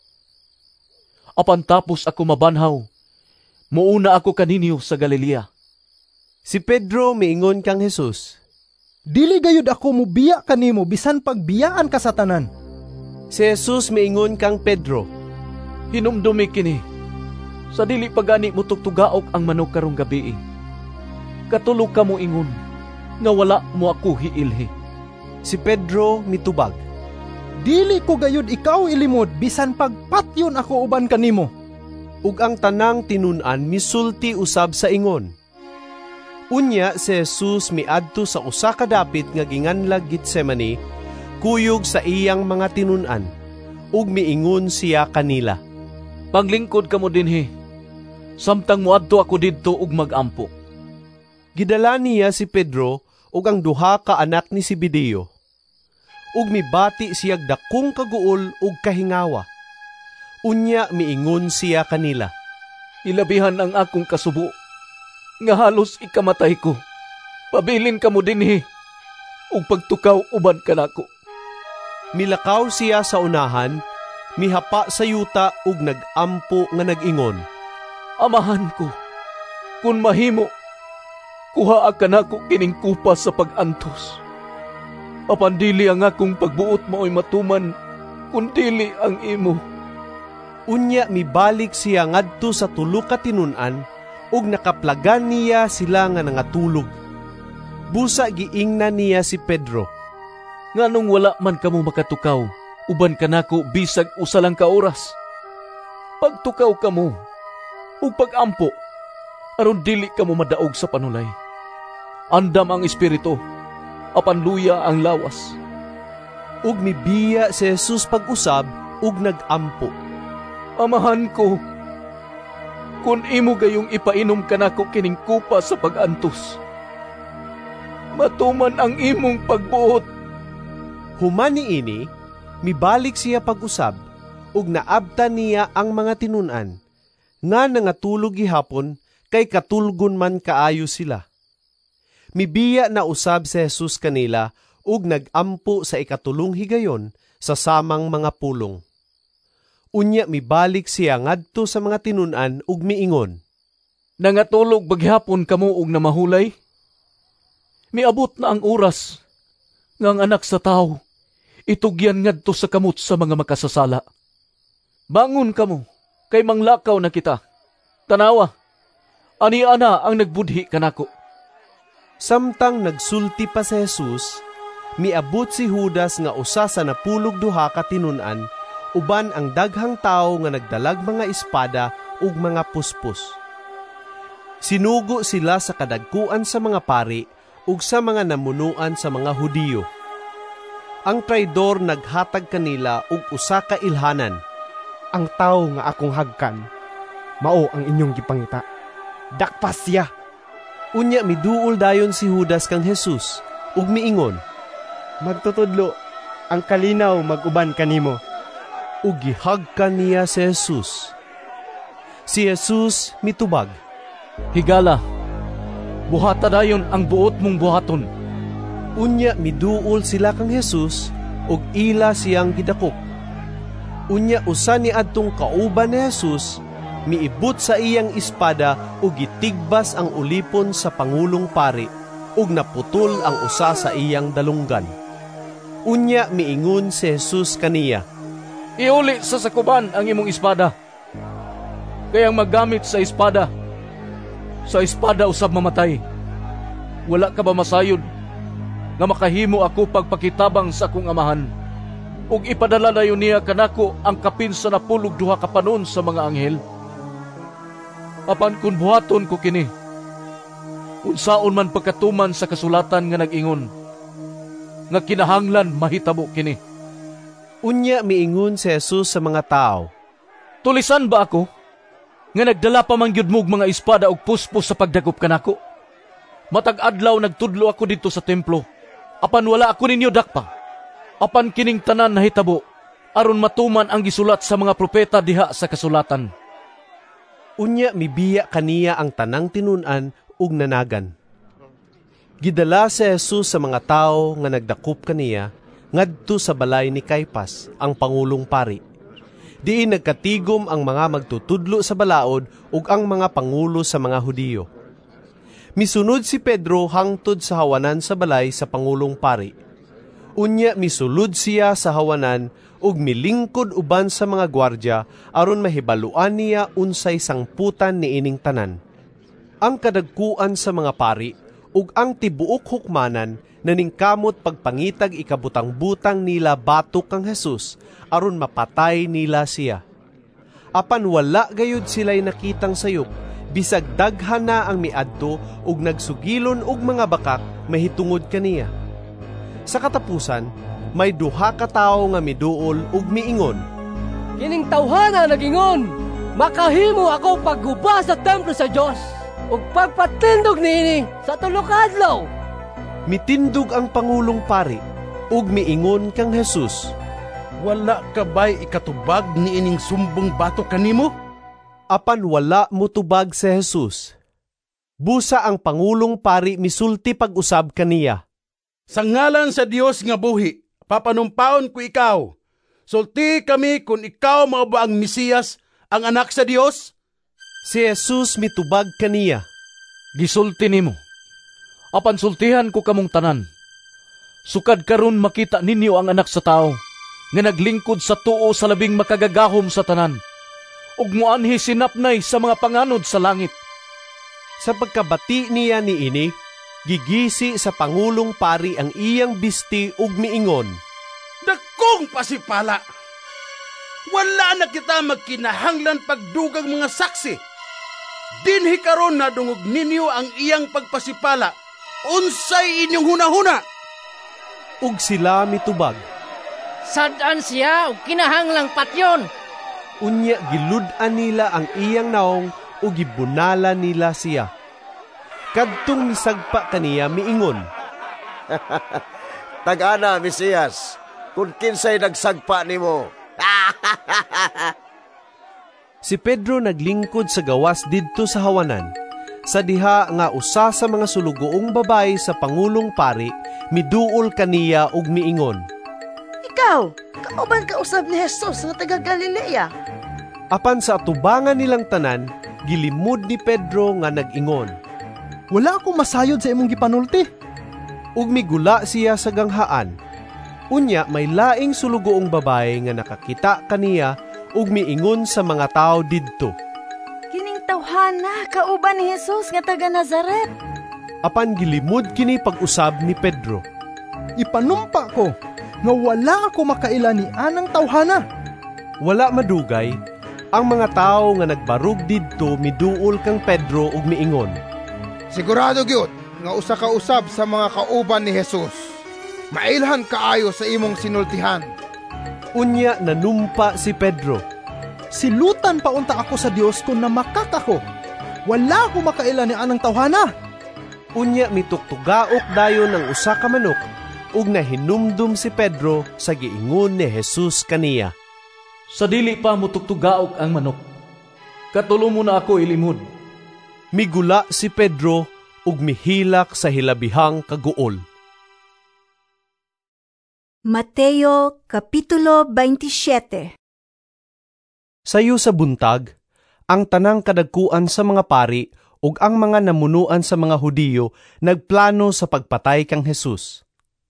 Apan tapos ako mabanhaw, muuna ako kaninyo sa Galilea. Si Pedro miingon kang Jesus, Dili gayud ako mubiya kanimo bisan pagbiyaan ka sa tanan. Si Jesus miingon kang Pedro, Hinumdumi kini, sa dili pagani mo tugtugaok ang manok karong gabi. Katulog ka mo ingon, nga wala mo ako hiilhi. Si Pedro mitubag, Dili ko gayud ikaw ilimod bisan pagpatyon ako uban kanimo. Ug ang tanang tinun-an misulti usab sa ingon. Unya si Jesus miadto sa usa ka dapit nga ginganlag Getsemani, kuyog sa iyang mga tinun-an, ug miingon siya kanila, Paglingkod ka mo dinhi, samtang muadto ako didto ug magampo. Gidala niya si Pedro ug ang duha ka anak ni Zebedeo. Ug mibati siyag dakong kaguol ug kahingawa. Unya miingon siya kanila, Ilabihan ang akong kasubo, nga halos ikamatay ko. Pabilin ka mo dinhi, ug pagtukaw uban kanako. Milakaw siya sa unahan, mihapa sa yuta ug nagampo nga nag-ingon, Amahan ko, kun mahimo, kuhaa ka nako kining kupa sa pag-antos. Apan dili ang akong pagbuot maoy matuman, kun dili ang imo. Unya mibalik siya ngadto sa tulo ka tinun-an, ug nakaplagan niya sila nga nangatulog. Busa giingna niya si Pedro, Nganong wala man kamo makatukaw, uban kanako bisag usa lang ka oras. Pagtukaw kamo, ug pagampo, aron dili ka mo madaog sa panulay. Andam ang espiritu, apan luya ang lawas. Ug mibiya si Jesus pag-usab ug nag-ampo. Amahan ko, kun imo gayong ipainom kanako kining kupa sa pag-antos, matuman ang imong pagbuot. Human niini, mibalik siya pag-usab ug naabtan niya ang mga tinun-an, nga nangatulog gihapon kay katulgon man kaayo sila. Mibiya na usab si Jesus kanila ug nag-ampo sa ikatulong higayon sa samang mga pulong. Unya mibalik siya ngadto sa mga tinun-an ug miingon, nangatulog baghapon kamo og namahulay? Miabot na ang oras nga ang anak sa tao itugyan ngadto sa kamot sa mga makasasala. Bangon kamo, kay manglakaw na kita. Tanawa, ani ana ang nagbudhi kanako. Samtang nagsulti pa si Jesus, miabot si Judas nga usa sa napulog duha ka tinun-an, uban ang daghang tao nga nagdalag mga espada ug mga puspos. Sinugo sila sa kadagkuan sa mga pari ug sa mga namunuan sa mga Hudiyo. Ang traidor naghatag kanila og usa ka ilhanan. Ang tao nga akong hagkan, mao ang inyong gipangita. Dakpas siya. Unya miduol dayon si Judas kang Jesus ug miingon, magtutudlo, ang kalinaw mag-uban kanimo. Ug gihagkan niya si Jesus. Si Jesus mitubag, higala, buhata dayon ang buot mong buhaton. Unya miduol sila kang Jesus ug ila siyang gidakop. Unya usa ni adtong kauban ni Jesus, miibot sa iyang espada ug gitigbas ang ulipon sa pangulong pari ug naputol ang usa sa iyang dalunggan. Unya miingon si Jesus kaniya, iuli sa sakuban ang imong espada. Kayang maggamit sa espada, sa espada usab mamatay. Wala ka ba masayod nga makahimo ako pagpakitabang sa akong amahan? Ug ipadala dayon niya kanako ang kapin sa napulog duha ka panon sa mga anghel. Apan kun buhaton ko kini, unsaon man pagkatuman sa kasulatan nga nag-ingon, nga kinahanglan mahitabo kini. Unya miingon si Jesus sa mga tao, tulisan ba ako nga nagdala pa man gyud mog mga espada ug puspos sa pagdagop kanako? Matag adlaw nagtudlo ako dito sa templo, apan wala ako ninyo dakpa. Apan kining tanan nahitabo aron matuman ang gisulat sa mga propeta diha sa kasulatan. Unya mibiya kaniya ang tanang tinun-an ug nanagan. Gidala si Jesus sa mga tao nga nagdakop kaniya ngadto sa balay ni Caiphas, ang pangulong pari. Diin nagkatigom ang mga magtutudlo sa balaod ug ang mga pangulo sa mga Hudiyo. Misunod si Pedro hangtod sa hawanan sa balay sa pangulong pari. Unya misulod siya sa hawanan ug milingkod uban sa mga gwardya aron mahibaluan niya unsay sangputan niining tanan. Ang kadagkuan sa mga pari ug ang tibuok hukmanan naningkamot pagpangitag ikabutang-butang nila batok kang Jesus aron mapatay nila siya. Apan wala gayud sila'y nakitang sayop, bisag daghan na ang miadto ug nagsugilon og mga bakak mahitungod kaniya. Sa katapusan, may duha ka tawo nga miduol ug miingon, kining tawhana nagingon, makahimo ako pagguba sa templo sa Dios ug pagpatindog niini sa tulo ka adlaw. Mitindog ang pangulong pari ug miingon kang Jesus, wala ka ba'y ikatubag niining sumbong bato kanimo? Apan wala mutubag si Jesus. Busa ang pangulong pari misulti pag-usab kaniya, sa ngalan sa Dios nga buhi, papanumpaon ko ikaw. Sulti kami kung ikaw mao ba ang Mesiyas, ang anak sa Dios? Si Jesus mitubag kaniya, gisulti nimo. Apan sultihan ko kamong tanan. Sukad karon makita ninyo ang anak sa tao, nga naglingkod sa tuo sa labing makagagahom sa tanan, ug muanhi sinapnay sa mga panganod sa langit. Sa pagkabati niya ni ini, gigisi sa pangulong pari ang iyang bisti ug miingon, dakong pasipala! Wala na kita magkinahanglan pagdugang mga saksi. Dinhi karon na dungog ninyo ang iyang pagpasipala. Unsay inyong hunahuna? Ug sila mitubag. Sad-an siya ug kinahanglang patyon. Unya gilud-an nila ang iyang naong ug gibunala nila siya. Kadtong misagpa kaniya miingon. Tag-ana, Mesiyas, kung kinsay nagsagpa nimo. Si Pedro naglingkod sa gawas didto sa hawanan. Sa diha nga usa sa mga sulugoong babae sa Pangulong Pari, miduol kaniya ug miingon. Ikaw, kauban ka usab ni Jesus nga taga Galilea. Apan sa atubangan nilang tanan, gilimod ni Pedro nga nag-ingon. Wala akong masayod sa imong gipanulti. Ug migula siya sa ganghaan. Unya may laing sulugoong babae nga nakakita kaniya ug miingon sa mga tao didto. Kining tawhana kauban ni Jesus nga taga Nazaret. Apan gilimod kini pag-usab ni Pedro. Ipanumpa ko nga wala ako makaila ni anang tawhana. Wala madugay, ang mga tao nga nagbarug didto miduol kang Pedro ug miingon. Sigurado gyud nga usa ka usab sa mga kauban ni Jesus. Mailhan kaayo sa imong sinultihan. Unya nanumpa si Pedro. Silutan pa unta ako sa Dios kung namakak ako. Wala ko makaila ni anang tawhana. Unya mituktugaok dayon ng usa ka manok ug nahinumdum si Pedro sa giingon ni Jesus kaniya. Sa dili pa mo tuktugaok ang manok. Katulong mo na ako ilimod. Migula si Pedro ug mihilak sa hilabihang kaguol. Mateo Kapitulo twenty-seven. Sayo sa buntag, ang tanang kadagkuan sa mga pari ug ang mga namunuan sa mga Hudiyo nagplano sa pagpatay kang Jesus.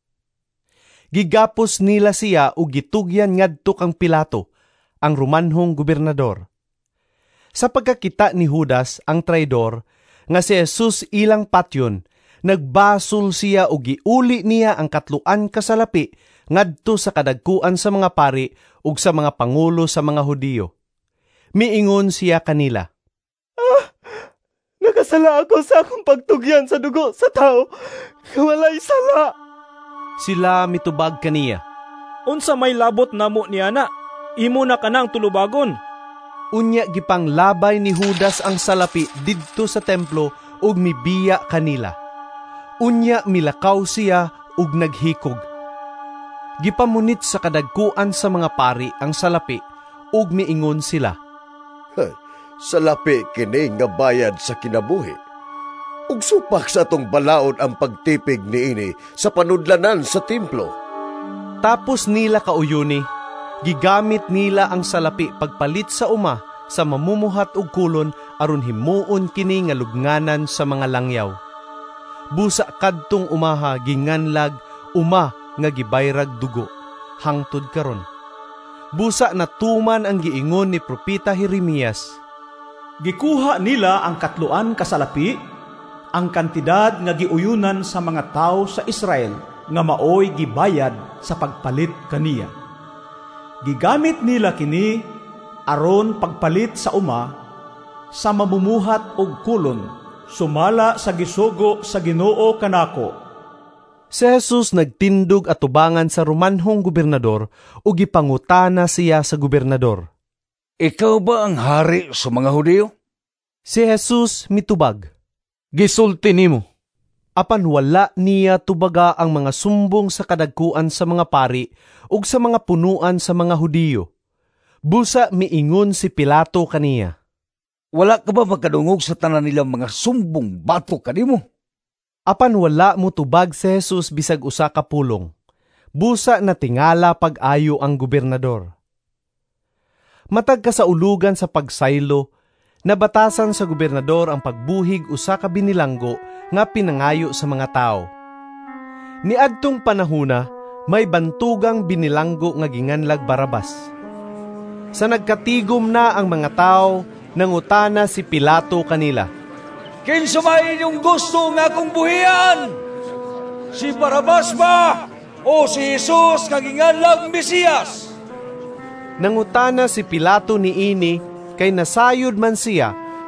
Gigapos nila siya ug gitugyan ngadto kang Pilato, ang Romanhong gobernador. Sa pagkakita ni Judas, ang traidor, nga si Jesus ilang patyon, nagbasol siya ug giuli niya ang katluan kasalapi ngadto sa kadagkuan sa mga pari ug sa mga pangulo sa mga Hudiyo. Miingon siya kanila. Ah, nakasala ako sa akong pagtugyan sa dugo sa tao. Walay sala. Sila mitubag kaniya. Unsa may labot namo niya na? Imo na kanang tulubagon. Unya gipang labay ni Judas ang salapi didto sa templo ug mibiya kanila. Unya milakaw siya ug naghikog. Gipamunit sa kadagkuan sa mga pari ang salapi ug miingon sila. Hey, salapi kini nga bayad sa kinabuhi. Ug supak sa atong balaod ang pagtipig niini sa panudlanan sa templo. Tapos nila kauyuni, gigamit nila ang salapi pagpalit sa uma sa mamumuhat ug kulon aron himuon kini nga lubnganan sa mga langyaw. Busa kadtong umaha ginganlag uma nga gibayrag dugo hangtod karon. Busa natuman ang giingon ni propeta Jeremias. Gikuha nila ang katluan kasalapi, ang kantidad nga giuyunan sa mga tao sa Israel nga maoy gibayad sa pagpalit kaniya. Gigamit nila kini aron pagpalit sa uma sa mamumuhat og kulon, sumala sa gisugo sa Ginoo kanako. Si Jesus nagtindog atubangan sa Romanhong gobernador ug gipangutana siya sa gobernador. Ikaw ba ang hari sa mga Hudiyo? Si Jesus mitubag. Gisulti nimo. Apan wala niya tubaga ang mga sumbong sa kadagkuan sa mga pari ug sa mga punuan sa mga Hudiyo. Busa miingon si Pilato kaniya. Wala ka ba magkadungog sa tanan nilang mga sumbong bato kanimo? Apan wala mo tubag si Jesus bisag usa ka pulong. Busa na tingala pag-ayo ang gobernador. Matag ka sa ulugan sa pagsaylo, nabatasan sa gobernador ang pagbuhig usa ka binilanggo nga pinangayo sa mga tao. Niadtong panahuna, may bantugang binilanggo nga ginganlag Barabas. Sa nagkatigom na ang mga tao, nangutana si Pilato kanila. Kinsa may inyong gusto nga akong buhian? Si Barabas ba o si Jesus nga ginganlag Mesiyas? Nangutana si Pilato niini kay nasayod man siya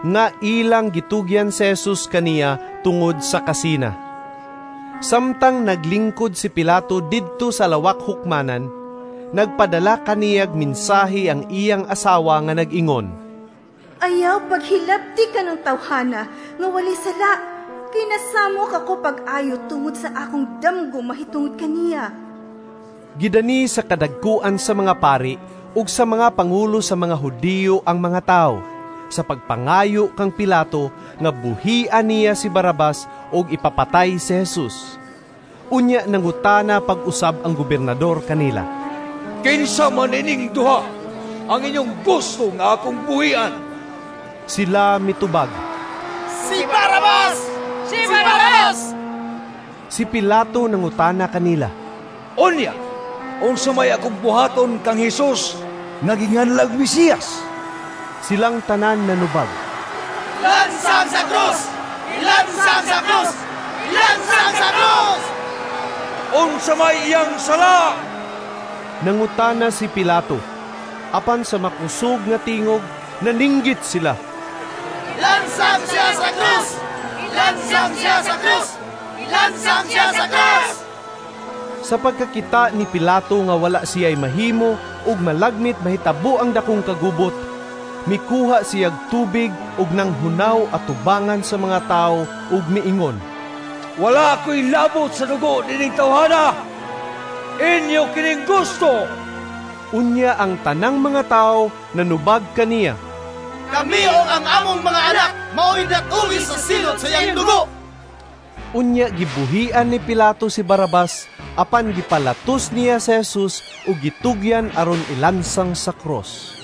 nga ilang gitugyan si Jesus kaniya tungod sa kasina. Samtang naglingkod si Pilato didto sa lawak hukmanan, nagpadala kaniyag minsahi ang iyang asawa nga nag-ingon, ayaw paghilabti ka ng tawhana nga wali sala, kinasamo ka ko pag-ayo tungod sa akong damgo mahitungod kaniya. Gidani sa kadagkuan sa mga pari ug sa mga pangulo sa mga Hudiyo ang mga tao, sa pagpangayo kang Pilato nga buhian niya si Barabas ug ipapatay si Jesus. Unya nangutana pag-usab ang gobernador kanila, kinsa man ining duha ang inyong gusto nga akong buhian? Sila mitubag, Si Barabas! Si Barabas! Si Pilato nangutana kanila, Unya, unsa may akong buhaton kang Jesus nga ginganlag Mesiyas? Silang tanan nanubag, Ilansang sa krus! Ilansang sa krus! Ilansang sa krus! Unsa may iyang sala? Nangutana si Pilato, apan sa makusog nga tingog, naninggit sila. Ilansang siya sa krus! Ilansang siya sa krus! Ilansang siya sa krus! Sa pagkakita ni Pilato nga wala siya'y mahimo ug malagmit mahitabo ang dakong kagubot, mikuha siyag tubig ug nang hunaw at tubangan sa mga tao ug miingon, wala ako'y labot sa dugo dining tawhana. Inyo kining gusto. Unya ang tanang mga tao nanubag kaniya, kami o ang among mga anak mao'y natuwi sa silot sa iyang dugo. Unya gibuhian ni Pilato si Barabas apan gipalatos niya si Jesus ug gitugyan aron ilansang sa krus.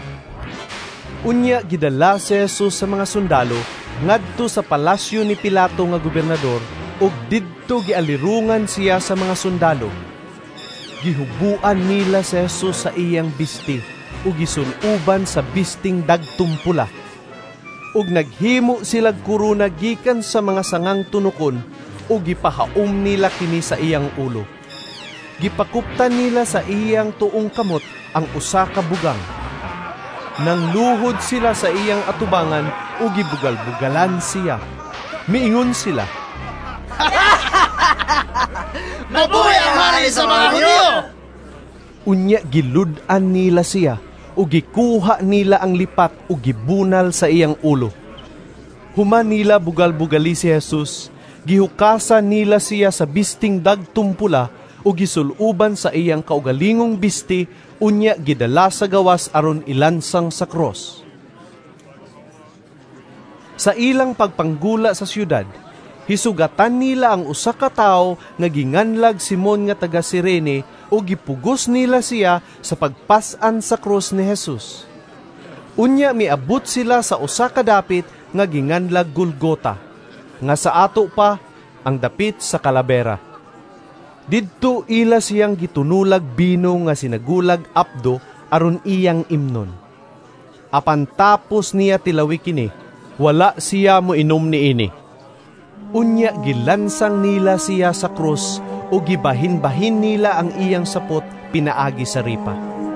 Unya gidala si Jesus sa mga sundalo ngadto sa palasyo ni Pilato nga gobernador ug didto gialirungan siya sa mga sundalo. Gihubuan nila si Jesus sa iyang bisti ug gisunuban sa bisting dagtong pula. Ug naghimo silag kuruna gikan sa mga sangang tunukon ug gipahaom nila kini sa iyang ulo. Gipakuptan nila sa iyang tuong kamot ang usa ka bugang. Nang luhod sila sa iyang atubangan ug gibugal-bugalan siya. Miingon sila, mabuhay ang hari sa mga Hudyo! Unya gilud-an nila siya ug gikuha nila ang lipat ug gibunal sa iyang ulo. Human nila bugal-bugali si Jesus, gihukasan nila siya sa bisting dagtong pula ug gisuluban sa iyang kaugalingong bisti, unya gidala sa gawas aron ilansang sa krus. Sa ilang pagpanggula sa syudad, hisugatan nila ang usa ka tawo nga ginganlag Simon nga taga Cirene ug gipugos nila siya sa pagpas-an sa krus ni Jesus. Unya miabot sila sa usa ka dapit nga ginganlag Golgota, nga sa ato pa ang dapit sa kalabera. Didto ila siyang gitunulag bino nga sinagulag apdo aron iyang imnon. Apan tapos niya tilawi kini, wala siya mo inom ni ini. Unya gilansang nila siya sa krus o gibahin-bahin nila ang iyang sapot pinaagi sa ripa.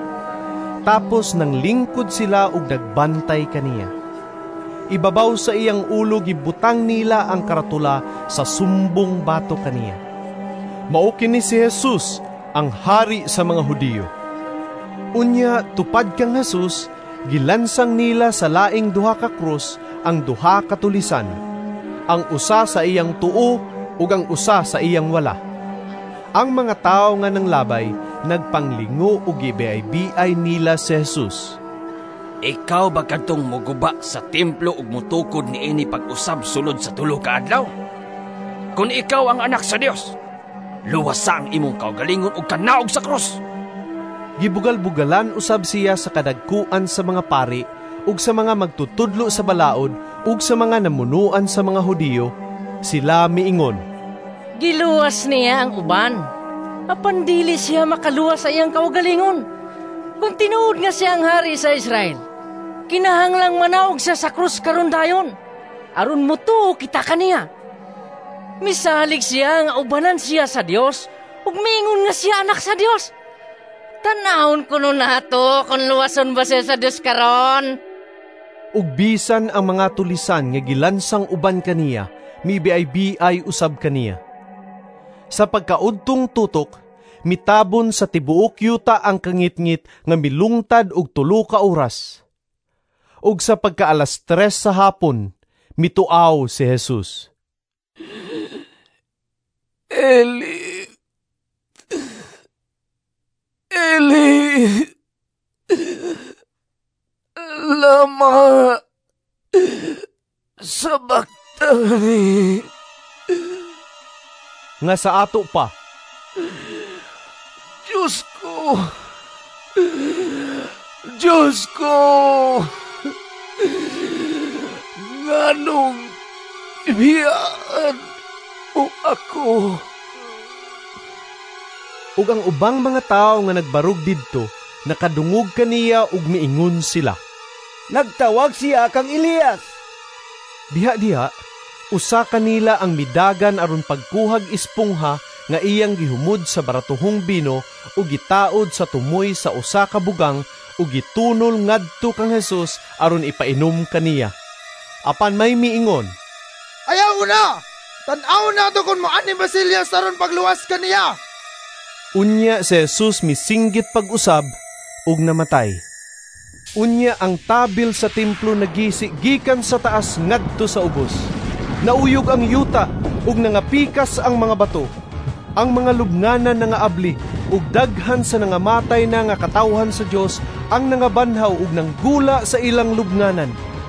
Tapos nang lingkod sila ug nagbantay kaniya. Ibabaw sa iyang ulo gibutang nila ang karatula sa sumbong bato kaniya. Mao kini si Jesus, ang hari sa mga Hudiyo. Unya tupad kang Jesus, gilansang nila sa laing duha ka krus ang duha ka tulisan, ang usa sa iyang tuo ug ang usa sa iyang wala. Ang mga tao nga nang labay, nagpanglingo ug gibiay-biay nila si Jesus. Ikaw ba kadtong moguba sa templo ug mutukod niini pag-usab sulod sa tulo ka adlaw? Kung ikaw ang anak sa Dios, luwasa ang imong kaugalingon ug kanaog sa krus. Gibugal-bugalan usab siya sa kadagkuan sa mga pari ug sa mga magtutudlo sa balaod ug sa mga namunuan sa mga Hudiyo. Sila miingon, giluwas niya ang uban. Apan dili siya makaluwas sa iyang kaugalingon. Kung tinuod nga siya ang hari sa Israel, kinahanglang manaog siya sa krus karon dayon, aron mutuo kita kaniya. Misalig siya nga ubanan siya sa Dios, ug miingon nga siya anak sa Dios. Tanahon ko nun nato kung luwason ba siya sa Dios karon. ug bisan ang mga tulisan nga gilansang uban kaniya, mibiay-biay usab kaniya. Sa pagkaudtong tutok, mitabon sa tibuok yuta ang kangitngit nga milungtad og tulo ka oras. Ug sa pagkaalas tres sa hapon, mituaw si Jesus. Eli, Eli, lama sabaktani. Nga sa ato pa, Diyos ko, Diyos ko, nganong ibiyaan mo ako. Ug ang ubang mga tao nga nagbarug didto, nakadungog kaniya ug miingon sila. Nagtawag siya kang Elias. Diha-diha, usa kanila ang midagan aron pagkuhag espongha nga iyang gihumod sa baratuhong bino ug gitaod sa tumoy sa usa ka bugang ug gitunol ngadto kang Jesus aron ipainom kaniya. Apan may miingon, ayaw na! Tan-aw na to kung maaning Basilya saron pagluwas kaniya. Unya si Jesus misinggit pag-usab ug namatay. Unya ang tabil sa templo nagisi gikan sa taas ngadto sa ubos. Nauyog ang yuta ug nangapikas ang mga bato. Ang mga lubnganan nangaabli ug daghan sa nangamatay na nga katawhan sa Dios ang nangabanhaw ug nanggula sa ilang lubnganan.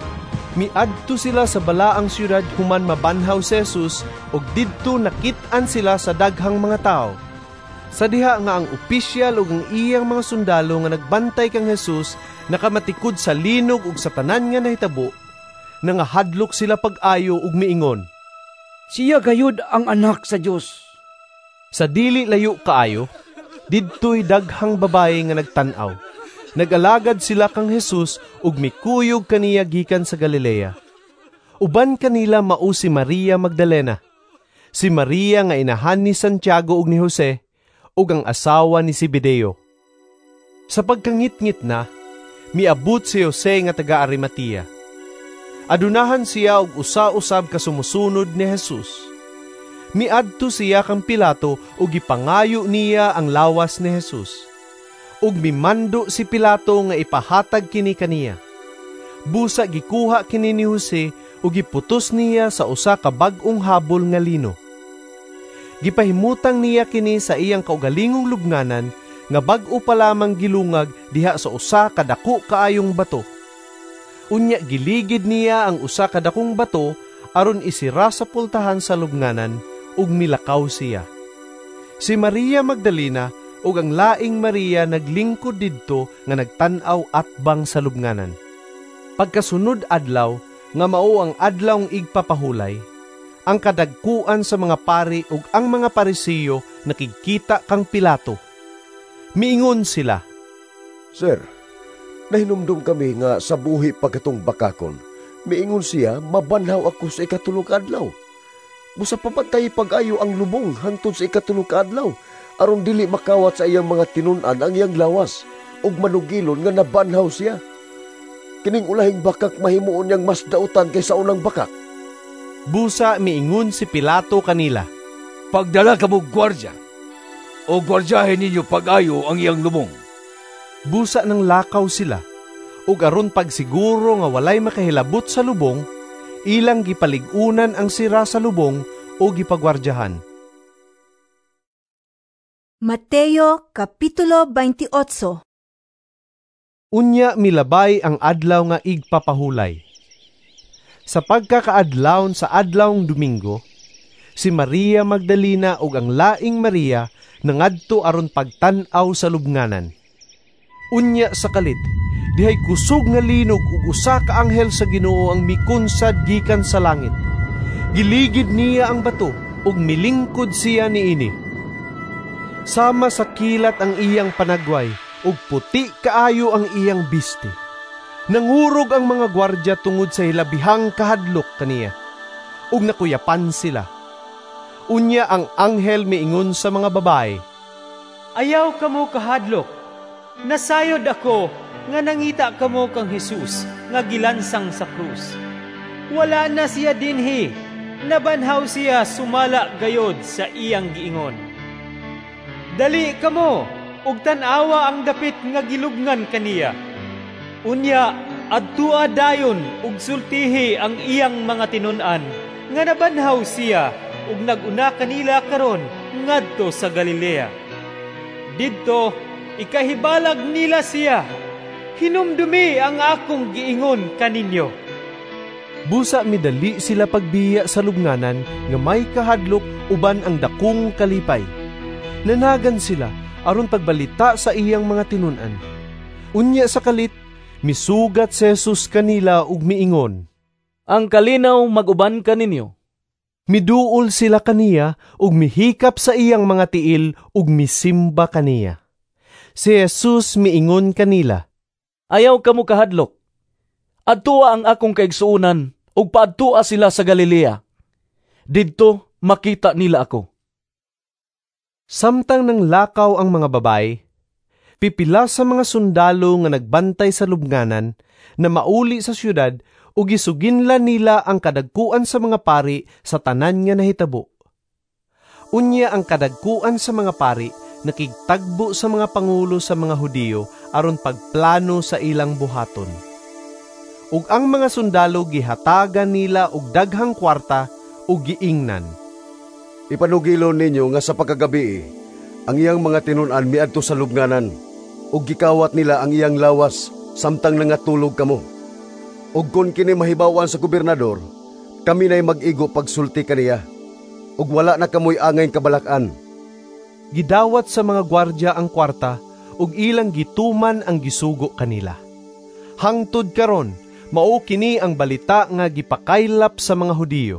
Miadto sila sa balaang syudad human mabanhaw si Jesus ug didto nakit-an sila sa daghang mga tao. Sa diha nga ang opisyal ug ang iyang mga sundalo nga nagbantay kang Jesus nakamatikod sa linog ug sa tanan nga nahitabo, nangahadlok sila pag-ayo ug miingon, siya gayud ang anak sa Dios. Sa dili layo kaayo, didto'y daghang babae nga nagtan-aw. Nag-alagad sila kang Jesus ug mikuyog kaniya gikan sa Galilea. Uban kanila mao si Maria Magdalena, si Maria nga inahan ni Santiago ug ni Jose, ug ang asawa ni Zebedeo. Sa pagkangit-ngit na, miabot si Jose nga taga Arimatea. Adunahan siya og usa-usab ka sumusunod ni Jesus. Miadto siya kang Pilato ug gipangayo niya ang lawas ni Jesus. Ug mimando si Pilato nga ipahatag kini kaniya. Busa gikuha kini ni Jose ug giputos niya sa usa ka bag-ong habol nga lino. Gipahimutang niya kini sa iyang kaugalingong lubnganan nga bag-o pa lamang gilungag diha sa usa ka dako kaayong bato. Unya giligid niya ang usa ka dakong bato aron isira sa pultahan sa lubnganan ug milakaw siya. Si Maria Magdalena ug ang laing Maria naglingkod didto nga nagtan-aw atbang sa lubnganan. Pagkasunod adlaw nga mao ang adlawng igpapahulay, ang kadagkuan sa mga pari ug ang mga Parisiyo nakikita kang Pilato. Miingon sila, Sir, nahinumdum kami nga sa buhi pagkatong bakakon. Miingon siya, mabanhaw ako sa ikatulog adlaw. Busa papatay pag-ayo ang lubong hangtod sa ikatulog adlaw, aron dili makawat sa iyang mga tinunan ang iyang lawas, ug manugilon nga nabanhaw siya. Kining ulahing bakak mahimuon niyang mas dautan kaysa unang bakak. Busa miingon si Pilato kanila, pagdala ka mo gwardya, o gwardyahin ninyo pag-ayo ang iyang lubong. Busa ng lakaw sila, ug aron pagsiguro nga walay makahilabot sa lubong, ilang gipaligunan ang sira sa lubong o gipagwardyahan. Mateo Kapitulo twenty-eight. Unya milabay ang adlaw nga igpapahulay. Sa pagkakaadlawon sa adlawng Domingo, si Maria Magdalena ug ang laing Maria nangadto aron pagtan-aw sa lubnganan. Unya sa kalit, dihay kusog nga linog ug usa ka anghel sa Ginoo ang mikunsad gikan sa langit. Giligid niya ang bato ug milingkod siya niini. Sama sa kilat ang iyang panagway ug puti kaayo ang iyang biste. Nangurog ang mga gwardya tungod sa hilabihang kahadlok kaniya, ug nakuyapan sila. Unya ang anghel miingon sa mga babae, ayaw kamo kahadlok, nasayod ako nga nangita kamo kang Jesus nga gilansang sa krus. Wala na siya dinhi, nabanhaw siya sumala gayod sa iyang giingon. Dali kamo, ug tan-awa ang dapit nga gilubngan kaniya. Unya, adtua dayon ug sultihi ang iyang mga tinun-an, nga nabanhaw siya ug naguna kanila karon ngadto sa Galilea. Didto, ikahibalag nila siya. Hinumdumi ang akong giingon kaninyo. Busa midali sila pagbiya sa lubnganan nga may kahadlok uban ang dakong kalipay. Nanagan sila aron pagbalita sa iyang mga tinun-an. Unya sa kalit, misugat si Jesus kanila ug miingon, ang kalinaw maguban kaninyo. Miduol sila kaniya ug mihikap sa iyang mga tiil ug misimba kaniya. Si Jesus miingon kanila, ayaw kamo kahadlok. Adtua ang akong kaigsuunan ug paadtua sila sa Galilea. Didto makita nila ako. Samtang nang lakaw ang mga babae, pipila sa mga sundalo nga nagbantay sa lubnganan na mauli sa syudad ug gisuginla nila ang kadagkuan sa mga pari sa tanan nga nahitabo. Unya ang kadagkuan sa mga pari nakigtagbo sa mga pangulo sa mga Hudiyo aron pagplano sa ilang buhaton. Ug ang mga sundalo gihatagan nila og daghang kwarta ug giingnan. Ipanugilo ninyo nga sa pagkagabi ang iyang mga tinun-an miadto sa lubnganan ug gikawat nila ang iyang lawas samtang nangatulog kamo. Ug kun kini mahibawan sa gobernador, kami na'y mag-igo pagsulti kaniya ug wala na kamoy angay kabalak-an. Gidawat sa mga gwardya ang kwarta ug ilang gituman ang gisugo kanila. Hangtod karon, mao kini ang balita nga gipakaylap sa mga Hudiyo.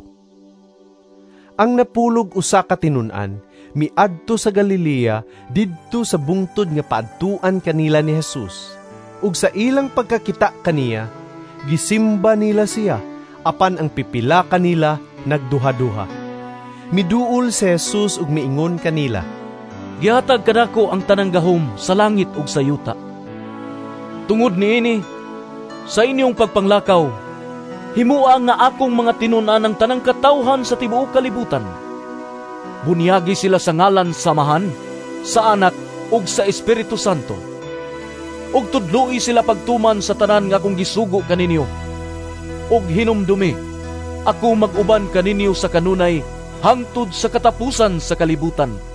Ang napulog usa ka tinun-an miadto sa Galilea didto sa bungtod nga paadtuan kanila ni Jesus. Ug sa ilang pagkakita kaniya, gisimba nila siya, apan ang pipila kanila nagduha-duha. Miduol si Jesus ug miingon kanila, gihatag kadako ang tanang gahom sa langit ug sa yuta. Tungod niini, sa inyong pagpanglakaw, himua nga akong mga tinun-an ang tanang katawhan sa tibuok kalibutan. Bunyagi sila sa ngalan samahan, sa anak ug sa Espiritu Santo. Ug tudloi sila pagtuman sa tanan nga akong gisugo kaninyo. Ug hinumdumi, ako mag-uban kaninyo sa kanunay hangtod sa katapusan sa kalibutan.